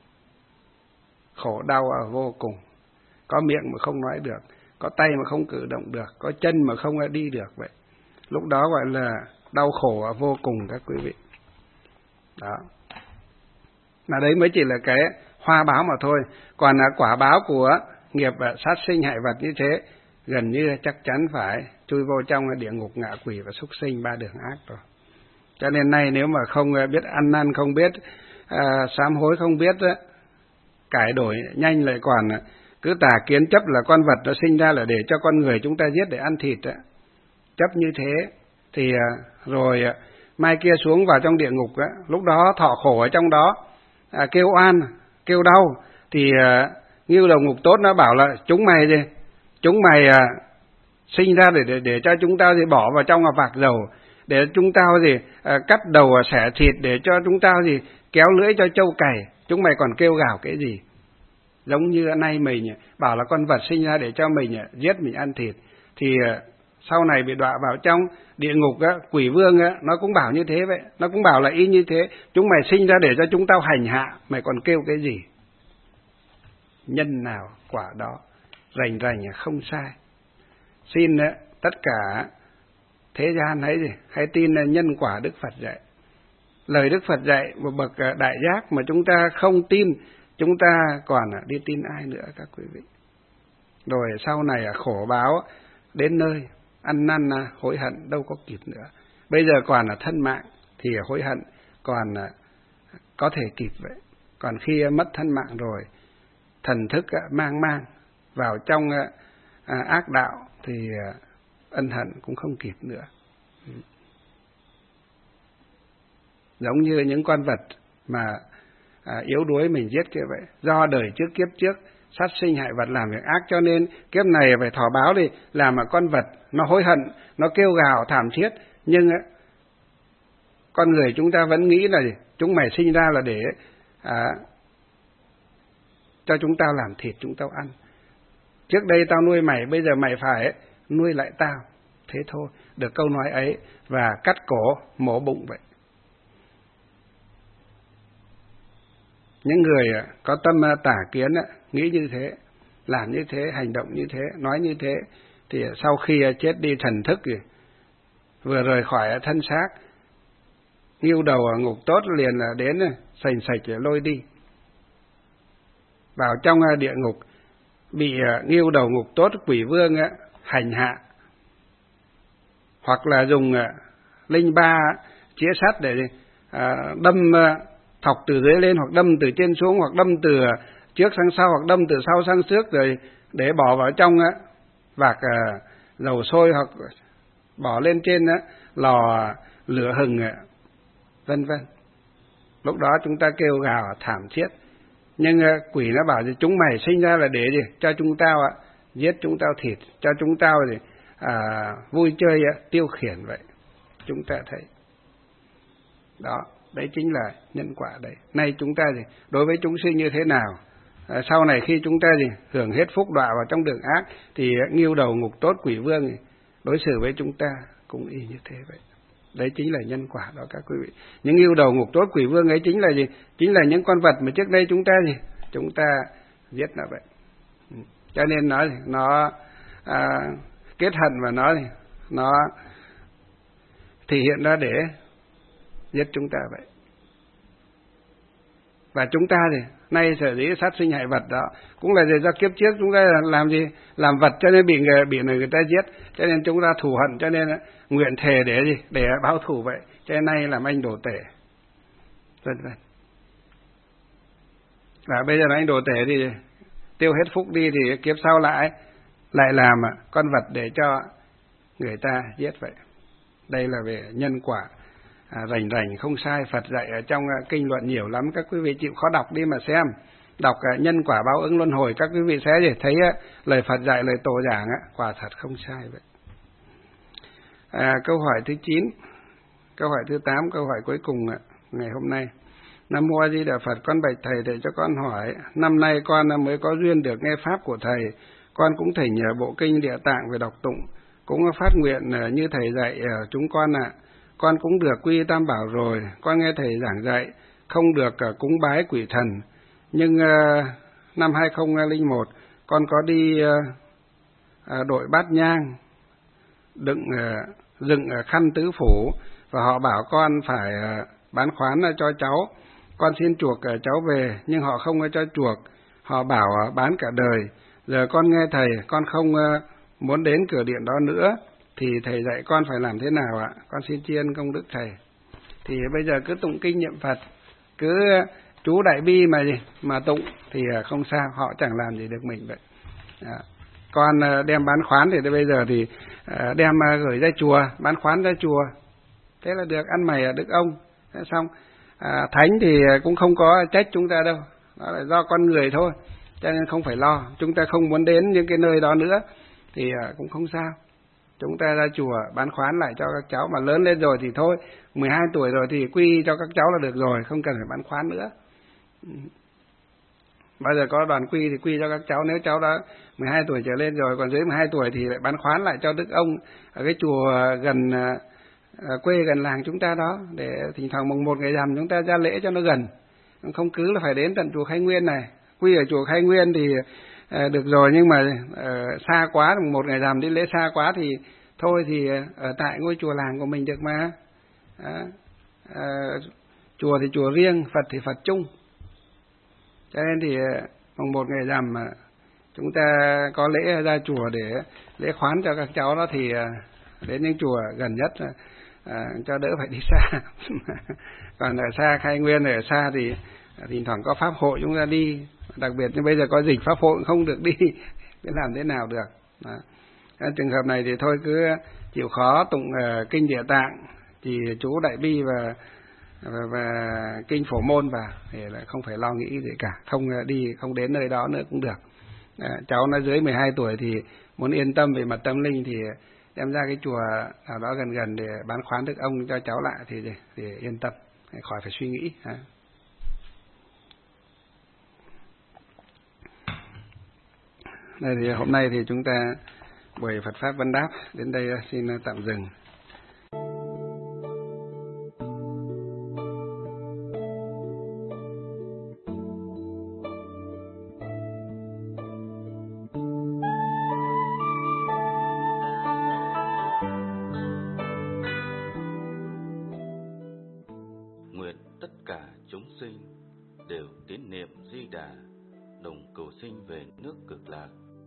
Khổ đau vô cùng. Có miệng mà không nói được, có tay mà không cử động được, có chân mà không đi được vậy. Lúc đó gọi là đau khổ vô cùng các quý vị. Đó. Mà đấy mới chỉ là cái hoa báo mà thôi. Còn là quả báo của nghiệp sát sinh hại vật như thế, gần như chắc chắn phải chui vô trong địa ngục, ngạ quỷ và súc sinh, ba đường ác rồi. Cho nên nay nếu mà không biết ăn năn, không biết à, sám hối, không biết á, cải đổi nhanh lại còn cứ tà kiến chấp là con vật nó sinh ra là để cho con người chúng ta giết để ăn thịt á. Chấp như thế thì rồi mai kia xuống vào trong địa ngục á, lúc đó thọ khổ ở trong đó, à, kêu oan, kêu đau thì à, như đầu ngục tốt nó bảo là chúng mày gì, chúng mày à, sinh ra để để để cho chúng ta gì bỏ vào trong vạc dầu, để chúng ta gì à, cắt đầu xẻ thịt, để cho chúng ta gì kéo lưỡi cho trâu cày, chúng mày còn kêu gào cái gì? Giống như nay mình bảo là con vật sinh ra để cho mình giết mình ăn thịt, thì sau này bị đọa vào trong địa ngục á, quỷ vương á, nó cũng bảo như thế vậy, nó cũng bảo là y như thế, chúng mày sinh ra để cho chúng tao hành hạ, mày còn kêu cái gì? Nhân nào quả đó, rành rành không sai. Xin tất cả thế gian hãy gì, hãy tin nhân quả Đức Phật dạy. Lời Đức Phật dạy một bậc đại giác mà chúng ta không tin, chúng ta còn đi tin ai nữa các quý vị. Rồi sau này khổ báo đến nơi, ăn năn hối hận đâu có kịp nữa. Bây giờ còn là thân mạng thì hối hận còn có thể kịp vậy. Còn khi mất thân mạng rồi, thần thức mang mang vào trong ác đạo thì ân hận cũng không kịp nữa. Giống như những con vật mà à, yếu đuối mình giết kia vậy. Do đời trước kiếp trước sát sinh hại vật làm việc ác, cho nên kiếp này phải thọ báo đi, làm mà con vật nó hối hận, nó kêu gào thảm thiết. Nhưng á, con người chúng ta vẫn nghĩ là gì? Chúng mày sinh ra là để à, cho chúng tao làm thịt, chúng tao ăn. Trước đây tao nuôi mày, bây giờ mày phải nuôi lại tao. thế thôi, được câu nói ấy và cắt cổ mổ bụng vậy. Những người có tâm tà kiến nghĩ như thế, làm như thế, hành động như thế, nói như thế, thì sau khi chết đi thần thức thì vừa rời khỏi thân xác, nghiêu đầu ở ngục tốt liền là đến sành sạch để lôi đi vào trong địa ngục, bị nghiêu đầu ngục tốt quỷ vương hành hạ, hoặc là dùng linh ba chĩa sắt để đâm thọc từ dưới lên, hoặc đâm từ trên xuống, hoặc đâm từ trước sang sau, hoặc đâm từ sau sang trước, rồi để bỏ vào trong vạc dầu sôi, hoặc bỏ lên trên lò lửa hừng, vân vân. Lúc đó chúng ta kêu gào thảm thiết, nhưng quỷ nó bảo thì chúng mày sinh ra là để gì? Cho chúng tao giết chúng tao thịt, cho chúng tao thì à, vui chơi tiêu khiển vậy. Chúng ta thấy đó, đấy chính là nhân quả đấy. Nay chúng ta thì đối với chúng sinh như thế nào? À, sau này khi chúng ta thì hưởng hết phúc đọa vào trong đường ác, thì nghiêu đầu ngục tốt quỷ vương thì đối xử với chúng ta cũng y như thế vậy. Đấy chính là nhân quả đó các quý vị. Những nghiêu đầu ngục tốt quỷ vương ấy chính là gì? Chính là những con vật mà trước đây chúng ta gì? Chúng ta giết nó vậy. Cho nên nó nó à, kết hận và nó nó thể hiện ra để giết chúng ta vậy. Và chúng ta thì nay sở dĩ sát sinh hại vật đó cũng là do kiếp trước chúng ta làm gì? Làm vật cho nên bị người bị người ta giết, cho nên chúng ta thù hận, cho nên nguyện thề để gì? Để báo thù vậy. Cho nên nay làm anh đồ tể, vân vân. Và bây giờ anh đồ tể thì tiêu hết phúc đi, thì kiếp sau lại lại làm con vật để cho người ta giết vậy. Đây là về nhân quả. À, rành rành không sai, Phật dạy ở trong kinh luận nhiều lắm, các quý vị chịu khó đọc đi mà xem. Đọc nhân quả báo ứng luân hồi, các quý vị sẽ thấy lời Phật dạy, lời tổ giảng quả thật không sai vậy. À, câu hỏi thứ chín, câu hỏi thứ tám, câu hỏi cuối cùng ngày hôm nay. Nam Mô A Di Đà Phật, con bạch thầy, thầy cho con hỏi, năm nay con mới có duyên được nghe pháp của thầy, con cũng thỉnh nhờ bộ kinh Địa Tạng về đọc tụng, cũng phát nguyện như thầy dạy chúng con ạ. À. Con cũng được quy Tam Bảo rồi, con nghe thầy giảng dạy, không được cúng bái quỷ thần. Nhưng uh, năm hai không không một, con có đi uh, uh, đội bát nhang, đựng uh, dựng uh, khăn tứ phủ, và họ bảo con phải uh, bán khoán uh, cho cháu. Con xin chuộc uh, cháu về, nhưng họ không uh, cho chuộc, họ bảo uh, bán cả đời. Giờ con nghe thầy, con không uh, muốn đến cửa điện đó nữa, thì thầy dạy con phải làm thế nào ạ? Con xin tri ân công đức thầy. Thì bây giờ cứ tụng kinh niệm Phật, cứ chú đại bi mà gì mà tụng thì không sao, họ chẳng làm gì được mình vậy. À, con đem bán khoán thì bây giờ thì đem gửi ra chùa, bán khoán ra chùa, thế là được, ăn mày ở đức ông. Thế xong à, thánh thì cũng không có trách chúng ta đâu, đó là do con người thôi, cho nên không phải lo. Chúng ta không muốn đến những cái nơi đó nữa thì cũng không sao. Chúng ta ra chùa bán khoán lại cho các cháu, mà lớn lên rồi thì thôi, mười hai tuổi rồi thì quy cho các cháu là được rồi, không cần phải bán khoán nữa. Bao giờ có đoàn quy thì quy cho các cháu, nếu cháu đã mười hai tuổi trở lên rồi, còn dưới mười hai tuổi thì lại bán khoán lại cho đức ông ở cái chùa gần quê gần làng chúng ta đó, để thỉnh thoảng mùng một ngày rằm chúng ta ra lễ cho nó gần, không cứ là phải đến tận chùa Khai Nguyên này. Quy ở chùa Khai Nguyên thì À, được rồi, nhưng mà à, xa quá, một ngày rằm đi lễ xa quá thì thôi thì ở tại ngôi chùa làng của mình được mà. À, à, chùa thì chùa riêng, Phật thì Phật chung. Cho nên thì mùng một ngày rằm mà chúng ta có lễ ra chùa để lễ khoán cho các cháu đó thì à, đến những chùa gần nhất à, cho đỡ phải đi xa. Còn ở xa Khai Nguyên, ở xa thì thỉnh thoảng có pháp hội chúng ta đi. Đặc biệt như bây giờ có dịch pháp hội cũng không được đi, biết làm thế nào được. Đó. Trường hợp này thì thôi cứ chịu khó tụng uh, kinh Địa Tạng, thì chú Đại Bi và, và và kinh Phổ Môn vào, thì là không phải lo nghĩ gì cả, không uh, đi không đến nơi đó nữa cũng được. Uh, cháu nó dưới mười hai tuổi thì muốn yên tâm về mặt tâm linh thì đem ra cái chùa nào đó gần gần để bán khoán đức ông cho cháu lại thì để, để yên tâm, khỏi phải suy nghĩ. Uh. Đây thì hôm nay thì chúng ta Buổi Phật Pháp Vấn Đáp đến đây xin tạm dừng. Nguyện tất cả chúng sinh đều tín niệm Di Đà, đồng cầu sinh về nước Cực Lạc.